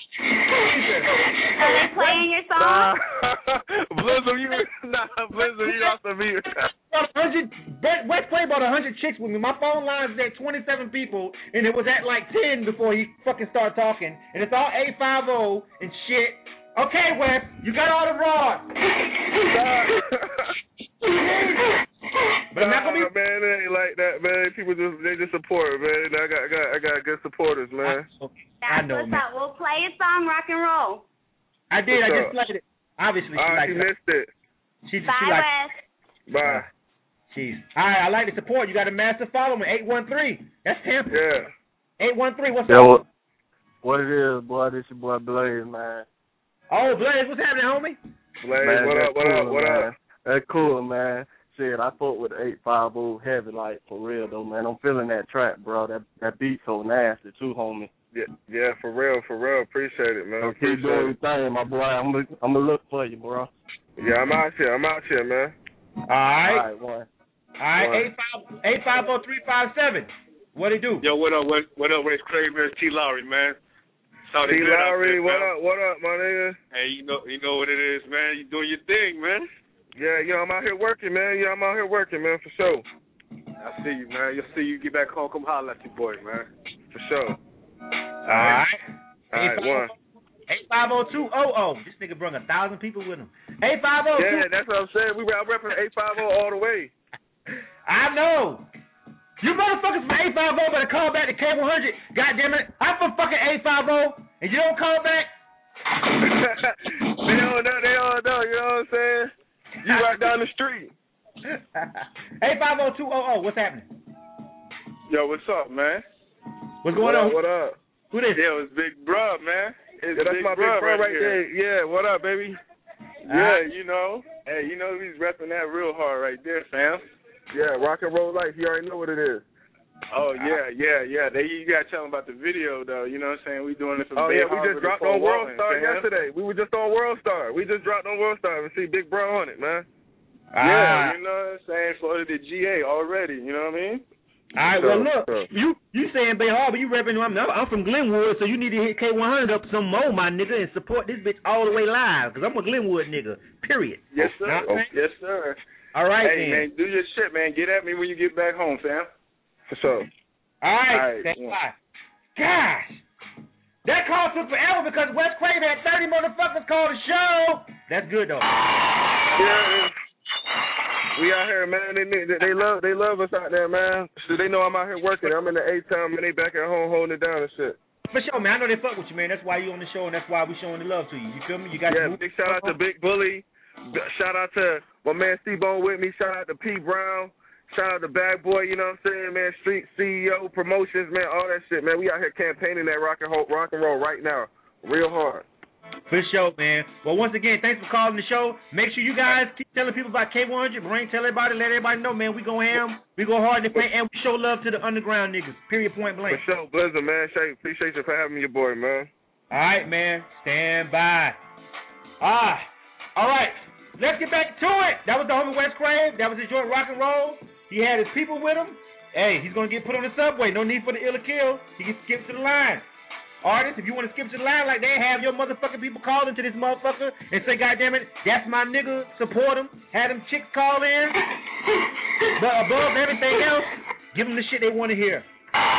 Are they playing your song? Nah, Blizzard, you nah, Blizzard, you off the mute. West Play bought a hundred chicks with me. My phone line's at twenty-seven people, and it was at like ten before he fucking started talking. And it's all eight five zero and shit. Okay, Wes, you got all the rods. But I'm not gonna be. Nah, man, it ain't like that, man. People just they just support, man. I got I got I got good supporters, man. I That's know, what's man. up. We'll play a song, rock and roll. I did. I What's just up? played it. Obviously, she All right, liked you it. missed it. She, she Bye, liked. Wes. Bye. Jeez. All right, I like the support. You got a massive following, eight one three. That's Tampa. Yeah. eight one three, what's Yo, up? what, what it is, boy? This your boy Blaze, man. Oh, Blaze, what's happening, homie? Blaze, man, what up, what cool, up, what man. up? That's cool, man. Shit, I fought with eight five oh heavy, like, for real, though, man. I'm feeling that track, bro. That that beat so nasty, too, homie. Yeah, yeah, for real, for real. Appreciate it, man. So keep doing your thing, my boy. I'm gonna I'm gonna look for you, bro. Yeah, I'm out here. I'm out here, man. All right. All right, one. All right, eight five oh three five seven. What it do? Yo, what up? What, what up? Where's Craig? Where's T. Lowry, man? Saw T. Lowry, what up? What up, my nigga? Hey, you know, you know what it is, man. You doing your thing, man. Yeah, you know, I'm out here working, man. Yeah, I'm out here working, man, for sure. I see you, man. You'll see you get back home. Come holler at your boy, man. For sure. All right. All right, one. eight five oh two hundred. This nigga brought a thousand people with him. eight five oh two. Yeah, that's what I'm saying. We were out repping eight five oh all the way. I know. You motherfuckers from eight five oh better call back to K one hundred. God damn it. I'm from fucking eight five oh, and you don't call back? They don't know. They don't know. You know what I'm saying? You right down the street. eight five oh two hundred. What's happening? Yo, what's up, man? What's going what on? Up, what up? Who this? Yo, it's Big Bruh, man. It's yeah, that's big my bro big bro right, right there. Yeah, what up, baby? Yeah, you know. Hey, you know he's repping that real hard right there, fam. Yeah, rock and roll life. You already know what it is. Oh yeah, yeah, yeah. They you gotta tell them about the video though. You know what I'm saying? We doing this. Oh yeah, we just dropped on World Star yesterday. We were just on World Star. We just dropped on World Star and see Big Bro on it, man. Yeah, you know what I'm saying? For the G A already. You know what I mean? All right, well, look, you you saying Bay Harbor, you repping, I'm, I'm from Glenwood, so you need to hit K one hundred up some more, my nigga, and support this bitch all the way live, because I'm a Glenwood nigga, period. Yes, sir. Oh, yes, sir. All right, hey, then. man, do your shit, man. Get at me when you get back home, fam. For sure. All right, all right. stand by. Gosh, that call took forever because Wes Craven had thirty motherfuckers call the show. That's good, though. Yeah, we out here, man. They, they they love they love us out there, man. So they know I'm out here working. I'm in the A-Town, and they back at home holding it down and shit. For sure, man. I know they fuck with you, man. That's why you on the show, and that's why we showing the love to you. You feel me? You got yeah. Big shout out to Big Bully. Shout out to my man Steve-Bone with me. Shout out to P Brown. Shout out to Bad Boy. You know what I'm saying, man? Street C E O promotions, man. All that shit, man. We out here campaigning that rock and roll, rock and roll right now, real hard. For sure, man. Well, once again, thanks for calling the show. Make sure you guys keep telling people about K one hundred. Brain, tell everybody, let everybody know, man. We go ham, we go hard in the paint, and we show love to the underground niggas. Period, point blank. For sure, Blizzard, man. Appreciate you for having me, your boy, man. All right, man. Stand by. Ah, all right. Let's get back to it. That was the homie Wes Crave. That was his joint rock and roll. He had his people with him. Hey, he's gonna get put on the subway. No need for the ill or kill. He can skip to the line. Artists, if you want to skip to the line like they have your motherfucking people call into this motherfucker and say, God damn it, that's my nigga, support him. Have them chicks call in. But above everything else, give them the shit they want to hear.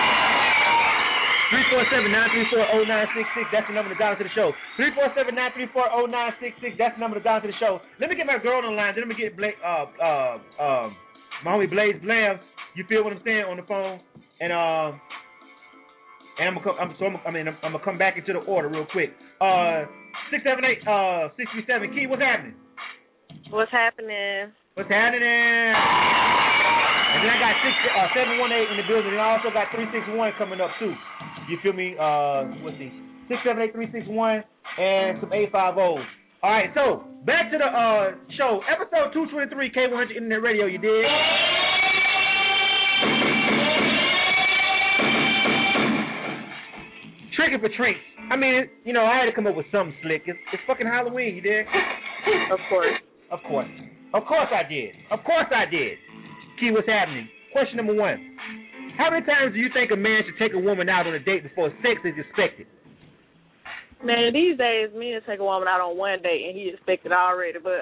three four seven, nine three four, zero nine six six, that's the number to dial to the show. three four seven, nine three four, zero nine six six, that's the number to dial to the show. Let me get my girl on the line, then let me get Blake, uh, uh, um, my homie Blaze Blam, you feel what I'm saying, on the phone. And, um, uh, And I'm gonna, I'm, so I'm, I mean, I'm, I'm gonna come back into the order real quick. Uh, six seven eight, uh, six three seven. Key, what's happening? What's happening? What's happening? And then I got six, uh, seven one eight in the building, and I also got three six one coming up too. You feel me? Uh, what's the six seven eight three six one and some eight five zero. All right, so back to the uh show, episode two twenty three, K one hundred Internet Radio. You did. Tricking for treats. I mean, you know, I had to come up with something slick. It's, it's fucking Halloween, you did? Of course. Of course. Of course I did. Of course I did. Key, what's happening? Question number one. How many times do you think a man should take a woman out on a date before sex is expected? Man, these days, men take a woman out on one date and he expected already, but...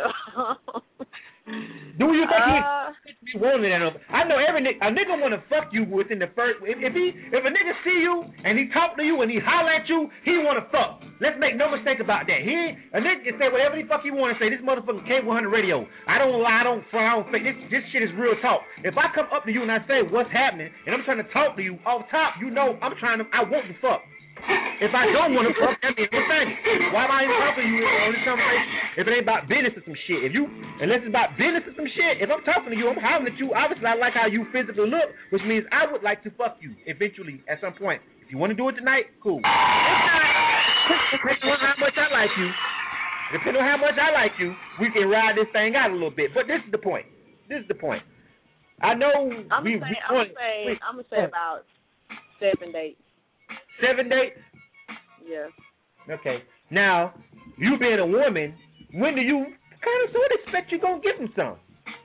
Do you think uh, he wanted that? I know every nigga, a nigga want to fuck you within the first. If, if he, if a nigga see you and he talk to you and he holler at you, he want to fuck. Let's make no mistake about that. He a nigga can say whatever the fuck he want to say. This motherfucker K one hundred Radio. I don't lie. I don't fry. I don't fake. This this shit is real talk. If I come up to you and I say what's happening and I'm trying to talk to you off top, you know I'm trying to. I want to fuck. If I don't want to fuck, that means I'm thinking. Why am I even talking to you on this conversation? If it ain't about business or some shit. If you, unless it's about business or some shit, if I'm talking to you, I'm hollering at you. Obviously, I like how you physically look, which means I would like to fuck you eventually at some point. If you want to do it tonight, cool. If not, depending on how much I like you, depending on how much I like you, we can ride this thing out a little bit. But this is the point. This is the point. I know I'm we. gonna say, we I'm gonna say, I'm gonna say about seven dates. Seven dates. Yeah. Okay. Now, you being a woman, when do you kind of sort of expect you're going to give him some?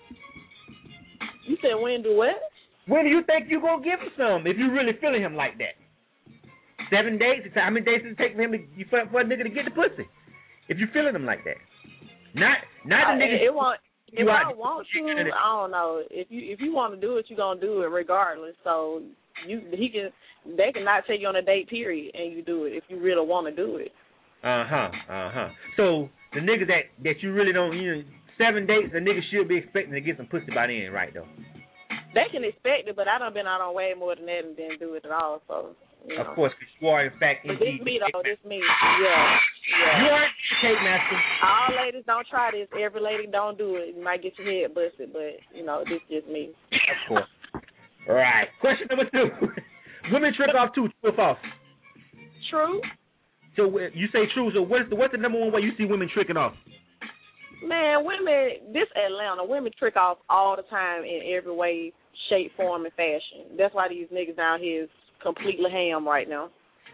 You said when do what? When do you think you're going to give him some if you really feeling him like that? Seven days? How many days does it take for him to, for, for a nigga to get the pussy? If you're feeling him like that. Not not the Uh, nigga. It, it won't. If you I out- want to, I don't know. If you if you want to do it, you're gonna do it regardless. So you he can they cannot take you on a date period and you do it if you really want to do it. Uh huh. Uh huh. So the niggas that that you really don't, you know, seven dates, the nigga should be expecting to get some pussy by then, right though? They can expect it, but I done been out on way more than that and didn't do it at all. So you know. Of course, because you are in fact But this indeed. me though. This me. Yeah. Yeah. You are the cake master. All ladies don't try this. Every lady don't do it. You might get your head busted, but you know this is just me. Of course. All right. Question number two. Women trick off too. True or false? True. So uh, you say true. So what's the what's the number one way you see women tricking off? Man, women, this Atlanta, women trick off all the time in every way, shape, form, and fashion. That's why these niggas down here is completely ham right now.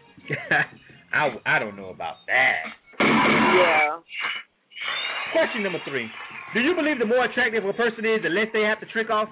I, I don't know about that. Yeah. Question number three. Do you believe the more attractive a person is, the less they have to trick off?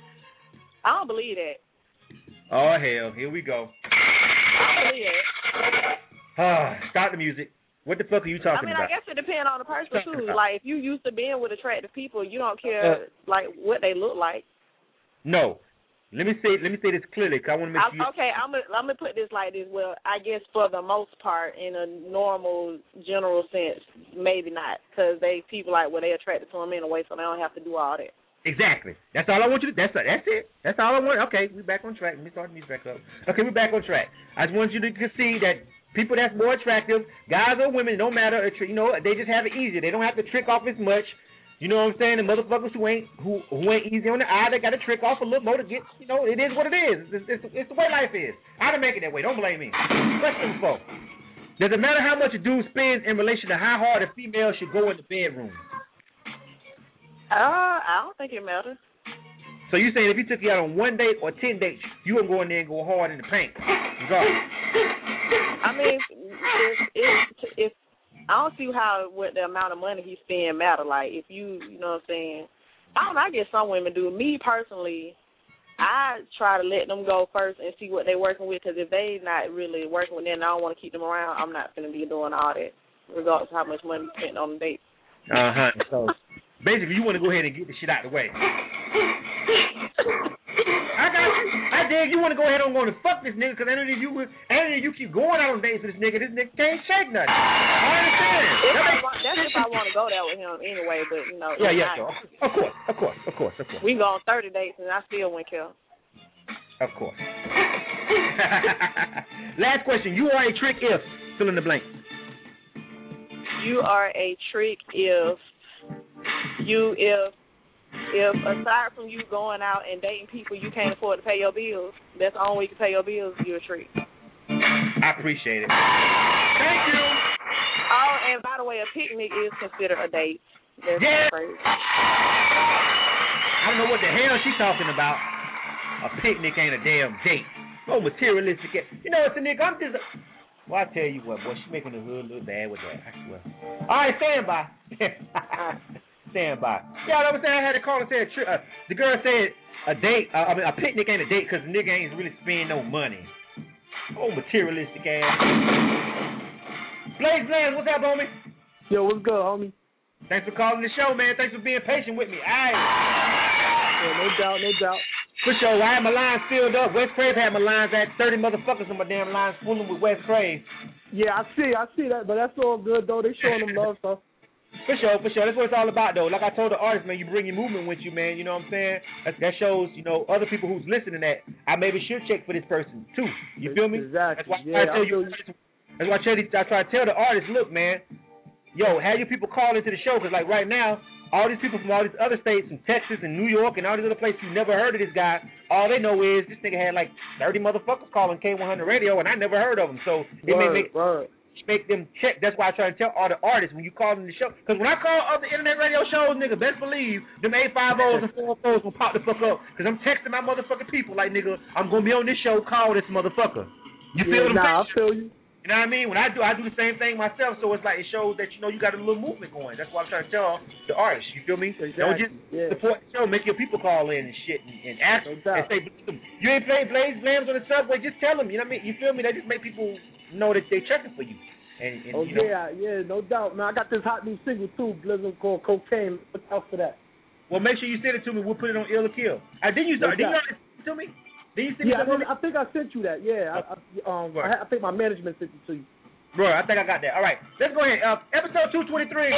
I don't believe that. Oh, hell. Here we go. I don't believe that. Ah, start the music. What the fuck are you I talking mean, about? I guess it depends on the person, Talking too. about? Like, if you used to being with attractive people, you don't care, Uh, like, what they look like. No. Let me say let me say this clearly, because I want to make I, sure. okay, I'm gonna I'm gonna put this like this. Well, I guess for the most part, in a normal, general sense, maybe not, because they people like well they attracted to them anyway, so they don't have to do all that. Exactly. That's all I want you to. That's that's it. That's all I want. Okay, we back on track. Let me start the music back up. Okay, we're back on track. I just want you to see that people that's more attractive, guys or women, no matter. You know, they just have it easier. They don't have to trick off as much. You know what I'm saying? The motherfuckers who ain't who who ain't easy on the eye, they got to trick off a little more to get. You know, it is what it is. It's, it's, it's the way life is. I done make it that way. Don't blame me. Question four. Does it matter how much a dude spends in relation to how hard a female should go in the bedroom? Uh, I don't think it matters. So you saying if you took you out on one date or ten dates, you gonna go in there and go hard in the paint? Regardless. I mean, if if if I don't see how what the amount of money he spend matter. Like if you, you know what I'm saying. I don't know. I guess some women do. Me personally, I try to let them go first and see what they're working with. Because if they not really working with them, I don't want to keep them around. I'm not going to be doing all that, regardless of how much money you spend on the date. Uh huh. So basically, you want to go ahead and get the shit out the way. I got you. I dig. You want to go ahead and go and fuck this nigga because any of you, any of you keep going out on dates with this nigga. This nigga can't shake nothing. I understand. If That I makes want, that's if I want to go there with him anyway. But you know, Yeah, if yeah, not, sure. Of course, of course, of course, of course. we can go on thirty dates and I still wouldn't care. Of course. Last question. You are a trick if fill in the blank. You are a trick if you if if aside from you going out and dating people you can't afford to pay your bills, that's the only way you can pay your bills, you're a trick. I appreciate it. Thank you. Oh, and by the way, a picnic is considered a date. That's Yeah. crazy. I don't know what the hell she's talking about. A picnic ain't a damn date. No materialistic. You know, it's a nigga. I'm just. A... Well, I tell you what, boy, she making the hood look bad with that. I swear. All right, stand by. Stand by. Yeah, I was saying I had to call and say a tri- uh, the girl said a date. Uh, I mean, a picnic ain't a date because the nigga ain't really spending no money. Oh, materialistic ass. Blaze Blaze, what's up, homie? Yo, what's good, homie? Thanks for calling the show, man. Thanks for being patient with me. All right. Yeah, no doubt, no doubt. For sure, I had my lines filled up. West Crave had my lines. I had thirty motherfuckers on my damn lines fooling with West Crave. Yeah, I see, I see that, but that's all good though. They showing them love, so. For sure, for sure. That's what it's all about, though. Like I told the artist, man, you bring your movement with you, man. You know what I'm saying? That, that shows, you know, other people who's listening that I maybe should check for this person, too. You feel me? Exactly. That's why yeah, I tell I you, feel you. That's why I try to, I try to tell the artists, look, man, yo, have your people call into the show, because, like, right now, all these people from all these other states, from Texas and New York and all these other places who never heard of this guy, all they know is this nigga had, like, thirty motherfuckers calling K one hundred Radio, and I never heard of him. So it word, may make, make them check. That's why I try to tell all the artists when you call them the show. Because when I call other internet radio shows, nigga, best believe them eight five ohs and four ohs will pop the fuck up. Because I'm texting my motherfucking people like, nigga, I'm going to be on this show, call this motherfucker. You yeah, feel what I'm nah, saying? I feel you. You know what I mean? When I do, I do the same thing myself. So it's like it shows that, you know, you got a little movement going. That's why I'm trying to tell the artists. You feel me? Exactly. Don't just yeah. support the show. Make your people call in and shit and, and ask no and say, you ain't playing Blaze Blams on the subway. Just tell them. You know what I mean? You feel me? They just make people know that they checking for you. And, and oh you know, yeah, yeah, no doubt. Man, I got this hot new single too, Blizzard, called Cocaine. Look out for that. Well, make sure you send it to me. We'll put it on Ill or Kill. I did you No start? Did you doubt. send it to me? Did you send Yeah, it to me? I, I think I sent you that. Yeah, I, I, um, I, I think my management sent it to you. Bro, I think I got that. All right, let's go ahead. Uh, episode two twenty-three.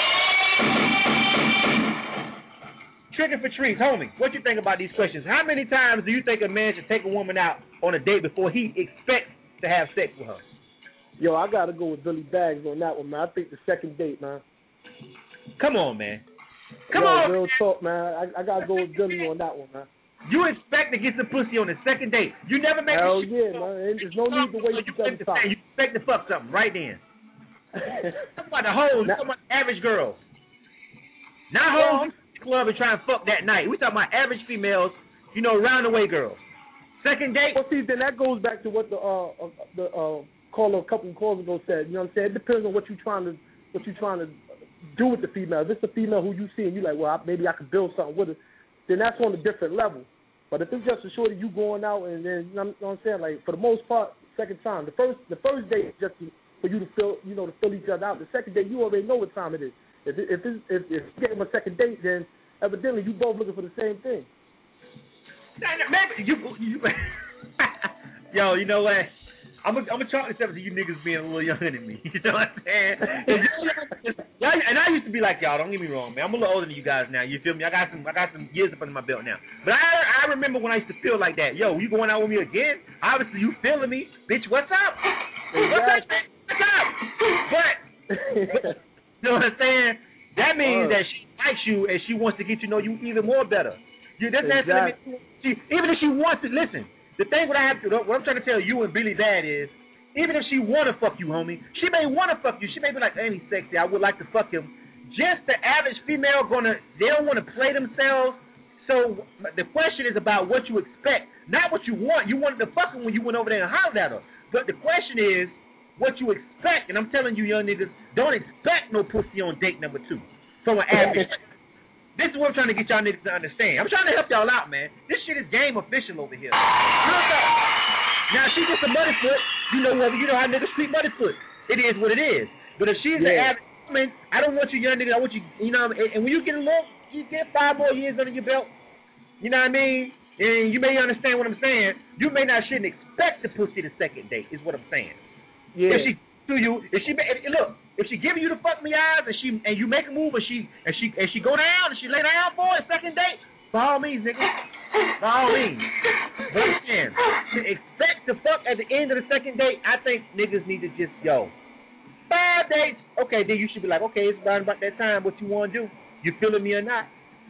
Tricking for trees, homie. What you think about these questions? How many times do you think a man should take a woman out on a date before he expects to have sex with her? Yo, I gotta go with Billy Bags on that one, man. I think the second date, man. Come on, man. Come Yo, on. real Man. talk, man. I, I gotta go with Billy on that one, man. You expect to get some pussy on the second date. You never make Hell a yeah, man. There's no need to wait you for seven times. You expect to fuck something right then. Talk about the hoes. Talk about the average girls. Not hoes in the club and try and fuck that night. We talking about average females, you know, round the way girls. Second date. Well, see, then that goes back to what the uh, uh the uh caller a couple of calls ago said. You know what I'm saying? It depends on what you trying to what you trying to do with the female. If it's a female who you see and you like, well, I, maybe I could build something with her, then that's on a different level. But if it's just a shorty you going out and then, you know what I'm saying, like for the most part, second time. The first the first date is just for you to feel, you know, to fill each other out. The second date, you already know what time it is. If it, if it's, if if you get him a second date, then evidently you both looking for the same thing. Maybe you, you yo, you know what? I'm gonna I'm gonna chalk this up to you niggas being a little younger than me. You know what I'm saying? Y'all, and I used to be like y'all. Don't get me wrong, man. I'm a little older than you guys now. You feel me? I got some I got some years up under my belt now. But I I remember when I used to feel like that. Yo, you going out with me again? Obviously you feeling me, bitch. What's up? What's up? What's up? But you know what I'm saying? That means uh, that she likes you and she wants to get to know you even more better. You doesn't exactly. have to mean, she, even if she wants to listen. The thing what I have to, what I'm trying to tell you and Billy Bad is, even if she want to fuck you, homie, she may want to fuck you. She may be like, ain't he sexy? I would like to fuck him. Just the average female gonna, they don't want to play themselves. So the question is about what you expect, not what you want. You wanted to fuck him when you went over there and hollered at her. But the question is what you expect. And I'm telling you, young niggas, don't expect no pussy on date number two from an average. This is what I'm trying to get y'all niggas to understand. I'm trying to help y'all out, man. This shit is game official over here. Real talk. Now, if she gets a muddy foot, you know you know how niggas treat muddy foot. It is what it is. But if she's yeah. an average woman, I don't want you young niggas. I want you, you know, and, and when you get a little, you get five more years under your belt, you know what I mean? And you may understand what I'm saying. You may not shouldn't expect the pussy the second date, is what I'm saying. Yeah. If she to you, if she if, look, if she giving you the fuck me eyes and she and you make a move and she and she and she go down and she lay down for it second date, by all means, nigga, by all means. But again, to expect to fuck at the end of the second date, I think niggas need to just yo five dates. Okay, then you should be like, okay, it's around about that time. What you want to do? You feeling me or not?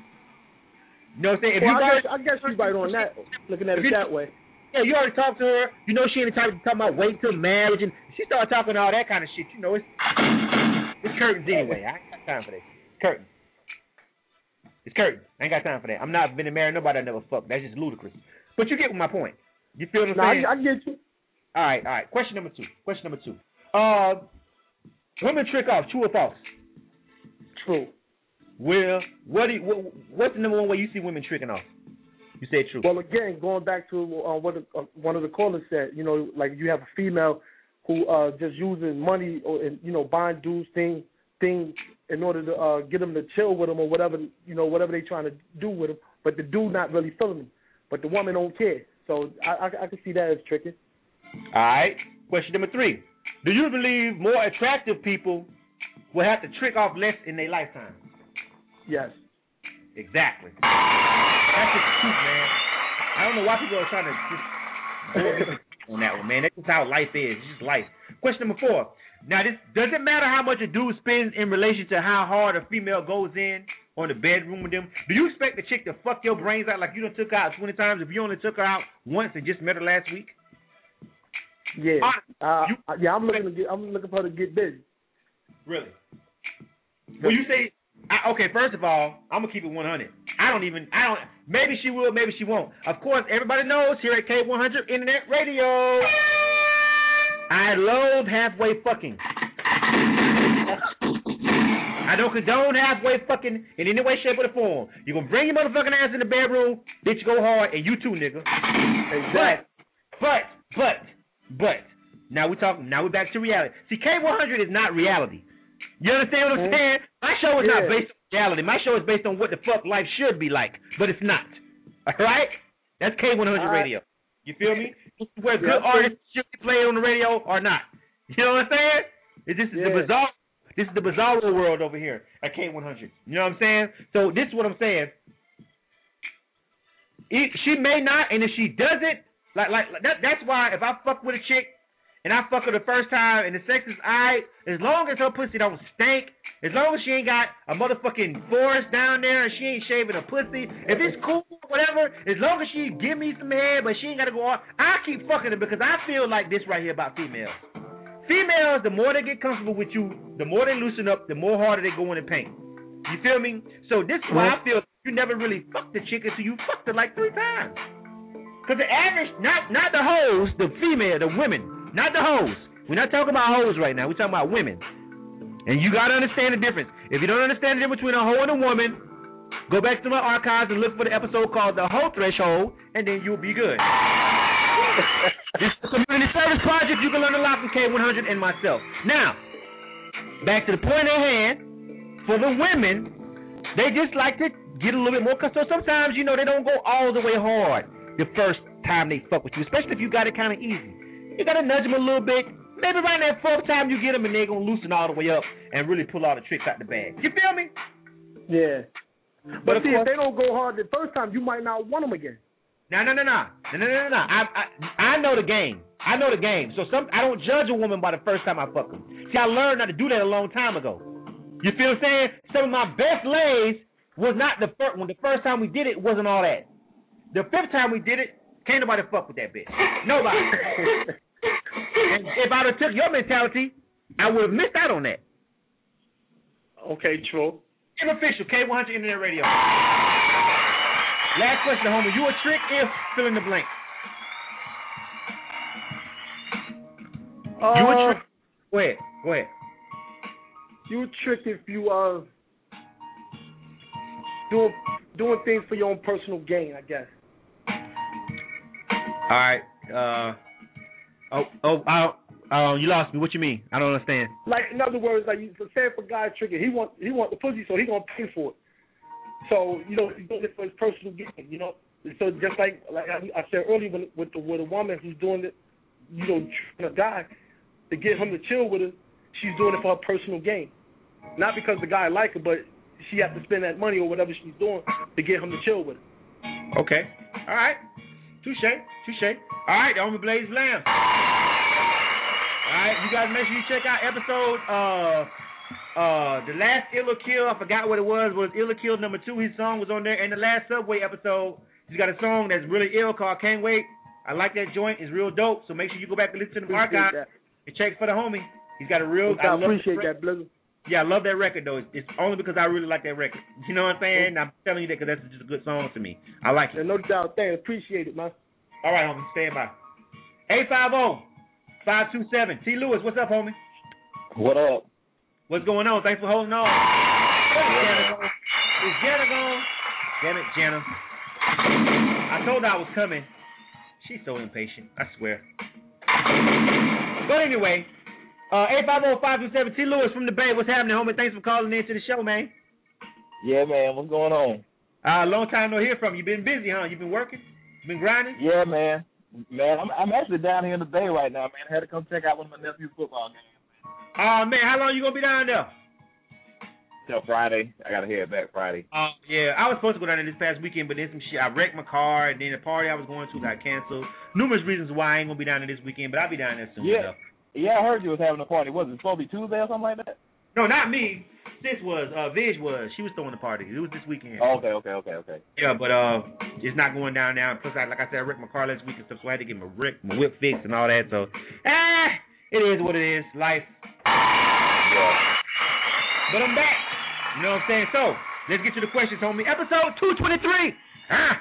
You know what I'm saying? If well, you I, guys, guess, I guess you're right on that. Looking at it that way. Yeah, you already talked to her. You know she ain't the type to talk about wait till marriage, and she started talking all that kind of shit. You know, it's it's curtains anyway. I ain't got time for that. It's curtains. It's curtains. I ain't got time for that. I'm not been married nobody I never fucked. That's just ludicrous. But you get my point. You feel what I'm no, saying? I, I get you. All right, all right. Question number two. Question number two. Uh, women trick off. True or false? True. Well, what, do you, what what's the number one way you see women tricking off? You said true. Well, again, going back to uh, what uh, one of the callers said, you know, like you have a female who uh, just using money or and, you know buying dudes things things in order to uh, get them to chill with them or whatever you know whatever they trying to do with them, but the dude not really feeling them, but the woman don't care. So I, I, I can see that as tricky. All right. Question number three: do you believe more attractive people will have to trick off less in their lifetime? Yes. Exactly. That's the truth, man. I don't know why people are trying to just go on that one, man. That's just how life is. It's just life. Question number four. Now, this does it matter how much a dude spends in relation to how hard a female goes in on the bedroom with them? Do you expect the chick to fuck your brains out like you done took her out twenty times if you only took her out once and just met her last week? Yeah, uh, you, yeah. I'm looking to get. I'm looking for her to get busy. Really? Well, you say I, okay. First of all, I'm gonna keep it one hundred. I don't even. I don't. Maybe she will. Maybe she won't. Of course, everybody knows here at K one hundred Internet Radio, I loathe halfway fucking. I don't condone halfway fucking in any way, shape, or form. You gonna bring your motherfucking ass in the bedroom, bitch, go hard, and you too, nigga. Exactly. But, but, but, but, now we talking. Now we're back to reality. See, K one hundred is not reality. You understand what I'm saying? My show is yeah. not based on reality. My show is based on what the fuck life should be like, but it's not. All right? That's K one hundred right. Radio. You feel me? Where good yeah, artists should be played on the radio or not. You know what I'm saying? This is yeah. the bizarre. This is the bizarre world over here at K one hundred. You know what I'm saying? So this is what I'm saying. It, she may not, and if she doesn't, like like that, that's why if I fuck with a chick and I fuck her the first time and the sex is alright, as long as her pussy don't stink, as long as she ain't got a motherfucking forest down there and she ain't shaving her pussy, if it's cool, whatever, as long as she give me some head, but she ain't got to go on, I keep fucking her because I feel like this right here about females. Females, the more they get comfortable with you, the more they loosen up, the more harder they go in the paint. You feel me? So this is why I feel you never really fucked the chick until you fucked her like three times. Because the average, not not the hoes, the female, the women, not the hoes. We're not talking about hoes right now. We're talking about women. And you got to understand the difference. If you don't understand the difference between a hoe and a woman, go back to my archives and look for the episode called The Hoe Threshold, and then you'll be good. This is a community service project. You can learn a lot from K one hundred and myself. Now, back to the point at hand. For the women, they just like to get a little bit more. So sometimes, you know, they don't go all the way hard the first time they fuck with you, especially if you got it kind of easy. You got to nudge them a little bit. Maybe right that fourth time you get them and they're going to loosen all the way up and really pull all the tricks out the bag. You feel me? Yeah. But, but see, course, if they don't go hard the first time, you might not want them again. No, no, no, no. No, no, no, no. I, I, I know the game. I know the game. So some I don't judge a woman by the first time I fuck them. See, I learned how to do that a long time ago. You feel what I'm saying? Some of my best lays was not the first when the first time we did it wasn't all that. The fifth time we did it, can't nobody fuck with that bitch. Nobody. And if I'd have took your mentality, I would have missed out on that. Okay, true. It's official, K one hundred Internet Radio. Last question, homie. You a trick if fill in the blank? Uh, you a trick? Go ahead. Go ahead. You a trick if you are doing doing things for your own personal gain, I guess. All right. Uh. Oh. Oh. I, uh, you lost me. What you mean? I don't understand. Like in other words, like you say, if a guy tricking, he want he want the pussy, so he gonna pay for it. So you know he's doing it for his personal gain. You know. So just like like I, I said earlier, with with, the, with a woman who's doing it, you know, tricking a guy to get him to chill with her, she's doing it for her personal gain. Not because the guy like her, but she has to spend that money or whatever she's doing to get him to chill with her. Okay. All right. Touche. Touche. All right. The Homie Blaze Blam. All right. You guys make sure you check out episode, uh, uh, the last Ill or Kill. I forgot what it was. Was Ill or Kill number two. His song was on there. And the last Subway episode, he's got a song that's really ill called Can't Wait. I like that joint. It's real dope. So make sure you go back and listen to the archive and check for the homie. He's got a real. I, I appreciate that, Blizzard. Yeah, I love that record, though. It's, it's only because I really like that record. You know what I'm saying? I'm telling you that because that's just a good song to me. I like it. Yeah, no doubt. Thanks. Appreciate it, man. All right, homie. Stand by. eight five zero, five two seven. T. Lewis, what's up, homie? What up? What's going on? Thanks for holding on. Yeah. Is Jana gone? Damn it, Jana. I told her I was coming. She's so impatient. I swear. But anyway, uh, eight five zero, five two seven. T. Lewis from the Bay. What's happening, homie? Thanks for calling in to the show, man. Yeah, man. What's going on? Uh, long time no hear from you. Been busy, huh? You been working? You been grinding? Yeah, man. Man, I'm I'm actually down here in the Bay right now, man. I had to come check out one of my nephew's football games. Oh, uh, man. How long you going to be down there? Till Friday. I got to head back Friday. Oh, uh, yeah. I was supposed to go down there this past weekend, but then some shit. I wrecked my car, and then the party I was going to got canceled. Numerous reasons why I ain't going to be down there this weekend, but I'll be down there soon yeah. enough. Yeah, I heard you was having a party. Was it supposed to be Tuesday or something like that? No, not me. Sis was. Uh, Viz was. She was throwing the party. It was this weekend. Oh, okay, okay, okay, okay. Yeah, but uh, it's not going down now. Plus, I, like I said, I wrecked my car last week and stuff, so I had to get my, wreck, my whip fixed and all that. So, ah, it is what it is. Life. Yeah. But I'm back. You know what I'm saying? So, let's get to the questions, homie. Episode two twenty-three. Ah.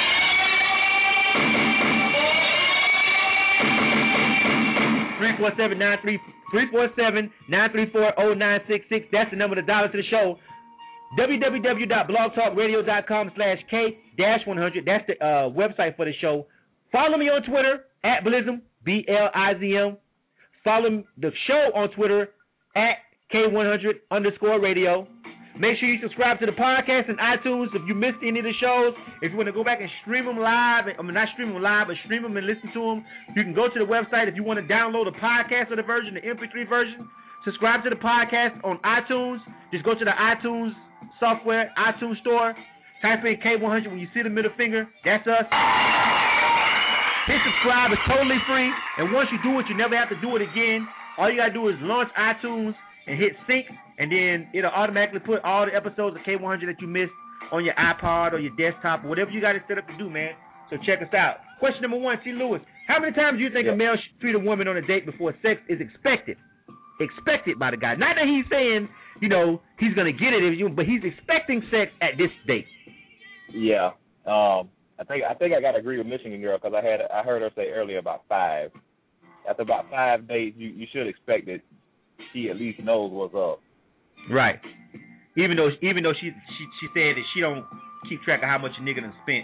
three four seven, nine three four, zero nine six six. That's the number to dial to the show. w w w dot blog talk radio dot com slash K one hundred. That's the uh, website for the show. Follow me on Twitter, at Blizm, B L I Z M. Follow the show on Twitter, at K one hundred underscore radio. Make sure you subscribe to the podcast and iTunes if you missed any of the shows. If you want to go back and stream them live, I mean, not stream them live, but stream them and listen to them, you can go to the website. If you want to download the podcast of the version, the M P three version, subscribe to the podcast on iTunes. Just go to the iTunes software, iTunes store, type in K one hundred. When you see the middle finger, that's us. Hit subscribe. It's totally free. And once you do it, you never have to do it again. All you got to do is launch iTunes and hit sync, and then it'll automatically put all the episodes of K one hundred that you missed on your iPod or your desktop or whatever you got it set up to do, man. So check us out. Question number one, T. Lewis. How many times do you think yeah. a male should treat a woman on a date before sex is expected? Expected by the guy. Not that he's saying, you know, he's going to get it, if you, but he's expecting sex at this date. Yeah. Um, I think I think I got to agree with Michigan Girl because I had I heard her say earlier about five. After about five days, you, you should expect that she at least knows what's up. Right. Even though even though she she she said that she don't keep track of how much a nigga done spent.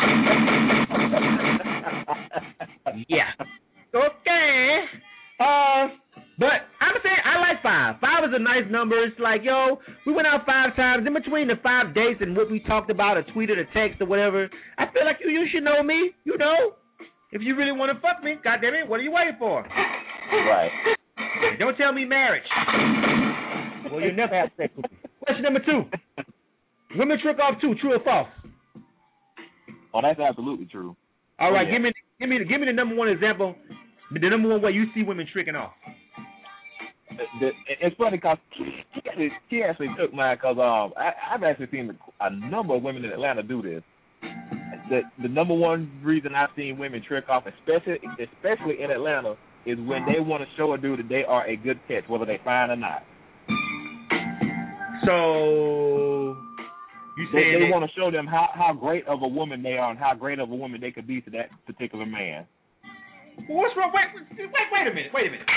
Yeah. Okay. Uh, but I'm saying I like five. Five is a nice number. It's like, yo, we went out five times. In between the five dates and what we talked about, a tweet or a text or whatever, I feel like you you should know me. You know, if you really want to fuck me, goddamn it, what are you waiting for? Right. Don't tell me marriage. Well, you'll never have sex with me. Question number two. Women trick off too, true or false? Oh, that's absolutely true. All right, oh, yeah. give me give me give me the number one example, the number one way you see women tricking off. The, the, it's funny because she, she actually took mine because um, I, I've actually seen a number of women in Atlanta do this. The, the number one reason I've seen women trick off, especially especially in Atlanta, is when they want to show a dude that they are a good catch, whether they fine or not. So you say they, they want to show them how, how great of a woman they are and how great of a woman they could be to that particular man. Well, what's wrong? Wait, wait, wait a minute. Wait a minute.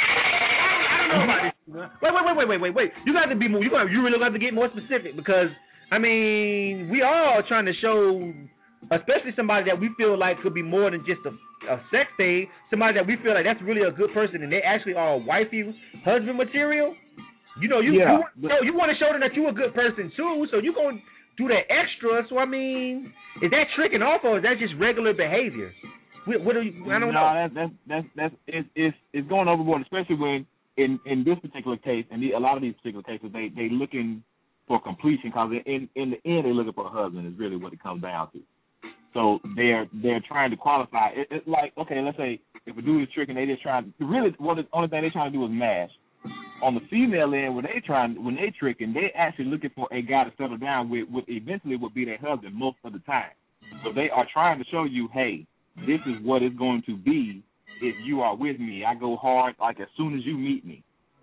I don't know about this. Wait, wait, wait, wait, wait, wait, wait. You got to be more. You got. You really got to get more specific because I mean, we all trying to show, especially somebody that we feel like could be more than just a, a sex thing. Somebody that we feel like that's really a good person and they actually are wifey, husband material. You know, you yeah, you, you, you want to show them that you're a good person too, so you're gonna do that extra. So I mean, is that tricking off or is that just regular behavior? What, what are you, I don't no, know. No, that's that's that's it's it's it's going overboard, especially when in in this particular case and the, a lot of these particular cases they they looking for completion because in in the end they're looking for a husband is really what it comes down to. So they're they're trying to qualify. It, it's like okay, let's say if a dude is tricking, they just trying to really what the only thing they're trying to do is mash. On the female end, when they trying, when they tricking, they actually looking for a guy to settle down with, with eventually would be their husband most of the time. So they are trying to show you, hey, this is what it's going to be if you are with me. I go hard like as soon as you meet me,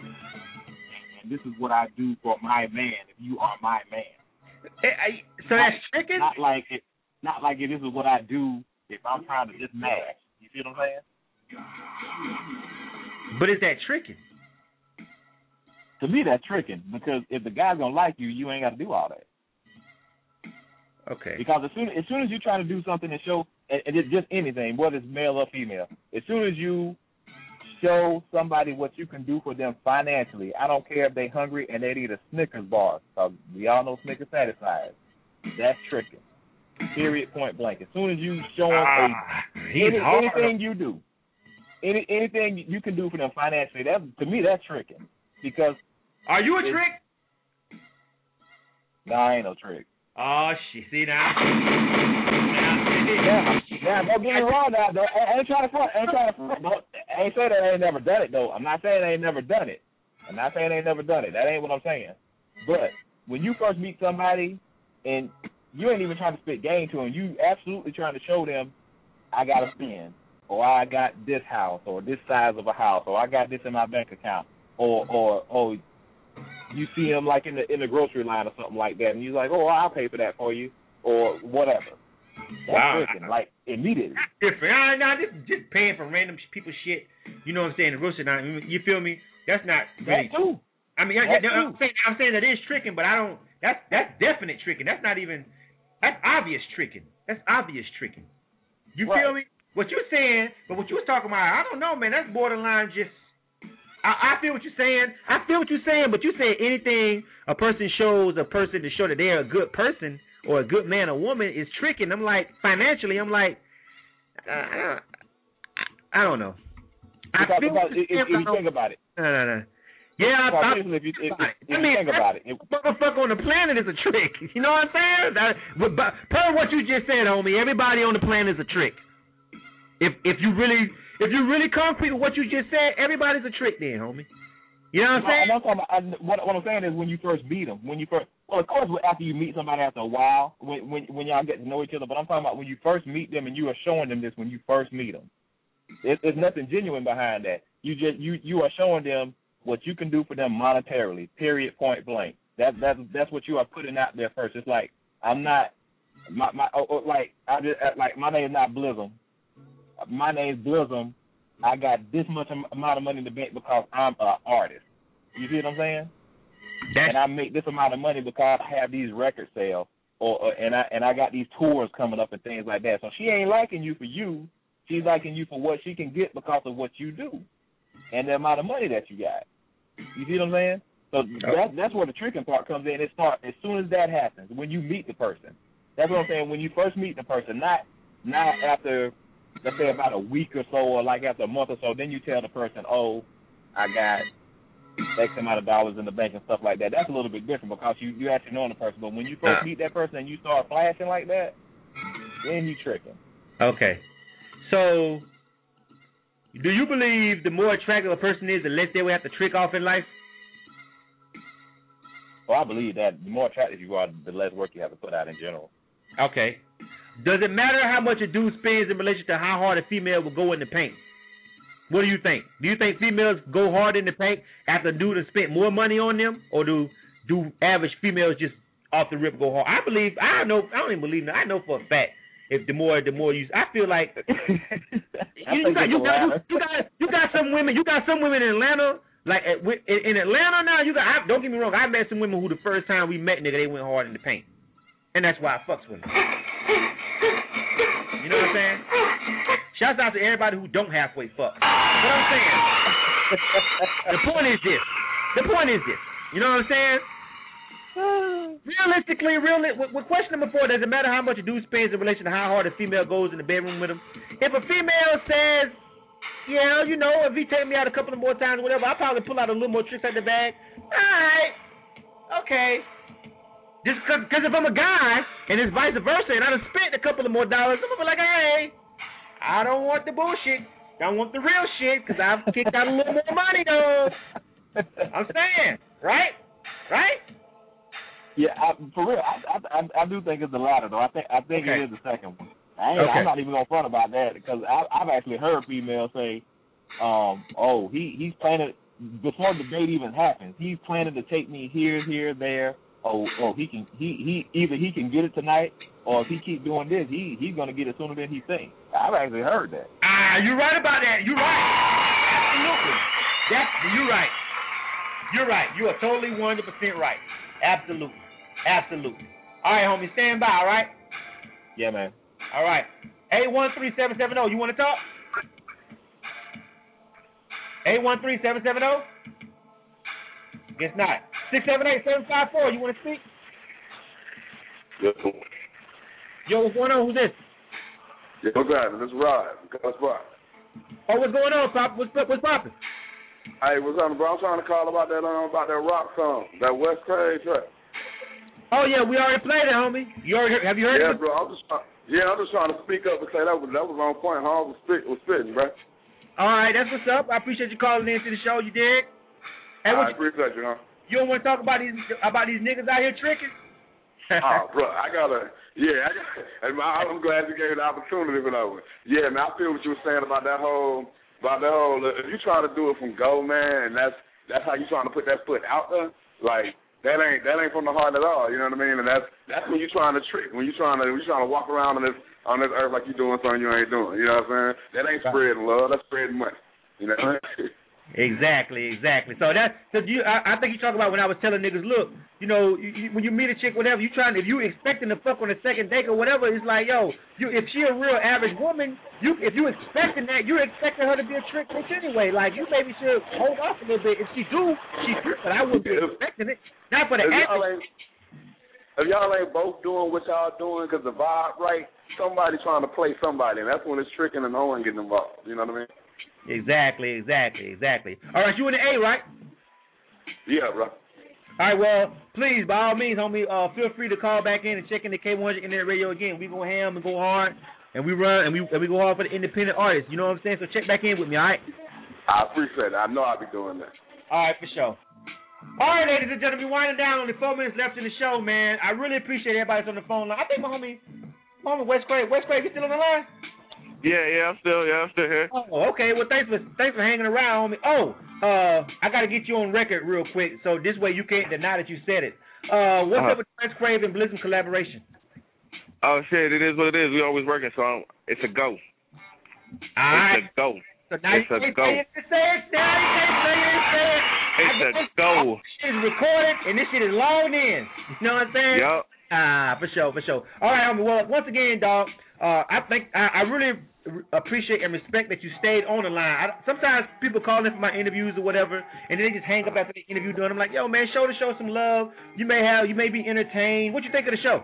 and this is what I do for my man if you are my man. So that's tricking. Not like it. Not like it, this is what I do if I'm trying to just mash. You see what I'm saying? But is that tricking? To me, that's tricking because if the guy's gonna like you, you ain't got to do all that. Okay. Because as soon as soon as you're trying to do something to show, and it's just anything, whether it's male or female, as soon as you show somebody what you can do for them financially, I don't care if they're hungry and they need a Snickers bar, because we all know Snickers satisfies. That's tricking. Period. Point blank. As soon as you show them ah, a, any, anything you do, any anything you can do for them financially, that to me that's tricking. Because are you a trick? No, I ain't no trick. Oh shit! See now. Yeah, yeah. Don't get me wrong now. Though. I ain't trying to front. I ain't trying to front. Don't, I ain't saying that I ain't never done it though. I'm not saying I ain't never done it. I'm not saying I ain't never done it. That ain't what I'm saying. But when you first meet somebody and you ain't even trying to spit game to them, you absolutely trying to show them I got a spin, or I got this house, or this size of a house, or I got this in my bank account, or or or you see them like in the in the grocery line or something like that, and you're like, oh, I'll pay for that for you, or whatever. That's Wow. different, like immediately. That's different. I, no, just just paying for random people's shit. You know what I'm saying? The grocery line. You feel me? That's not really. That too. I mean, I, That I, I'm too. saying I'm saying that is tricking, but I don't. That's that's definite tricking. That's not even. That's obvious tricking. That's obvious tricking. You Right. feel me? What you're saying, but what you was talking about, I don't know, man. That's borderline just. I, I feel what you're saying. I feel what you're saying, but you say anything a person shows a person to show that they're a good person or a good man or woman is tricking. I'm like, financially, I'm like, uh, I, I don't know. I Because, feel because what if, you're if saying, you but I think about it, don't- no, no, no. Yeah, I, because I, seriously, if you, if, if, if I mean, you think about it, it motherfucker on the planet is a trick. You know what I'm saying? That, but, but per what you just said, homie, everybody on the planet is a trick. If if you really if you really concrete with what you just said, everybody's a trick then, homie. You know what I'm saying? I'm talking about, I, what, what I'm saying is when you first meet them, when you first, well, of course, after you meet somebody after a while, when when when y'all get to know each other. But I'm talking about when you first meet them and you are showing them this when you first meet them. It, there's nothing genuine behind that. You just you you are showing them what you can do for them monetarily. Period. Point blank. That that's that's what you are putting out there first. It's like I'm not my my oh, oh, like I just like my name is not Blizzum. My name's Blizzum. I got this much amount of money in the bank because I'm an artist. You see what I'm saying? That's, and I make this amount of money because I have these record sales, or, or and I and I got these tours coming up and things like that. So she ain't liking you for you. She's liking you for what she can get because of what you do, and the amount of money that you got. You see what I'm saying? So that, that's where the tricking part comes in. It starts as soon as that happens, when you meet the person. That's what I'm saying. When you first meet the person, not not after, let's say, about a week or so, or like after a month or so, then you tell the person, oh, I got X amount of dollars in the bank and stuff like that. That's a little bit different because you, you actually know the person. But when you first Uh. meet that person and you start flashing like that, then you tricking. Okay. So, do you believe the more attractive a person is, the less they will have to trick off in life? Well, I believe that the more attractive you are, the less work you have to put out in general. Okay. Does it matter how much a dude spends in relation to how hard a female will go in the paint? What do you think? Do you think females go hard in the paint after a dude has spent more money on them, or do do average females just off the rip go hard? I believe I know I don't even believe that. I know for a fact if the more the more you I feel like you, you, got, you, got, you got you got some women you got some women in Atlanta like in, in Atlanta now you got I, don't get me wrong, I met some women who the first time we met, nigga, they went hard in the paint, and that's why I fucks with them. You know what I'm saying? Shouts out to everybody who don't halfway fuck. But I'm saying, the point is this. The point is this. You know what I'm saying? Realistically, real. With, with question number four, does it matter how much a dude spends in relation to how hard a female goes in the bedroom with him? If a female says, yeah, you know, if he take me out a couple of more times or whatever, I'll probably pull out a little more tricks out the bag. All right. Okay. Just because if I'm a guy and it's vice versa and I done spent a couple of more dollars, I'm going to be like, hey, I don't want the bullshit. I want the real shit because I've kicked out a little more money, though. I'm saying, right? Right? Yeah, I, for real, I, I I do think it's the latter, though. I think I think Okay. it is the second one. I ain't, Okay. I'm not even going to front about that because I, I've actually heard females say, um, oh, he, he's planning, before the date even happens, he's planning to take me here, here, there. Oh, oh, he can. He, he either he can get it tonight, or if he keep doing this, he he's gonna get it sooner than he thinks. I've actually heard that. Ah, you're right about that. You're right. Absolutely. That's you're right. You're right. You are totally one hundred percent right. Absolutely. Absolutely. All right, homie, stand by. All right. Yeah, man. All right. Eight one three seven seven zero. You want to talk? Eight one three seven seven zero. Guess not. Six seven eight seven five four. You want to speak? Yo, Yo, what's going on? Who's this? yo, guys, this is Rod. What's up? Oh, what's going on, Pop? What's what's poppin'? Hey, what's up, bro? I'm trying to call about that um, about that rock song, that West Craig track. Oh yeah, we already played it, homie. You already heard, have you heard Yeah, it? bro. I'm just trying, yeah, I'm just trying to speak up and say that was that was on point. Hard was spit was spitting, bro. All right, that's what's up. I appreciate you calling in to the show. You dig? Hey, I what you, appreciate you, huh? you don't want to talk about these about these niggas out here tricking? Oh, bro, I gotta, yeah, I got, and my, I'm glad you gave me the opportunity, but I, yeah, man, I feel what you were saying about that whole, about that whole. If you trying to do it from go, man, and that's that's how you trying to put that foot out there, like that ain't that ain't from the heart at all. You know what I mean? And that's that's when you trying to trick, when you trying to when you trying to walk around on this on this earth like you doing something you ain't doing. You know what I'm saying? That ain't spreading love. That's spreading money. You know. Exactly, exactly. So that, so you, I, I think you talk about when I was telling niggas, look, you know, you, you, when you meet a chick, whatever, you trying, if you expecting to fuck on the second date or whatever, it's like, yo, you, if she a real average woman, you, if you expecting that, you're expecting her to be a trick bitch anyway. Like, you maybe should hold off a little bit. If she do, she do, but I wouldn't be expecting it. Not for the if average. Y'all if y'all ain't both doing what y'all doing because the vibe right, somebody trying to play somebody, and that's when it's tricking and no one getting involved. You know what I mean? Exactly, exactly, exactly. All right, you in the A, right? Yeah, bro. All right, well, please, by all means, homie, uh, feel free to call back in and check in the K one hundred Internet Radio again. We go ham and go hard, and we run, and we and we go hard for the independent artists. You know what I'm saying? So check back in with me, all right? I appreciate it. I know I'll be doing that. All right, for sure. All right, ladies and gentlemen, we're winding down. Only four minutes left in the show, man. I really appreciate everybody that's on the phone line. I think my homie, my homie Wes Craig, Wes Craig, you still on the line? Yeah, yeah, I'm still, yeah, I'm still here. Oh, okay. Well, thanks for thanks for hanging around, homie. Oh, uh, I gotta get you on record real quick, so this way you can't deny that you said it. Uh, what's uh-huh. up with the Wes Craig and Blizzard collaboration? Oh shit, it is what it is. We always working, so I'm, it's a go. All right. It's a go. So now it's you a can't go. say it, say it, now you can't say it, say it. It's a go. This shit is recorded and this shit is logged in. You know what I'm saying? Yup. Ah, for sure, for sure. All right, homie. Well, once again, dog, uh, I think I, I really appreciate and respect that you stayed on the line. I, sometimes people call in for my interviews or whatever, and then they just hang up after the interview done. I'm like, yo, man, show the show some love. You may have, you may be entertained. What you think of the show?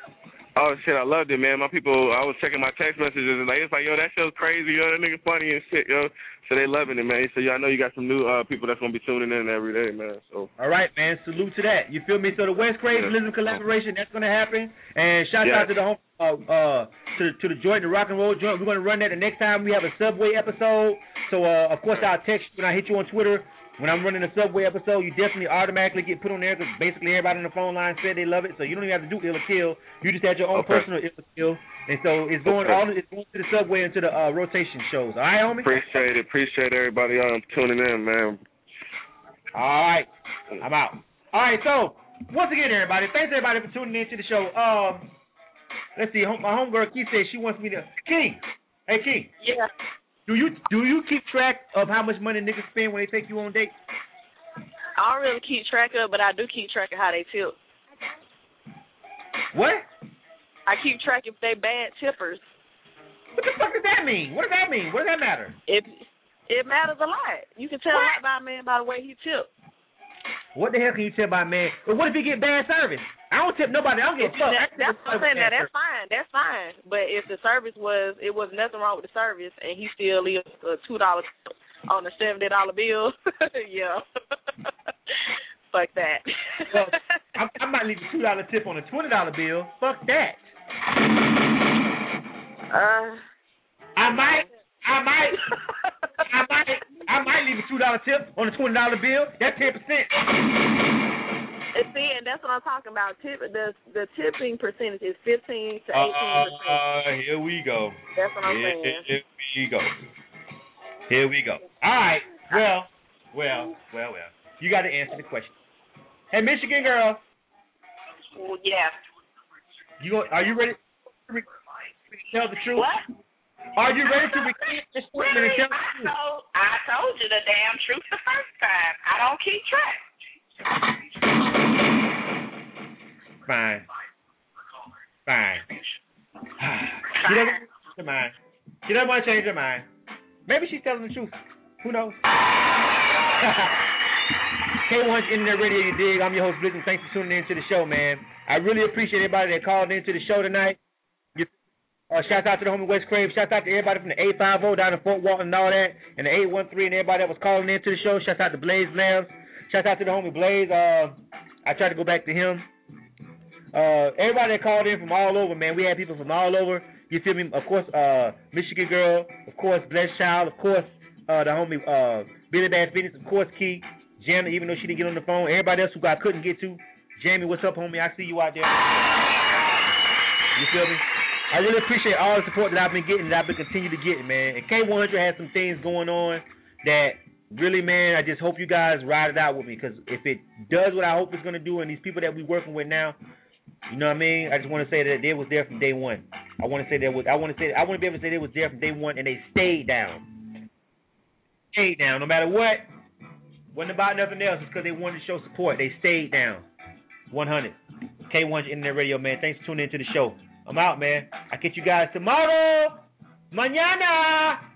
Oh shit, I loved it, man. My people, I was checking my text messages and like it's like, yo, that show's crazy, yo, that nigga funny and shit, yo. So they loving it, man. So yeah, I know you got some new uh, people that's gonna be tuning in every day, man. So all right, man. Salute to that. You feel me? So the Wes Craig yeah. Blizzard collaboration, that's gonna happen. And shout yeah. out to the home, uh, uh, to to the joint, the rock and roll joint. We're gonna run that the next time we have a Subway episode. So uh, of course I'll text you when I hit you on Twitter. When I'm running a Subway episode, you definitely automatically get put on there because basically everybody on the phone line said they love it. So you don't even have to do Ill or Kill. You just had your own okay. personal Ill or Kill. And so it's going okay. all it's going to the Subway and to the uh, rotation shows. All right, homie? Appreciate it. Appreciate everybody um, tuning in, man. All right. I'm out. All right, so once again, everybody, thanks everybody for tuning in to the show. Um, let's see. My homegirl Key says she wants me to. Key. Hey, Key. Yeah. Do you do you keep track of how much money niggas spend when they take you on dates? I don't really keep track of, but I do keep track of how they tip. What? I keep track if they bad tippers. What the fuck does that mean? What does that mean? What does that matter? It it matters a lot. You can tell what? a lot about a man by the way he tips. What the hell can you tell by a man? But what if he get bad service? I don't tip nobody. I don't get fucked. That, that's what I'm saying. Now, that's fine. That's fine. But if the service was, it was nothing wrong with the service, and he still leaves a two dollar on a seventy dollar bill, yeah, fuck that. Well, I, I might leave a two dollar tip on a twenty dollar bill. Fuck that. Uh, I might, I might, I might, I might leave a two dollar tip on a twenty dollar bill. That's ten percent. And see, and that's what I'm talking about. Tip the the tipping percentage is fifteen to eighteen percent. Uh, here we go. That's what I'm here, saying. Here we go. Here we go. All right. Well, well, well, well. You got to answer the question. Hey, Michigan girl. Well, yeah. You go, are you ready to re- tell the truth? What? Are you ready to recant this statement and tell the I truth? told, I told you the damn truth the first time. I don't keep track. Fine. Fine. She doesn't change her mind. She doesn't want to change her mind. Maybe she's telling the truth. Who knows? K one hundred Internet Radio, you dig? I'm your host, Blizzard. Thanks for tuning in to the show, man. I really appreciate everybody that called into the show tonight. You, uh, shout out to the homie Wes Craig. Shout out to everybody from the eight five zero down in Fort Walton and all that, and the eight one three and everybody that was calling into the show. Shout out to Blaze Labs. Shout out to the homie Blaze. Uh, I tried to go back to him. Uh, everybody that called in from all over, man. We had people from all over. You feel me? Of course, uh, Michigan Girl. Of course, Blessed Child. Of course, uh, the homie uh, Billy Bass Business, of course, Key, Janet, even though she didn't get on the phone. Everybody else who I couldn't get to. Jamie, what's up, homie? I see you out there. You feel me? I really appreciate all the support that I've been getting, that I've been continuing to get, man. And K one hundred has some things going on that really, man, I just hope you guys ride it out with me, because if it does what I hope it's going to do, and these people that we're working with now, you know what I mean? I just want to say that they was there from day one. I want to say that was, I want to say I want to be able to say they was there from day one, and they stayed down. Stayed down, no matter what. Wasn't about nothing else. It's because they wanted to show support. They stayed down. one hundred. K one hundred Internet Radio, man. Thanks for tuning into the show. I'm out, man. I'll catch you guys tomorrow. Mañana.